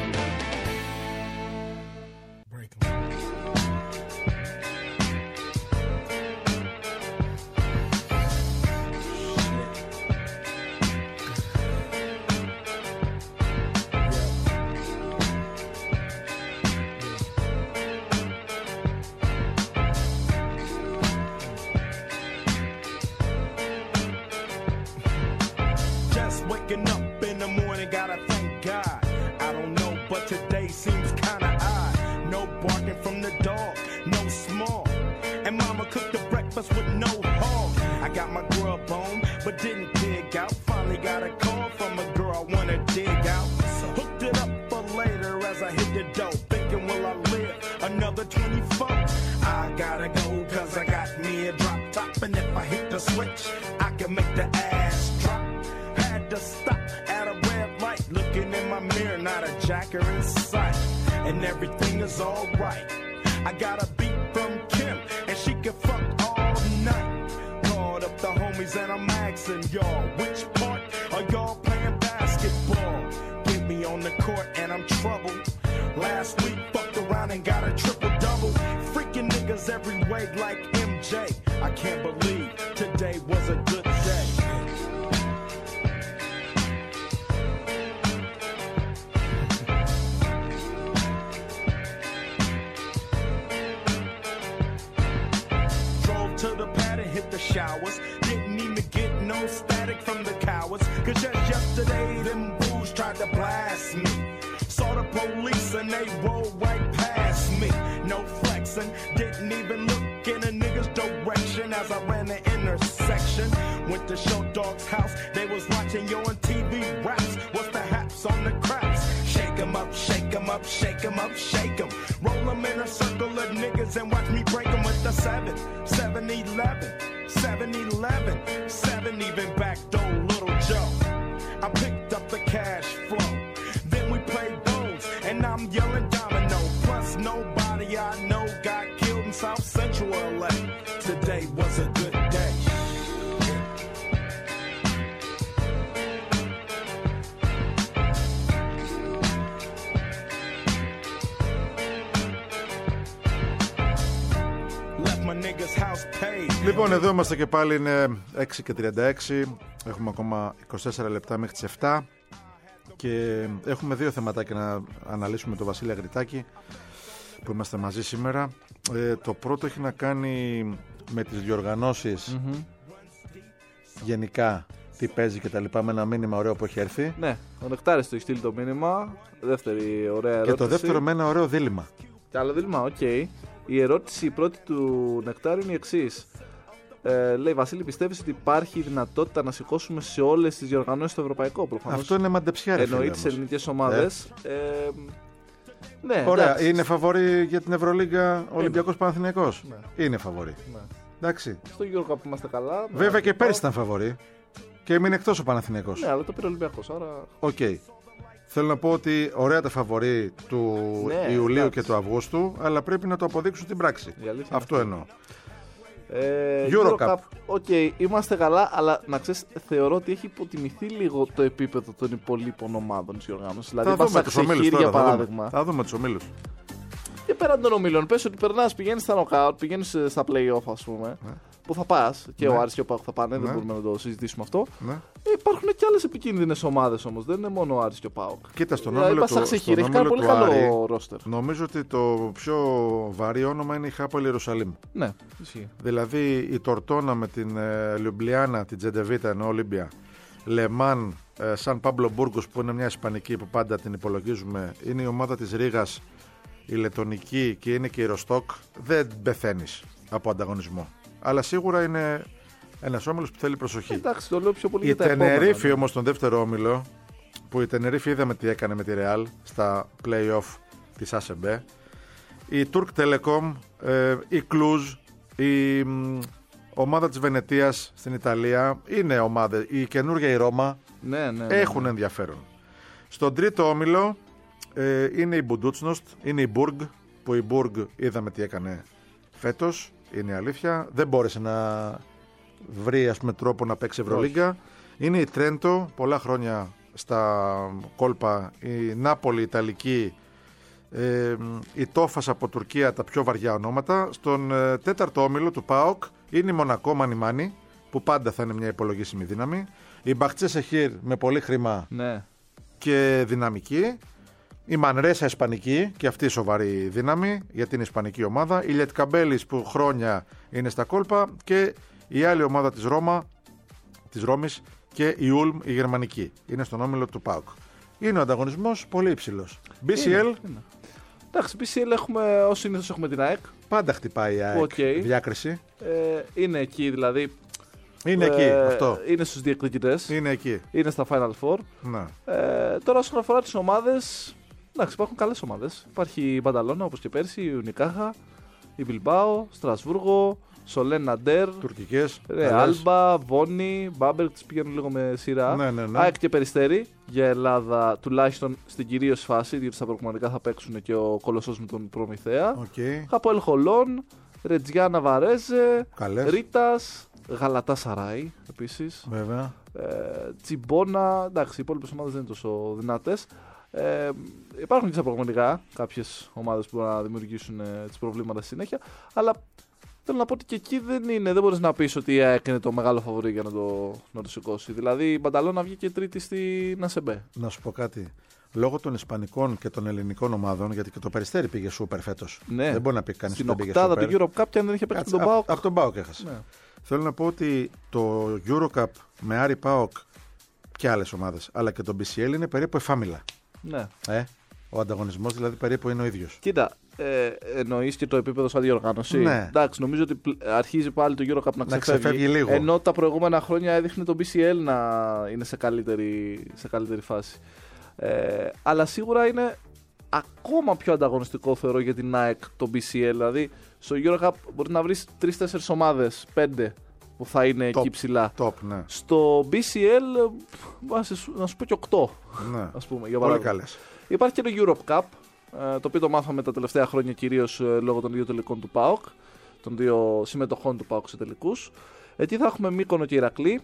Just waking up in the morning, gotta thank God. I don't know, but today seems kinda odd. No barking from the dog, no small. And mama cooked the breakfast with no hog. I got my grub on, but didn't dig out. Finally got a call from a girl I wanna dig out. Hooked it up for later as I hit the dough. Thinking, will I live another twenty-four? I gotta go, cause I got me a drop top. And if I hit the switch, I can make the ass drop. Had to stop at a red light, looking in my mirror, not a jacker in sight. And everything is alright. I got a beat from Kim, and she can fuck all night. Called up the homies and I'm asking y'all, which part are y'all playing basketball? Get me on the court and I'm troubled. Last week fucked around and got a triple double. Freaking niggas every way like M J. I can't believe today was a good day. Drove to the pad and hit the showers. Didn't even get no static from the cowards. Cause just yesterday them fools tried to blast me. Saw the police and they rolled right past me. No flex, as I ran the intersection. Went to Show Dog's house, they was watching yo on T V raps. What's the haps on the craps? Shake 'em up, shake 'em up, shake 'em up, shake 'em. Roll 'em in a circle of niggas and watch me break 'em with the seven, seven eleven, seven eleven, seven even back door Little Joe. I picked up the cash flow, then we played those, and I'm yelling domino. Plus nobody I know got killed in South Central L A. Today was a good day. Λοιπόν, εδώ είμαστε και πάλι, είναι έξι και τριάντα έξι. Έχουμε ακόμα είκοσι τέσσερα λεπτά μέχρι τις επτά και έχουμε δύο θεματάκια να αναλύσουμε το Βασίλη Αγριτάκη που είμαστε μαζί σήμερα. Ε, το πρώτο έχει να κάνει με τις διοργανώσεις mm-hmm. γενικά, τι παίζει και τα λοιπά, με ένα μήνυμα ωραίο που έχει έρθει. Ναι, ο Νεκτάρης το έχει στείλει το μήνυμα. Δεύτερη ωραία ερώτηση. Και το δεύτερο με ένα ωραίο δίλημμα. Και άλλο δίλημμα, οκ. Okay. Η ερώτηση η πρώτη του Νεκτάρου είναι η εξής. Ε, λέει, Βασίλη, πιστεύεις ότι υπάρχει δυνατότητα να σηκώσουμε σε όλες τις διοργανώσεις το ευρωπαϊκό? Προφανώς. Αυτό είναι μαντεψιά, ρε φίλε. Εννοεί τις ελληνικές ομάδες. Ε. Ε, ναι, ωραία, εντάξει. Είναι φαβορί για την Ευρωλίγκα Ολυμπιακός Παναθηναϊκός. Ναι. Είναι φαβορί. Ναι. Εντάξει. Στο EuroCup είμαστε καλά. Βέβαια και πέρυσι ήταν φαβορί. Και έμεινε εκτός ο Παναθηναϊκός. Ναι, αλλά το πήρε ο Ολυμπιακός. Άρα. Οκ. Okay. Θέλω να πω ότι ωραία τα φαβορί του ναι, Ιουλίου εντάξει. και του Αυγούστου, αλλά πρέπει να το αποδείξουν στην πράξη. Αυτό εννοώ. Ε, EuroCup. Οκ, okay, είμαστε καλά, αλλά να ξέρεις, θεωρώ ότι έχει υποτιμηθεί λίγο το επίπεδο των υπολείπων ομάδων της οργάνωσης. Δηλαδή, θα δούμε τους ομίλους τώρα, για θα παράδειγμα. Δούμε, θα δούμε τους ομίλους. Και πέραν των ομίλων, πες ότι περνάς, πηγαίνεις στα knockout, πηγαίνεις στα play-off, ας πούμε. Ναι. Που θα πας και ναι. ο Άρης και ο ΠΑΟΚ θα πάνε, ναι. δεν μπορούμε να το συζητήσουμε αυτό. Ναι. Ε, υπάρχουν και άλλες επικίνδυνες ομάδες όμως, δεν είναι μόνο ο Άρης και ο ΠΑΟΚ. Κοίτα, στον όμιλο του, έχει κάνει πολύ καλό ρόστερ. Νομίζω ότι το πιο βαρύ όνομα είναι η Χάπολη Ιερουσαλήμ. Ναι, ισχύει. Δηλαδή η Τορτόνα με την ε, Λιουμπλιάνα, την Τζεντεβίτα ενώ Ολύμπια, Λεμάν, ε, Σαν Πάμπλο Μπούργκος που είναι μια ισπανική που πάντα την υπολογίζουμε, είναι η ομάδα της Ρήγας, η Λετονική και είναι και η Ροστόκ. Δεν πεθαίνεις από ανταγωνισμό. Αλλά σίγουρα είναι ένας όμιλος που θέλει προσοχή. Εντάξει, το λέω πιο πολύ η για τα επόμενα. Η Τενερίφη όμως, τον δεύτερο όμιλο, που η Τενερίφη είδαμε τι έκανε με τη Ρεάλ στα play-off της ΑΣΕΜΠΕ. Η Turk Telecom, ε, η Κλουζ, η μ, ομάδα της Βενετίας στην Ιταλία, είναι ομάδα, η καινούργια η Ρώμα, ναι, ναι, ναι, έχουν ναι. ενδιαφέρον. Στον τρίτο όμιλο ε, είναι η Μπουντούτσνοστ, είναι η Μπουργκ, που η Μπουργκ είδαμε τι έκανε φέτος. Είναι η αλήθεια. Δεν μπόρεσε να βρει ας πούμε, τρόπο να παίξει Ευρωλίγκα. Είναι η Τρέντο, πολλά χρόνια στα κόλπα. Η Νάπολη, Ιταλική. Ε, η Τόφας από Τουρκία, τα πιο βαριά ονόματα. Στον ε, τέταρτο όμιλο του ΠΑΟΚ είναι η Μονακό Μανιμάνι, που πάντα θα είναι μια υπολογίσιμη δύναμη. Η Μπαχτσέ Σεχίρ με πολύ χρήμα ναι. και δυναμική. Η Μανρέσα Ισπανική και αυτή σοβαρή δύναμη γιατί είναι ισπανική ομάδα. Η Λετκαμπέλης που χρόνια είναι στα κόλπα και η άλλη ομάδα της Ρώμα, της Ρώμης και η Ούλμ η γερμανική. Είναι στον όμιλο του ΠΑΟΚ. Είναι ο ανταγωνισμός πολύ υψηλός. μπι σι ελ. Είναι, είναι. Εντάξει, μπι σι ελ έχουμε, ως συνήθως έχουμε την ΑΕΚ. Πάντα χτυπάει η ΑΕΚ. Okay. Διάκριση. Ε, είναι εκεί δηλαδή. Είναι ε, εκεί αυτό. Είναι στους διεκδικητές. Είναι εκεί. Είναι στα Final Four. Να. Ε, τώρα όσον αφορά τις ομάδες. Εντάξει, υπάρχουν καλές ομάδες. Υπάρχει η Μπανταλώνα όπως και πέρσι, η Ουνικάχα, η Μπιλμπάο, Στρασβούργο, Σολέν Ναντέρ, τουρκικές, Άλμπα, Βόνι, Μπάμπερ, τις πηγαίνουν λίγο με σειρά. Ναι, ναι, ναι. ΑΕΚ και Περιστέρι για Ελλάδα, τουλάχιστον στην κυρίως φάση, διότι στα προκριματικά θα παίξουν και ο Κολοσσός με τον Προμηθέα. Okay. Χαπόελ Χολόν, Ρετζιάνα Βαρέζε, Καλές. Ρίτας, Γαλατά Σαράι επίσης. Βέβαια. Ε, Τσιμπόνα, εντάξει, οι υπόλοιπες ομάδες δεν είναι τόσο δυνατές. Ε, υπάρχουν και στα προγραμματικά κάποιες ομάδες που μπορούν να δημιουργήσουν ε, τις προβλήματα στη συνέχεια, αλλά θέλω να πω ότι και εκεί δεν είναι, δεν μπορείς να πεις ότι έκανε το μεγάλο φαβορί για να το, να το σηκώσει. Δηλαδή η Μπανταλώνα βγήκε τρίτη στην ΑΣΕΜΠΕ. Να σου πω κάτι. Λόγω των ισπανικών και των ελληνικών ομάδων, γιατί και το Περιστέρι πήγε σούπερ φέτος. Ναι. Δεν μπορεί να πει κανείς στην ότι πήγε σούπερ. Στην οκτάδα του EuroCup και αν δεν είχε παίξει τον ΠΑΟΚ. Από τον ΠΑΟΚ έχασε. Ναι. Θέλω να πω ότι το EuroCup με Άρη ΠΑΟΚ και άλλες ομάδες, αλλά και το μπι σι ελ είναι περίπου εφάμιλα. Ναι. Ε, Ο ανταγωνισμός δηλαδή περίπου είναι ο ίδιος. Κοίτα, ε, εννοείς και το επίπεδο σαν διοργάνωση. Ναι. Εντάξει, νομίζω ότι πλ- αρχίζει πάλι το EuroCup να Να ξεφεύγει. ξεφεύγει λίγο. Ενώ τα προηγούμενα χρόνια έδειχνε το μπι σι ελ να είναι σε καλύτερη, σε καλύτερη φάση. Ε, αλλά σίγουρα είναι ακόμα πιο ανταγωνιστικό θεωρώ για την ΑΕΚ το μπι σι ελ. Δηλαδή στο EuroCup μπορεί να βρεις τρεις τέσσερις ομάδες, πέντε που θα είναι Top, εκεί ψηλά. Top, ναι. Στο μπι σι ελ να σου, να σου πω και οκτώ, ναι. ας πούμε, για Πολύ παράδειγμα. καλές. Υπάρχει και το Europe Cup, ε, το οποίο το μάθαμε τα τελευταία χρόνια κυρίως ε, λόγω των δύο τελικών του ΠΑΟΚ, των δύο συμμετοχών του ΠΑΟΚ σε τελικούς. Εκεί θα έχουμε Μύκονο και Ηρακλή.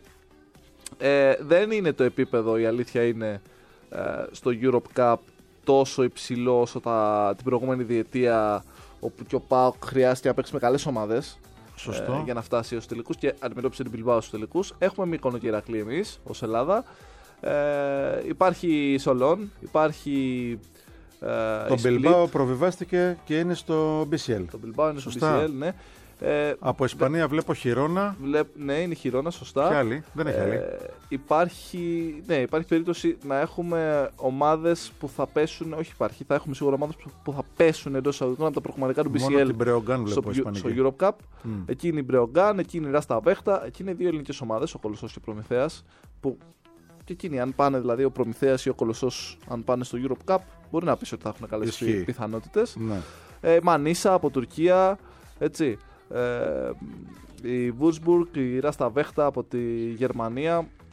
Ε, δεν είναι το επίπεδο, η αλήθεια είναι, ε, στο Europe Cup τόσο υψηλό όσο τα, την προηγούμενη διετία, όπου και ο ΠΑΟΚ χρειάστηκε να παίξει με καλές ομάδες. Σωστό. Ε, για να φτάσει στους τελικούς και αντιμετώπισε την Bilbao στους τελικούς. Έχουμε Μύκονο και Ηρακλή εμείς ως Ελλάδα. Ε, υπάρχει Σολόν, υπάρχει ε, Το η Split. Bilbao προβιβάστηκε και είναι στο μπι σι ελ. Το Bilbao είναι στο μπι Σωστά. σι ελ, ναι. Ε, Από Ισπανία βλέπω Χιρόνα βλέπ, ναι, είναι η Χιρόνα, σωστά. και άλλη. Δεν έχει άλλη. Ε, υπάρχει, ναι, υπάρχει περίπτωση να έχουμε ομάδες που θα πέσουν, όχι υπάρχει, θα έχουμε σίγουρα ομάδες που- που θα πέσουν εντός εισαγωγικών από τα προγραμματικά του μπι σι Μόνο ελ την Breogán στο, βλέπω στο Ισπανική. Europe Cup. Μμ. Εκεί είναι η Breogán, εκεί είναι η Ράστα Βέχτα, εκεί είναι δύο ελληνικές ομάδες, ο Κολοσσός και ο Προμηθέας. Που και εκείνοι, αν πάνε δηλαδή ο Προμηθέας ή ο Κολοσσός, αν πάνε στο Europe Cup, μπορεί να πεις ότι θα έχουν καλές Ισχύει. πιθανότητες. Ναι. Ε, Μανίσα από Τουρκία, έτσι. Ε, η Βουρσμπουργκ, η Ράστα Βέχτα από τη Γερμανία.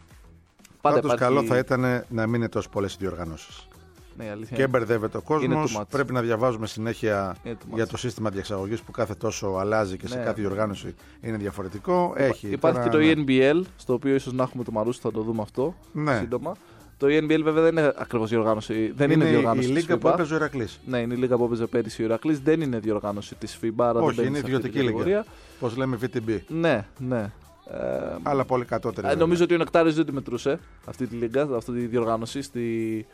Πάντα Πάντως υπάρχει... καλό θα ήταν να μην είναι τόσο πολλές οι διοργανώσεις. Ναι, αλήθεια Και είναι. μπερδεύεται ο Είναι κόσμος. too much. Πρέπει να διαβάζουμε συνέχεια Είναι too much. για το σύστημα διεξαγωγής που κάθε τόσο αλλάζει και σε Ναι. κάθε διοργάνωση είναι διαφορετικό. Έχει. Υπάρχει τώρα, και το ναι. ι εν μπι ελ, στο οποίο ίσως να έχουμε το Μαρούσι, θα το δούμε αυτό Ναι. σύντομα. Το ι εν μπι ελ βέβαια δεν είναι ακριβώς διοργάνωση. Δεν είναι, Είναι η- διοργάνωση η της λίγα που FIBA. έπαιζε ο Ηρακλής. Ναι, είναι η λίγα που έπαιζε πέρυσι ο Ηρακλής. Δεν είναι διοργάνωση της FIBA, άρα δεν Όχι, μπαίνει είναι σε αυτή την ιδιωτική λίγα. κατηγορία. Πώς λέμε βι τι μπι. Ναι, ναι. Ε, Αλλά πολύ κατώτερη. ε, βέβαια. νομίζω ότι ο Νεκτάριος δεν τη μετρούσε αυτή τη λίγα, αυτή τη διοργάνωση στη,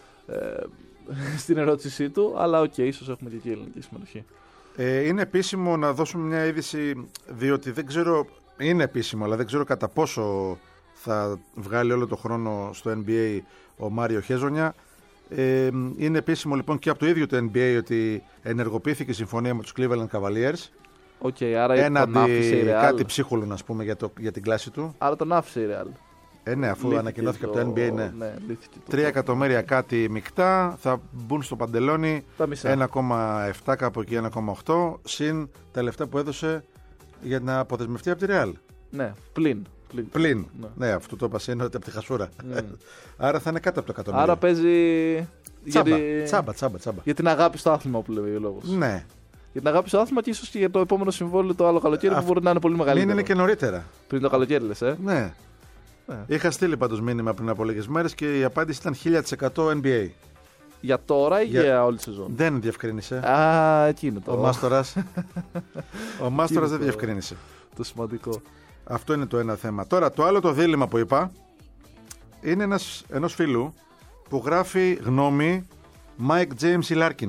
ε, στην ερώτησή του. Αλλά οκ, okay, ίσως έχουμε και εκεί ελληνική συμμετοχή. Ε, είναι επίσημο να δώσουμε μια είδηση, διότι δεν ξέρω, είναι επίσημο, αλλά δεν ξέρω κατά πόσο θα βγάλει όλο το χρόνο στο εν μπι έι ο Μάριο Χέζονια. Ε, είναι επίσημο λοιπόν και από το ίδιο το εν μπι έι ότι ενεργοποιήθηκε η συμφωνία με τους Cleveland Cavaliers. Οκ, okay, άρα τον άφησε η Έναντι Real. κάτι ψίχουλου, να πούμε, για, το, για την κλάση του. Άρα τον άφησε η Real. Ε, ναι, αφού Λύθηκε ανακοινώθηκε από το εν μπι έι, ναι. ναι λύθηκε το- Τρία εκατομμύρια κάτι μεικτά θα μπουν στο παντελόνι. Τα μισά. ένα κόμμα επτά κάπου εκεί, ένα κόμμα οκτώ συν τα λεφτά που έδωσε για να αποδεσμευτεί από τη Real. Ναι, πλην. πλην. Πλην. Ναι. Ναι, αυτό το είπα είναι ότι από τη χασούρα. Mm. Άρα θα είναι κάτω από το εκατομμύριο. Άρα παίζει. τσάμπα, για, τη- τσάμπα, τσάμπα, τσάμπα. για την αγάπη στο άθλημα που λέει ο λόγος. Ναι. Για την αγάπη στο άθλημα και ίσως και για το επόμενο συμβόλαιο το άλλο καλοκαίρι Α, που μπορεί να είναι πολύ Μην μεγαλύτερο. είναι και νωρίτερα. Πριν το καλοκαίρι, λες, ε. Ναι. Ναι. Είχα στείλει πάντως μήνυμα πριν από λίγες μέρες και η απάντηση ήταν χίλια τοις εκατό εν μπι έι. Για τώρα ή Για- για, όλη τη σεζόν. Δεν διευκρίνησε. Α, εκεί είναι το, Ο Μάστορας. Ο Μάστορας δεν το- διευκρίνησε. το σημαντικό. Αυτό είναι το ένα θέμα. Τώρα το άλλο το δίλημμα που είπα είναι ένας, ενός φίλου που γράφει γνώμη Mike James ή Larkin.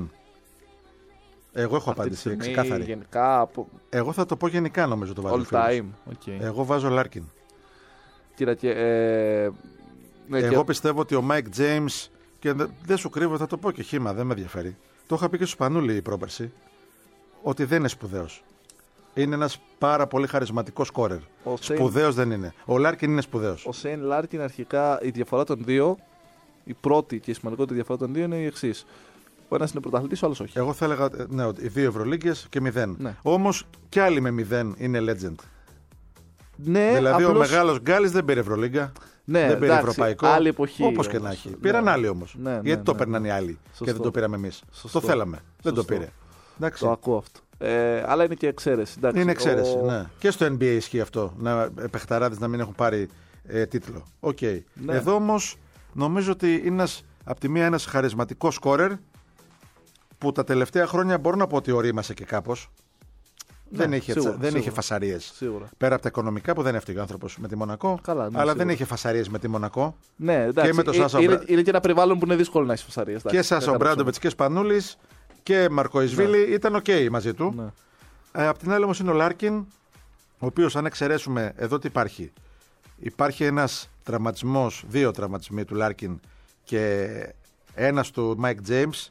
Εγώ έχω Αυτή τη απάντηση στιγμή, ξεκάθαρη. γενικά από Εγώ θα το πω γενικά, νομίζω το βάζω. all φίλος. time. Okay. Εγώ βάζω Larkin. Κοίτα, και, ε, ναι, Εγώ και- πιστεύω ότι ο Mike James, και δε- δεν σου κρύβω, θα το πω και χήμα, δεν με ενδιαφέρει. Το είχα πει και στο Σπανούλη πρόπερση, ότι δεν είναι σπουδαίος. Είναι ένας πάρα πολύ χαρισματικός σκόρερ. ο Σέιν- Σπουδαίος δεν είναι. Ο Larkin είναι σπουδαίος. Ο Σέιν Λάρκιν αρχικά η διαφορά των δύο, η πρώτη και η σημαντικότερη διαφορά των δύο είναι η εξή. Ο ένας είναι πρωταθλητής, ο άλλος όχι. Εγώ θα έλεγα ε, ναι, ότι οι δύο Ευρωλίγκες και μηδέν. Ναι. Όμως κι άλλοι με μηδέν είναι legend. Ναι, δηλαδή ο απλώς- μεγάλος Γκάλης δεν πήρε Ευρωλίγκα. Ναι, δεν πήρε εντάξει, ευρωπαϊκό. άλλη εποχή Όπως και όμως. να έχει. Ναι. Πήραν άλλοι όμως. Ναι, ναι, Γιατί το ναι, παίρναν ναι. οι άλλοι Σωστό. και δεν το πήραμε εμείς. Σωστό. Το θέλαμε. Δεν το Σωστό. πήρε. Εντάξει. Το ακούω αυτό. Ε, αλλά είναι και εξαίρεση. εντάξει. Είναι εξαίρεση. Ο- Ναι. Και στο εν μπι έι ισχύει αυτό. Να παιχταράδες να μην έχουν πάρει ε, τίτλο. Οκ. Ναι. Εδώ όμως νομίζω ότι είναι ένας, απ' τη μία ένας χαρισματικός σκόρερ που τα τελευταία χρόνια μπορώ να πω ότι ορίμασε και κάπως. Ναι, δεν είχε, σίγουρα, δεν σίγουρα. είχε φασαρίες. Σίγουρα. Πέρα από τα οικονομικά που δεν έφταιγε ο άνθρωπος με τη Μονακό. Καλά, ναι, αλλά σίγουρα. δεν είχε φασαρίες με τη Μονακό. Ναι, εντάξει. Και με το Ε, Σάσα είναι, Μπρα- είναι και ένα περιβάλλον που είναι δύσκολο να έχει φασαρίες. Και Σάσα Ομπράντοβιτς και Σπανούλης και Μαρκοϊσβίλη ήταν οκ μαζί του. Ναι. Ε, απ' την άλλη όμως είναι ο Λάρκιν, ο οποίος αν εξαιρέσουμε εδώ τι υπάρχει. Υπάρχει ένας τραυματισμός, δύο τραυματισμοί του Λάρκιν και ένας του Mike James.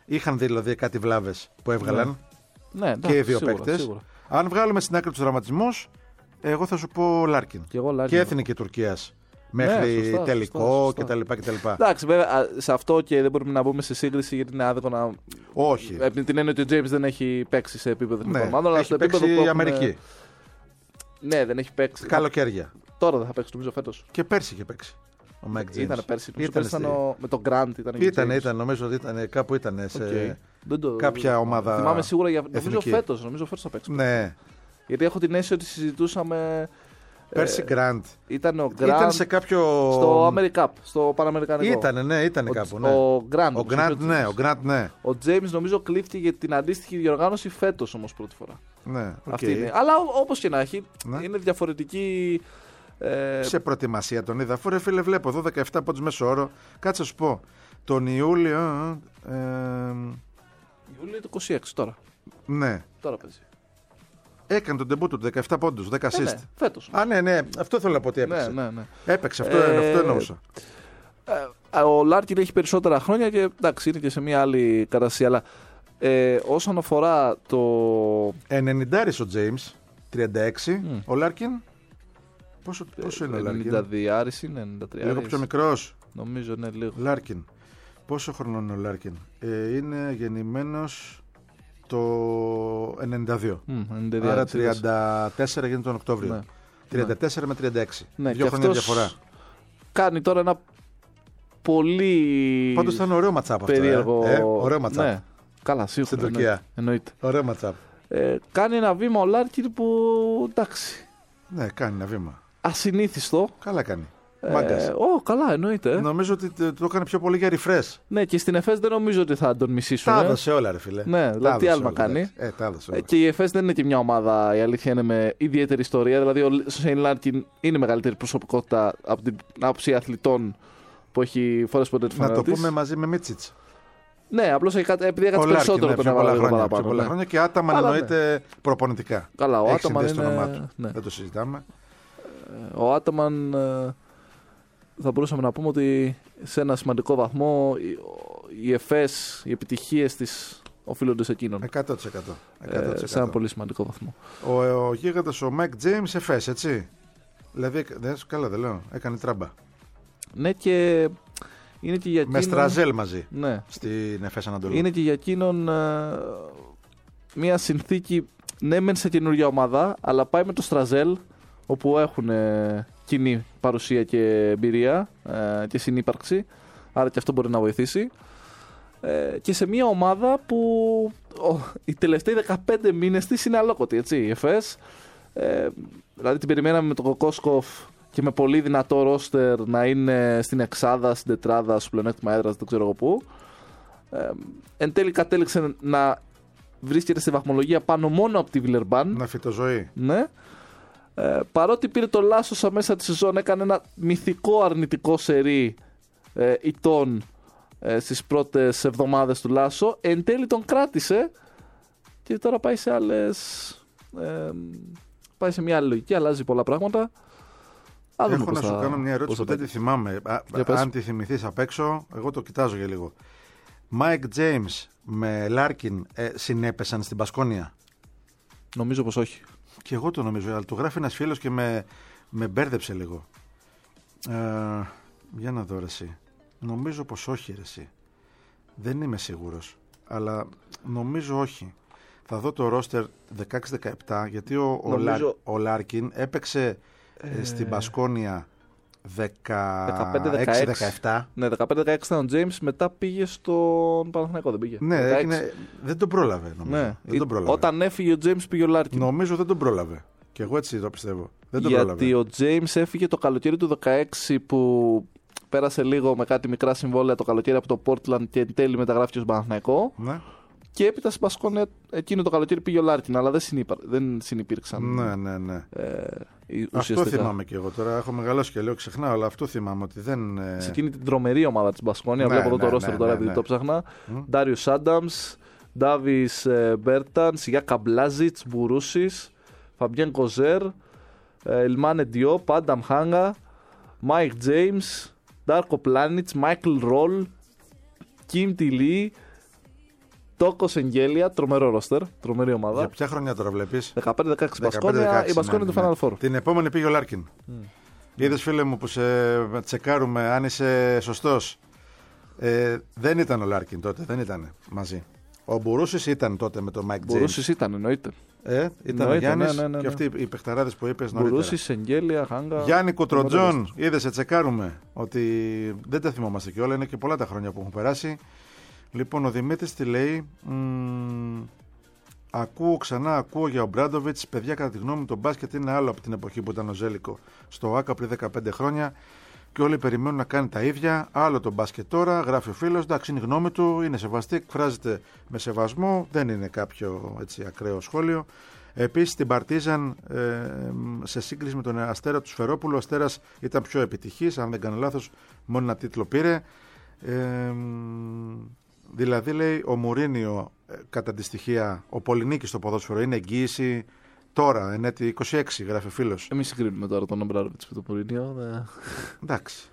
Είχαν δηλαδή κάτι βλάβες που έβγαλαν Ναι, εντάξει, και οι δύο σίγουρα, παίκτες. σίγουρα. Αν βγάλουμε στην άκρη τους τραυματισμούς, εγώ θα σου πω Λάρκιν. Και, εγώ, Λάρκιν. Και εθνική Τουρκίας. Μέχρι Ναι, σωστά, τελικό σωστά, σωστά. κτλ. κτλ. Εντάξει, βέβαια σε αυτό και δεν μπορούμε να μπούμε σε σύγκριση γιατί είναι άδικο να. Όχι. Από την έννοια ότι ο James δεν έχει παίξει σε επίπεδο εθνικών Ναι, ομάδων, αλλά έχει στο επίπεδο παίξει που η έχουμε- Αμερική. Ναι, δεν έχει παίξει. Καλοκαίρια. Τώρα δεν θα παίξει, νομίζω φέτος. Και πέρσι είχε παίξει. Ο Mike James. Ήταν πέρσι. Νομίζω Ήταν πέρσι ήταν στη- ο- με τον Grant. Ήταν, Ήταν, ο James. ήταν, νομίζω ότι ήταν, κάπου ήταν σε Οκ. Δεν το- κάποια ομάδα. Θυμάμαι σίγουρα για. Νομίζω εθνική. φέτος, νομίζω φέτος θα παίξει. Ναι. Γιατί έχω την αίσθηση ότι συζητούσαμε. Πέρσι Grant. Ήταν ο Grant. Ήταν σε κάποιο. Στο Americup, στο Παναμερικανικό. Ήτανε, ναι, ήταν Ο- κάπου. Ναι. ο Grant, Ο όπως Grant, είπε ο ναι, James. ο Grant, ναι. Ο James νομίζω κλείφτηκε για την αντίστοιχη διοργάνωση φέτος όμως πρώτη φορά. ναι οκ. Αυτή είναι. Αλλά ό- όπως και να έχει, Ναι. είναι διαφορετική. Ε, Σε προετοιμασία τον είδα. Αφού ρε φίλε, βλέπω εδώ δεκαεπτά πόντους μέσο όρο. Κάτσε να σου πω. Τον Ιούλιο. Ε, Ιούλιο του είκοσι έξι τώρα. ναι. Τώρα παίζει. Έκανε τον τεμπούτο του δεκαεπτά πόντους, δέκα Ναι, assist. ναι, φέτος. Α, ναι, ναι. Αυτό θέλω να πω ότι έπαιξε. Ναι, ναι, ναι. Έπαιξε, αυτό, Ε, αυτό εννοούσα. Ε, ο Λάρκιν έχει περισσότερα χρόνια και εντάξει, είναι και σε μια άλλη κατάσταση. Αλλά ε, όσον αφορά το. ενενήντα ο James, τριάντα έξι. Ο Λάρκιν. Πόσο, πόσο είναι ο Λάρκιν? ενενήντα δύο είναι, ενενήντα τρία. Λίγο πιο μικρός. Νομίζω είναι λίγο. Λάρκιν. Πόσο χρονών είναι ο Λάρκιν? Ε, είναι γεννημένος το ενενήντα δύο. Μμ, ενενήντα δύο, Άρα έτσι, τριάντα τέσσερα γίνεται τον Οκτώβριο. Ναι. τριάντα τέσσερα με τριάντα έξι. Ναι, Δύο και χρόνια αυτός διαφορά. Κάνει τώρα ένα πολύ Πάντως θα είναι ωραίο ματσάπ αυτό. περίεργο. Ε. Ε, ωραίο ματσάπ. Ναι. Καλά, σίγουρα. Στην Τουρκία. Ναι, εννοείται. Ωραίο ματσάπ. Ε, κάνει ένα βήμα ο Λάρκιν που εντάξει. Ναι, κάνει ένα βήμα. Ασυνήθιστο. Καλά κάνει. Ε, Μάγκας. Ω, καλά, εννοείται. ε. Νομίζω ότι το το έκανε πιο πολύ για refresh. Ναι, και στην ΕΦΕΣ δεν νομίζω ότι θα τον μισήσουν. Τα ε. έδωσε όλα, ρε φίλε. Ναι, Τα δηλαδή τι έδωσε άλλο να όλα, κάνει. εντάξει. Ε, τα έδωσε Ε, όλα. Και η ΕΦΕΣ δεν είναι και μια ομάδα, η αλήθεια είναι, με ιδιαίτερη ιστορία. Δηλαδή, ο Σέιν Λάρκιν είναι μεγαλύτερη προσωπικότητα από την άποψη αθλητών που έχει φορές ποτέ τη Να φανέλα το της. πούμε μαζί με Μίτσιτς. Ναι, απλώς έχει κάτι- επειδή έκατσε Ο Λάρκιν, περισσότερο ναι, τον πιο έβαλε πολλά λίγο χρόνια, πιο παραπάνω. πολλά ναι. χρόνια και Άταμαν Αλλά ναι. εννοείται προπονητικά. Καλά, ο Έχει Άταμαν συνδέσει το είναι. όνομά του. Ναι. Δεν το συζητάμε. Ο Άταμαν ε, θα μπορούσαμε να πούμε ότι σε ένα σημαντικό βαθμό οι- οι ΕΦΕΣ, οι επιτυχίες της οφείλονται σε εκείνον. εκατό τοις εκατό. Ε, εκατό τοις εκατό. σε ένα πολύ σημαντικό βαθμό. Ο, ο γίγαντας ο Μάικ Τζέιμς εφές, έτσι. Δηλαδή, δεν, καλά δεν λέω, έκανε τράμπα. Ναι, και είναι και για Με εκείνον. Στραζέλ μαζί Ναι. στην Εφές Ανατολού. Είναι και για εκείνον ε, μια συνθήκη, ναι μεν σε καινούργια ομάδα, αλλά πάει με το Στραζέλ, όπου έχουν ε, κοινή παρουσία και εμπειρία ε, και συνύπαρξη, άρα και αυτό μπορεί να βοηθήσει. Ε, και σε μια ομάδα που ο, οι τελευταίοι δεκαπέντε μήνες της είναι αλόκοτη, έτσι, η ΕΦΕΣ. Ε, δηλαδή την περιμέναμε με τον Κοκόσκοφ και με πολύ δυνατό ρόστερ να είναι στην εξάδα, στην τετράδα, στο πλεονέκτημα έδρας, δεν ξέρω εγώ πού. Ε, εν τέλει κατέληξε να βρίσκεται στη βαθμολογία πάνω μόνο από τη Βιλερμπάν. Να φυτοζωή. Ναι. Ε, παρότι πήρε το Λάσος μέσα τη σεζόν, έκανε ένα μυθικό αρνητικό σερί ε, ητών ε, στις πρώτες εβδομάδες του Λάσο. Εν τέλει τον κράτησε και τώρα πάει σε άλλες... Ε, πάει σε μια άλλη λογική, αλλάζει πολλά πράγματα. Α, δούμε Έχω πώς να σου θα- κάνω μια πώς ερώτηση θα που δεν πάει. τη θυμάμαι. Α, Για πες. αν τη θυμηθείς απ' έξω, εγώ το κοιτάζω για λίγο. Μάικ Τζέιμς με Λάρκιν ε, συνέπεσαν στην Πασκόνια. Νομίζω πως όχι. Και εγώ το νομίζω, αλλά το γράφει ένας φίλος και με, με μπέρδεψε λίγο. Ε, για να δω ρε εσύ. Νομίζω πως όχι ρε εσύ. Δεν είμαι σίγουρος. Αλλά νομίζω όχι. Θα δω το ρόστερ δεκαέξι δεκαεπτά γιατί ο, ο, Νομίζω- Λάρ- ο Λάρκιν έπαιξε ε, στην Πασκόνια δεκαπέντε δεκαέξι δεκαέξι. δεκαεπτά. Ναι, δεκαπέντε δεκαέξι ήταν ο James, μετά πήγε στον Παναθηναϊκό, δεν πήγε. Ναι, δεκαέξι. έγινε, δεν τον πρόλαβε νομίζω. Ναι. Δεν τον πρόλαβε. Όταν έφυγε ο James πήγε ο Λάρκιν. Νομίζω δεν τον πρόλαβε. Και εγώ έτσι το πιστεύω. Δεν τον Γιατί πρόλαβε. ο James έφυγε το καλοκαίρι του δεκαέξι που πέρασε λίγο με κάτι μικρά συμβόλαια το καλοκαίρι από το Portland και εν τέλει μεταγράφηκε στον Παναθηναϊκό. Ναι. Και έπειτα στην Πασκόνια εκείνο το καλοκαίρι πήγε ο Λάρκιν, αλλά δεν, συνύπα, δεν συνυπήρξαν. Ναι, ναι, ναι. Ε, οι- Αυτό ουσιαστικά. θυμάμαι και εγώ. Τώρα έχω μεγαλώσει και λέω ξεχνάω, αλλά αυτό θυμάμαι ότι δεν. ε, Σε εκείνη την τρομερή ομάδα της Μπασκόνια, Ναι, βλέπω εδώ ναι, το ναι, ρόστερ ναι, τώρα ναι, επειδή ναι. το ψάχνα. Μμ. Ντάριος Άνταμς, Ντάβις Μπέρταν, Σιγιάκα Μπλάζιτς, Μπουρούσης, Φαμπιέν Κοζέρ, Ελμάνε Διόπ, Άνταμ Χάγκα, Μάικ Τζέιμς, Ντάρκο Πλάνιτς, Μάικλ Ρολ, Κιμ Τιλί, Τόκο Εγγέλια, τρομερό ρόστερ, τρομερή ομάδα. Για ποια χρονιά τώρα βλέπεις? δεκαπέντε δεκαέξι Μπασκόνια, η Μπασκόνια ναι, του Final Four. Την επόμενη πήγε ο Λάρκιν. Mm. Είδες φίλε μου που σε τσεκάρουμε αν είσαι σωστός. Ε, δεν ήταν ο Λάρκιν τότε, δεν ήταν μαζί. Ο Μπουρούσης ήταν τότε με τον Μάικ Τζέιμς. Μπουρούσης ήταν, εννοείται. Ε, ήταν ο Γιάννης ναι, ναι, ναι, ναι. Και αυτοί οι παιχταράδες που είπες νωρίτερα. Μπουρούσης, Εγγέλια, Χάγκα. Γιάννη Κουτροτζόν, είδες, σε τσεκάρουμε ότι δεν τα θυμόμαστε κιόλα, είναι και πολλά τα χρόνια που έχουν περάσει. Λοιπόν, ο Δημήτρης τι λέει. Μ, ακούω ξανά, ακούω για ο Μπράντοβιτς. Παιδιά, κατά τη γνώμη μου, το μπάσκετ είναι άλλο από την εποχή που ήταν ο Ζέλικο στο ΆΚΑ πριν δεκαπέντε χρόνια. Και όλοι περιμένουν να κάνει τα ίδια. Άλλο το μπάσκετ τώρα, γράφει ο φίλος. Εντάξει, είναι η γνώμη του, είναι σεβαστή, εκφράζεται με σεβασμό. Δεν είναι κάποιο έτσι ακραίο σχόλιο. Επίσης, στην Παρτίζαν, ε, σε σύγκριση με τον Αστέρα του Σφερόπουλου, ο Αστέρας ήταν πιο επιτυχής. Αν δεν κάνω λάθος, μόνο ένα τίτλο πήρε. Ε, δηλαδή, λέει, ο Μουρίνιο, ε, κατά τη στοιχεία, ο Πολυνίκης στο ποδόσφαιρο είναι εγγύηση. Τώρα, εν έτη είκοσι έξι, γράφει φίλος. Εμείς συγκρίνουμε τώρα τον Ομπράδοβιτς με τον Μουρίνιο. Δε... Εντάξει.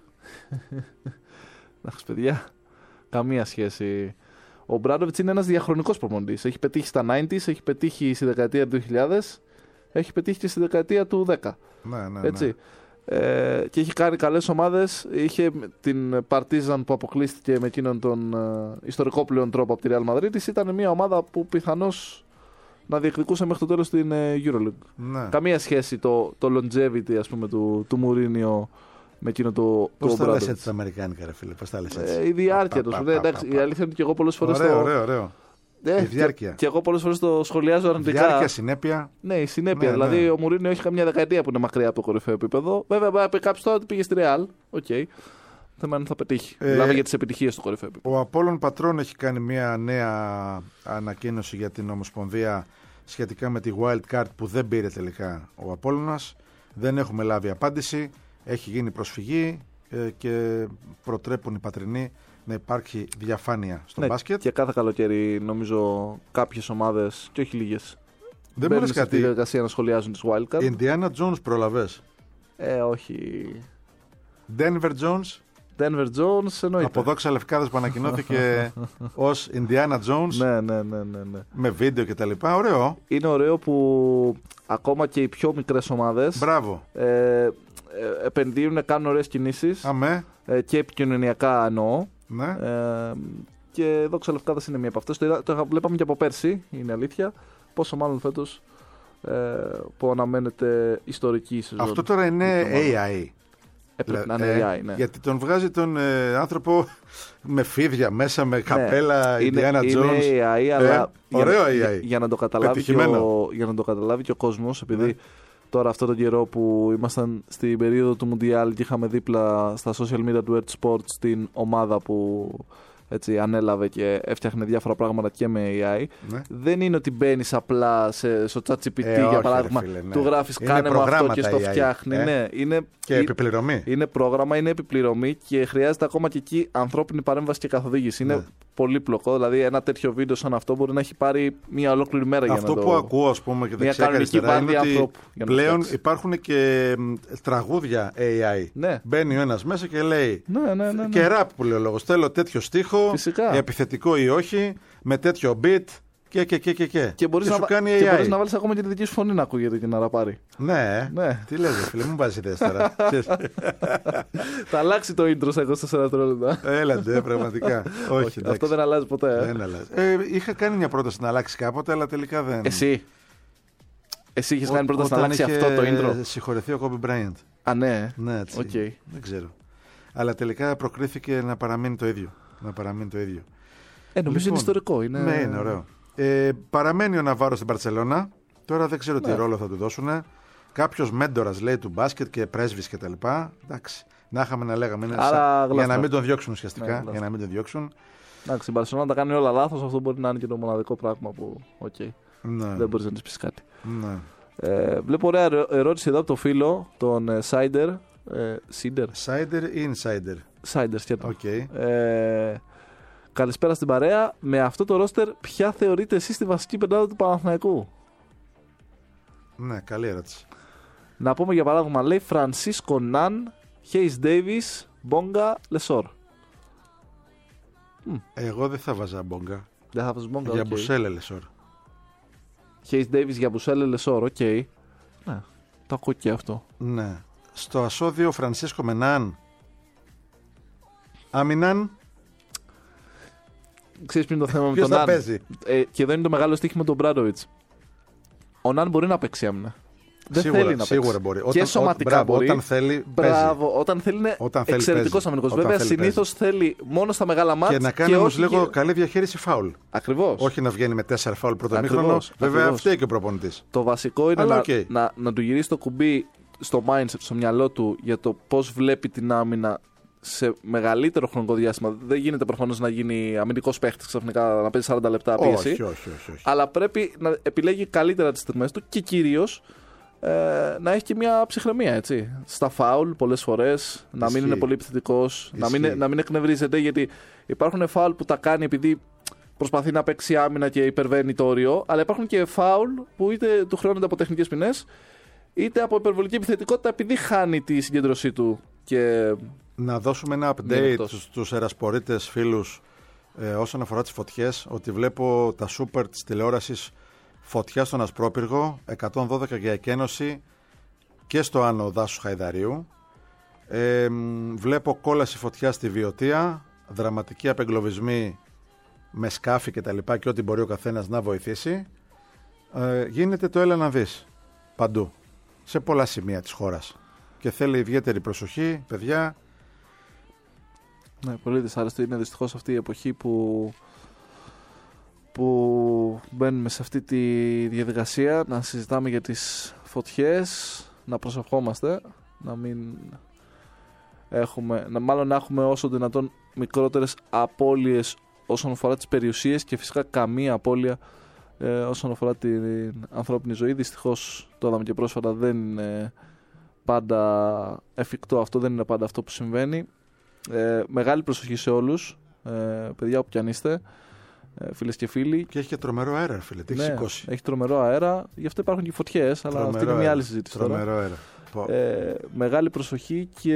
Εντάξει, παιδιά. Καμία σχέση. Ο Ομπράδοβιτς είναι ένας διαχρονικός προπονητής. Έχει πετύχει στα ενενήντα, έχει πετύχει στη δεκαετία του δύο χιλιάδες, έχει πετύχει και στη δεκαετία του δέκα. Ναι, ναι, Έτσι. Ναι. Ε, και έχει κάνει καλές ομάδες. Είχε την Παρτίζαν που αποκλείστηκε με εκείνον τον ε, ιστορικό πλέον τρόπο από τη Real Madrid. Ήταν μια ομάδα που πιθανώς να διεκδικούσε μέχρι το τέλος την EuroLeague. Ναι. Καμία σχέση το, το longevity, ας πούμε, του, του Μουρίνιο με εκείνο το Πώς τα λες έτσι τα αμερικάνικα, ρε φίλε, πώς τα λες έτσι. Ε, η διάρκεια τους. Εντάξει, η αλήθεια είναι και εγώ πολλές φορές. Ωραίο, το... ωραίο, ωραίο. Ε, η διάρκεια. Και, και εγώ πολλές φορές το σχολιάζω αρνητικά. Διάρκεια, συνέπεια. Ναι, η συνέπεια. Ναι, δηλαδή, ναι. ο Μουρίνιο έχει καμιά δεκαετία που είναι μακριά από το κορυφαίο επίπεδο. Βέβαια, μπορεί να πει κάποιο τώρα ότι πήγε στη Real. Οκ. Okay. Θέμα είναι θα πετύχει. Ε, Μιλάμε για τις επιτυχίες του κορυφαίου επίπεδου. Ο Απόλλων Πατρών έχει κάνει μια νέα ανακοίνωση για την Ομοσπονδία σχετικά με τη Wild Card που δεν πήρε τελικά ο Απόλλωνας. Δεν έχουμε λάβει απάντηση. Έχει γίνει προσφυγή ε, και προτρέπουν οι πατρινοί να υπάρχει διαφάνεια στο ναι, μπάσκετ. Και κάθε καλοκαίρι νομίζω κάποιες ομάδες, και όχι λίγες, δεν μπορεί κάτι. Στη διαδικασία να σχολιάζουν τις Wild Card. Indiana Jones προλαβες. Ε, όχι. Denver Jones. Denver Jones εννοείται. Από δόξα Λευκάδας που ανακοινώθηκε ως Indiana Jones. Ναι, ναι, ναι, ναι, ναι. Με βίντεο και τα λοιπά. Ωραίο. Είναι ωραίο που ακόμα και οι πιο μικρές ομάδες Μπράβο. Ε, ε, επενδύουν, κάνουν ωραίες κινήσεις. Αμέ. Ε, και επικοινωνιακά εννοώ. Ναι. Ε, και δόξα Λευκάδας είναι μία από αυτές. Το, το βλέπαμε και από πέρσι, είναι αλήθεια. Πόσο μάλλον φέτος ε, που αναμένεται ιστορική σεζόν. Αυτό τώρα είναι έι άι. Έπρεπε να είναι έι άι, ναι. Γιατί τον βγάζει τον ε, άνθρωπο με φίδια μέσα, με καπέλα, ναι, Indiana Jones. Είναι έι άι, αλλά ε, ωραίο για, έι άι. Για, για, να το καταλάβει και ο, για να το καταλάβει και ο κόσμος, επειδή ναι. Τώρα αυτόν τον καιρό που ήμασταν στην περίοδο του Μουντιάλ και είχαμε δίπλα στα social media του Earth Sports την ομάδα που έτσι, ανέλαβε και έφτιαχνε διάφορα πράγματα και με έι άι. Ναι. Δεν είναι ότι μπαίνεις απλά σε, στο ChatGPT ε, για παράδειγμα, φίλε, ναι. Του γράφεις κάνε μου αυτό και στο φτιάχνει. Ε? Ναι, είναι, και επιπληρωμή. Είναι πρόγραμμα, είναι επιπληρωμή και χρειάζεται ακόμα και εκεί ανθρώπινη παρέμβαση και καθοδήγηση. Είναι ναι. πολύπλοκο, δηλαδή ένα τέτοιο βίντεο σαν αυτό μπορεί να έχει πάρει μια ολόκληρη μέρα αυτό για να το... Αυτό που ακούω, ας πούμε, και δεξιά και αριστερά είναι ότι πλέον υπάρχουν και τραγούδια έι άι. Ναι. Μπαίνει ο ένας μέσα και λέει ναι, ναι, ναι, ναι. και ραπ που λέει ο λόγος. Θέλω τέτοιο στίχο, φυσικά. Επιθετικό ή όχι, με τέτοιο beat και και και και και. Και μπορείς να, κάνει και μπορείς να βάλεις ακόμα και τη δική σου φωνή να ακούγεται και να ραπάρει. Ναι, ναι. Τι λες φίλε, μου βάζεις ιδέες τώρα. Θα αλλάξει το intro σε είκοσι τέσσερα δευτερόλεπτα. Έλαντε, πραγματικά. Όχι, όχι αυτό δεν αλλάζει ποτέ. Δεν αλλάζει. Ε, είχα κάνει μια πρόταση να αλλάξει κάποτε, αλλά τελικά δεν. Εσύ. Εσύ είχες κάνει πρόταση να αλλάξει αυτό το intro. Συγχωρεθεί ο Kobe Bryant. Α, ναι. Ναι, έτσι. Okay. Δεν ξέρω. Αλλά τελικά προκρίθηκε να παραμείνει το ίδιο. Να παραμείνει το ίδιο. Ε, νομίζω λοιπόν, είναι ιστορικό. Είναι... Ναι, είναι ωραίο. Ε, παραμένει ο Ναβάρο στην Μπαρτσελώνα. Τώρα δεν ξέρω ναι. τι ρόλο θα του δώσουν. Κάποιος μέντορας λέει του μπάσκετ και πρέσβης και τα λοιπά. Εντάξει. Να είχαμε να λέγαμε. Είναι Άρα, σαν... Για να μην τον διώξουν ουσιαστικά. Ναι, για να μην τον διώξουν. Εντάξει, η Μπαρτσελώνα τα κάνει όλα λάθος. Αυτό μπορεί να είναι και το μοναδικό πράγμα που. Okay. Ναι. Δεν μπορεί να τη πει κάτι. Ναι. Ε, βλέπω ωραία ερώτηση εδώ από το φίλο, τον Σάιντερ. Σάιντερ. Σάιντερ ή Insider. Σάιντερ, σκέτο. Okay. Ε, καλησπέρα στην παρέα. Με αυτό το ρόστερ, ποια θεωρείτε εσείς τη βασική πεντάδα του Παναθηναϊκού? Ναι, καλή ερώτηση. Να πούμε για παράδειγμα, λέει Φρανσίσκο Ναν, Χέις Ντέιβις, Μπόγκα, Λεσόρ. Εγώ δεν θα βάζα Μπόγκα. The Havas Bonga, Για okay. Μπουσέλε Λεσόρ. Hayes Davis για Μπουσέλε Λεσόρ, οκ. Okay. Ναι, το ακούω και αυτό. Ναι. Στο ασώδιο Φρανσίσκο Μενάν. Άμυναν. Ξέρεις ποιο είναι το θέμα με Ποιος τον θα Ναν. παίζει. Ε, και εδώ είναι το μεγάλο στοίχημα του Μπράντοβιτς. Ο Ναν μπορεί να παίξει άμυνα. Δεν Σίγουρα, θέλει να σίγουρα παίξει. μπορεί. Και Όταν, σωματικά μπράβο, μπορεί. Όταν θέλει, Μπράβο, παίζει. όταν θέλει είναι Όταν θέλει, εξαιρετικός παίζει. αμυντικός. Όταν Βέβαια, θέλει, συνήθως θέλει μόνο στα μεγάλα μάτια. Και να κάνει όμως λίγο και... καλή διαχείριση φάουλ. Ακριβώς. Όχι να βγαίνει με τέσσερα φάουλ πρώτο Ακριβώς, μήχρονο. Βέβαια, ακριβώς. φταίει και ο προπονητής. Το βασικό είναι Αλλά να, okay. να, να του γυρίσει το κουμπί στο mindset, στο μυαλό του για το πώς βλέπει την άμυνα σε μεγαλύτερο χρονικό διάστημα. Δεν γίνεται προφανώς να γίνει αμυντικός παίχτης ξαφνικά να παίζει σαράντα λεπτά πίεση. Όχι, όχι, όχι, όχι. Αλλά πρέπει να επιλέγει καλύτερα τις στιγμές του και κυρίως ε, να έχει και μια ψυχραιμία, έτσι. Στα φάουλ πολλές φορές, να μην Ισχύει. είναι πολύ επιθετικός, να μην, Ισχύει. να μην εκνευρίζεται, γιατί υπάρχουν φάουλ που τα κάνει επειδή προσπαθεί να παίξει άμυνα και υπερβαίνει το όριο, αλλά υπάρχουν και φάουλ που είτε του χρεώνονται από τεχνικές ποινές, είτε από υπερβολική επιθετικότητα επειδή χάνει τη συγκέντρωσή του. Και... Να δώσουμε ένα update στους ερασπορίτες φίλους ε, όσον αφορά τις φωτιές, ότι βλέπω τα σούπερ της τηλεόρασης φωτιά στον Ασπρόπυργο, εκατόν δώδεκα για εκένωση και στο άνω δάσους Χαϊδαρίου. Ε, βλέπω κόλαση φωτιά στη Βιωτία, δραματικοί απεγκλωβισμοί με σκάφη και τα λοιπά και ό,τι μπορεί ο καθένας να βοηθήσει. Ε, γίνεται το έλα να δεις παντού, σε πολλά σημεία της χώρας. Και θέλει ιδιαίτερη προσοχή, παιδιά. Ναι, πολύ δυσάρεστο. Είναι δυστυχώς αυτή η εποχή που, που μπαίνουμε σε αυτή τη διαδικασία να συζητάμε για τις φωτιές, να προσευχόμαστε, να μην έχουμε, να μάλλον να έχουμε όσο δυνατόν μικρότερες απώλειες όσον αφορά τις περιουσίες και φυσικά καμία απώλεια ε, όσον αφορά την ανθρώπινη ζωή. Δυστυχώς το είδαμε και πρόσφατα, δεν είναι πάντα εφικτό αυτό, δεν είναι πάντα αυτό που συμβαίνει. Ε, μεγάλη προσοχή σε όλους, ε, παιδιά όπου κι αν είστε, ε, φίλες και φίλοι. Και έχει και τρομερό αέρα, φίλε, τι έχει Ναι, σηκώσει. έχει τρομερό αέρα, γι' αυτό υπάρχουν και φωτιές, αλλά Τρομερό αυτή είναι μια αέρα. άλλη συζήτηση Τρομερό τώρα. αέρα. Ε, μεγάλη προσοχή και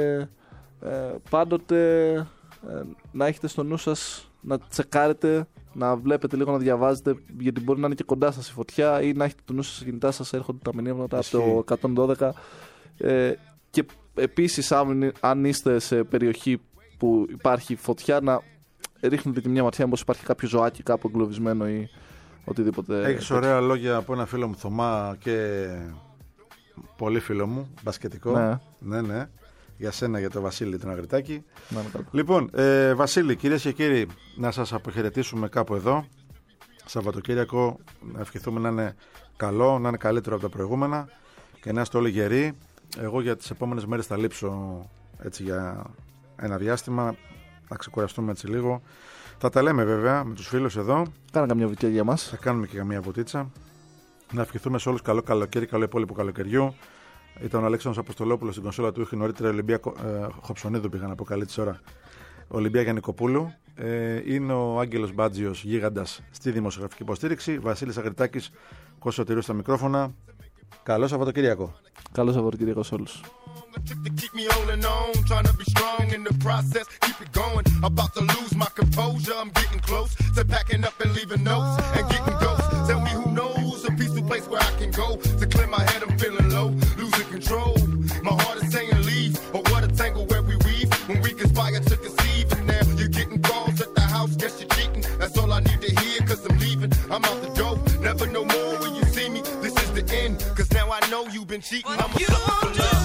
ε, πάντοτε ε, να έχετε στο νου σας να τσεκάρετε, να βλέπετε λίγο, να διαβάζετε, γιατί μπορεί να είναι και κοντά σας η φωτιά ή να έχετε το νου σας στα κινητά σας, έρχονται τα μηνύματα από το εκατόν δώδεκα. Ε, και επίσης αν, αν είστε σε περιοχή που υπάρχει φωτιά, να ρίχνετε και μια ματιά μήπως υπάρχει κάποιο ζωάκι κάπου εγκλωβισμένο ή οτιδήποτε. Έχεις ωραία λόγια από ένα φίλο μου Θωμά και πολύ φίλο μου, μπασκετικό. Ναι. ναι, ναι. Για σένα, για τον Βασίλη τον Αγριτάκη. Να, ναι, λοιπόν, ε, Βασίλη, κυρίες και κύριοι, να σας αποχαιρετήσουμε κάπου εδώ. Σαββατοκύριακο, να ευχηθούμε να είναι καλό, να είναι καλύτερο από τα προηγούμενα και να είστε όλοι γεροί. Εγώ για τις επόμενες μέρες θα λείψω έτσι για ένα διάστημα, να ξεκουραστούμε έτσι λίγο. Θα τα λέμε βέβαια με τους φίλους εδώ. Κάνα καμιά βουτιά για μας. Θα κάνουμε και καμία βουτίτσα. Να ευχηθούμε σε όλους καλό καλοκαίρι, καλό υπόλοιπο καλοκαιριού. Ήταν ο Αλέξανδρος Αποστολόπουλος στην κονσόλα του, είχε νωρίτερα Ολυμπία ε, Χοψονίδου, πήγα να πω καλή της ώρα. Ολυμπία Γιαννικοπούλου. Ε, είναι ο Άγγελος Μπάτζιος, γίγαντας στη δημοσιογραφική υποστήριξη. Βασίλης Αγριτάκης, Κώστας Σωτηρίου στα μικρόφωνα. Καλό Σαββατοκύριακο. Καλό Σαββατοκύριακο σε όλους. To keep me holding on, trying to be strong in the process, keep it going. About to lose my composure, I'm getting close to packing up and leaving notes and getting ghosts. Tell me who knows a peaceful place where I can go to clear my head. I'm feeling low, losing control. My heart is saying leave, or what a tangle where we weave when we conspire to conceive. And now you're getting calls at the house, guess you're cheating. That's all I need to hear, cause I'm leaving. I'm out the door, never no more when you see me. This is the end, cause now I know you've been cheating. I'm a sucker for love.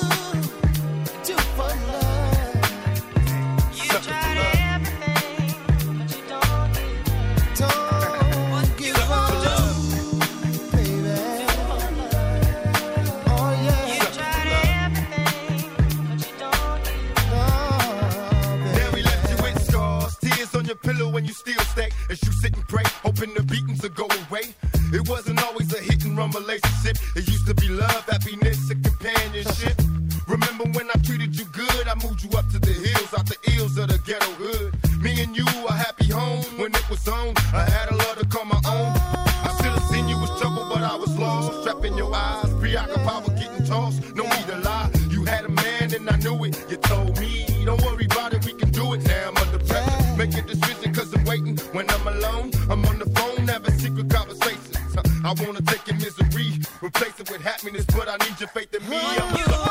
For love, you tried everything, but you don't give, don't give up, baby. Oh yeah, you tried everything, but you don't give up. Now we left you with scars, tears on your pillow when you still stay as you sit and pray, hoping the beatings will go away. It wasn't always a hit and run relationship. It used to be love, happiness, and companionship. Remember when I treated you good, I moved you up to the hills, out the ills of the ghetto hood. Me and you, a happy home when it was on. I had a love to call my own. I should have seen you was trouble, but I was lost. Trapped in your eyes, preoccupied with getting tossed. No need to lie, you had a man and I knew it. You told me, don't worry about it, we can do it. Now I'm under pressure, make a decision cause I'm waiting when I'm alone. I wanna take your misery, replace it with happiness, but I need your faith in me. I'm a sucker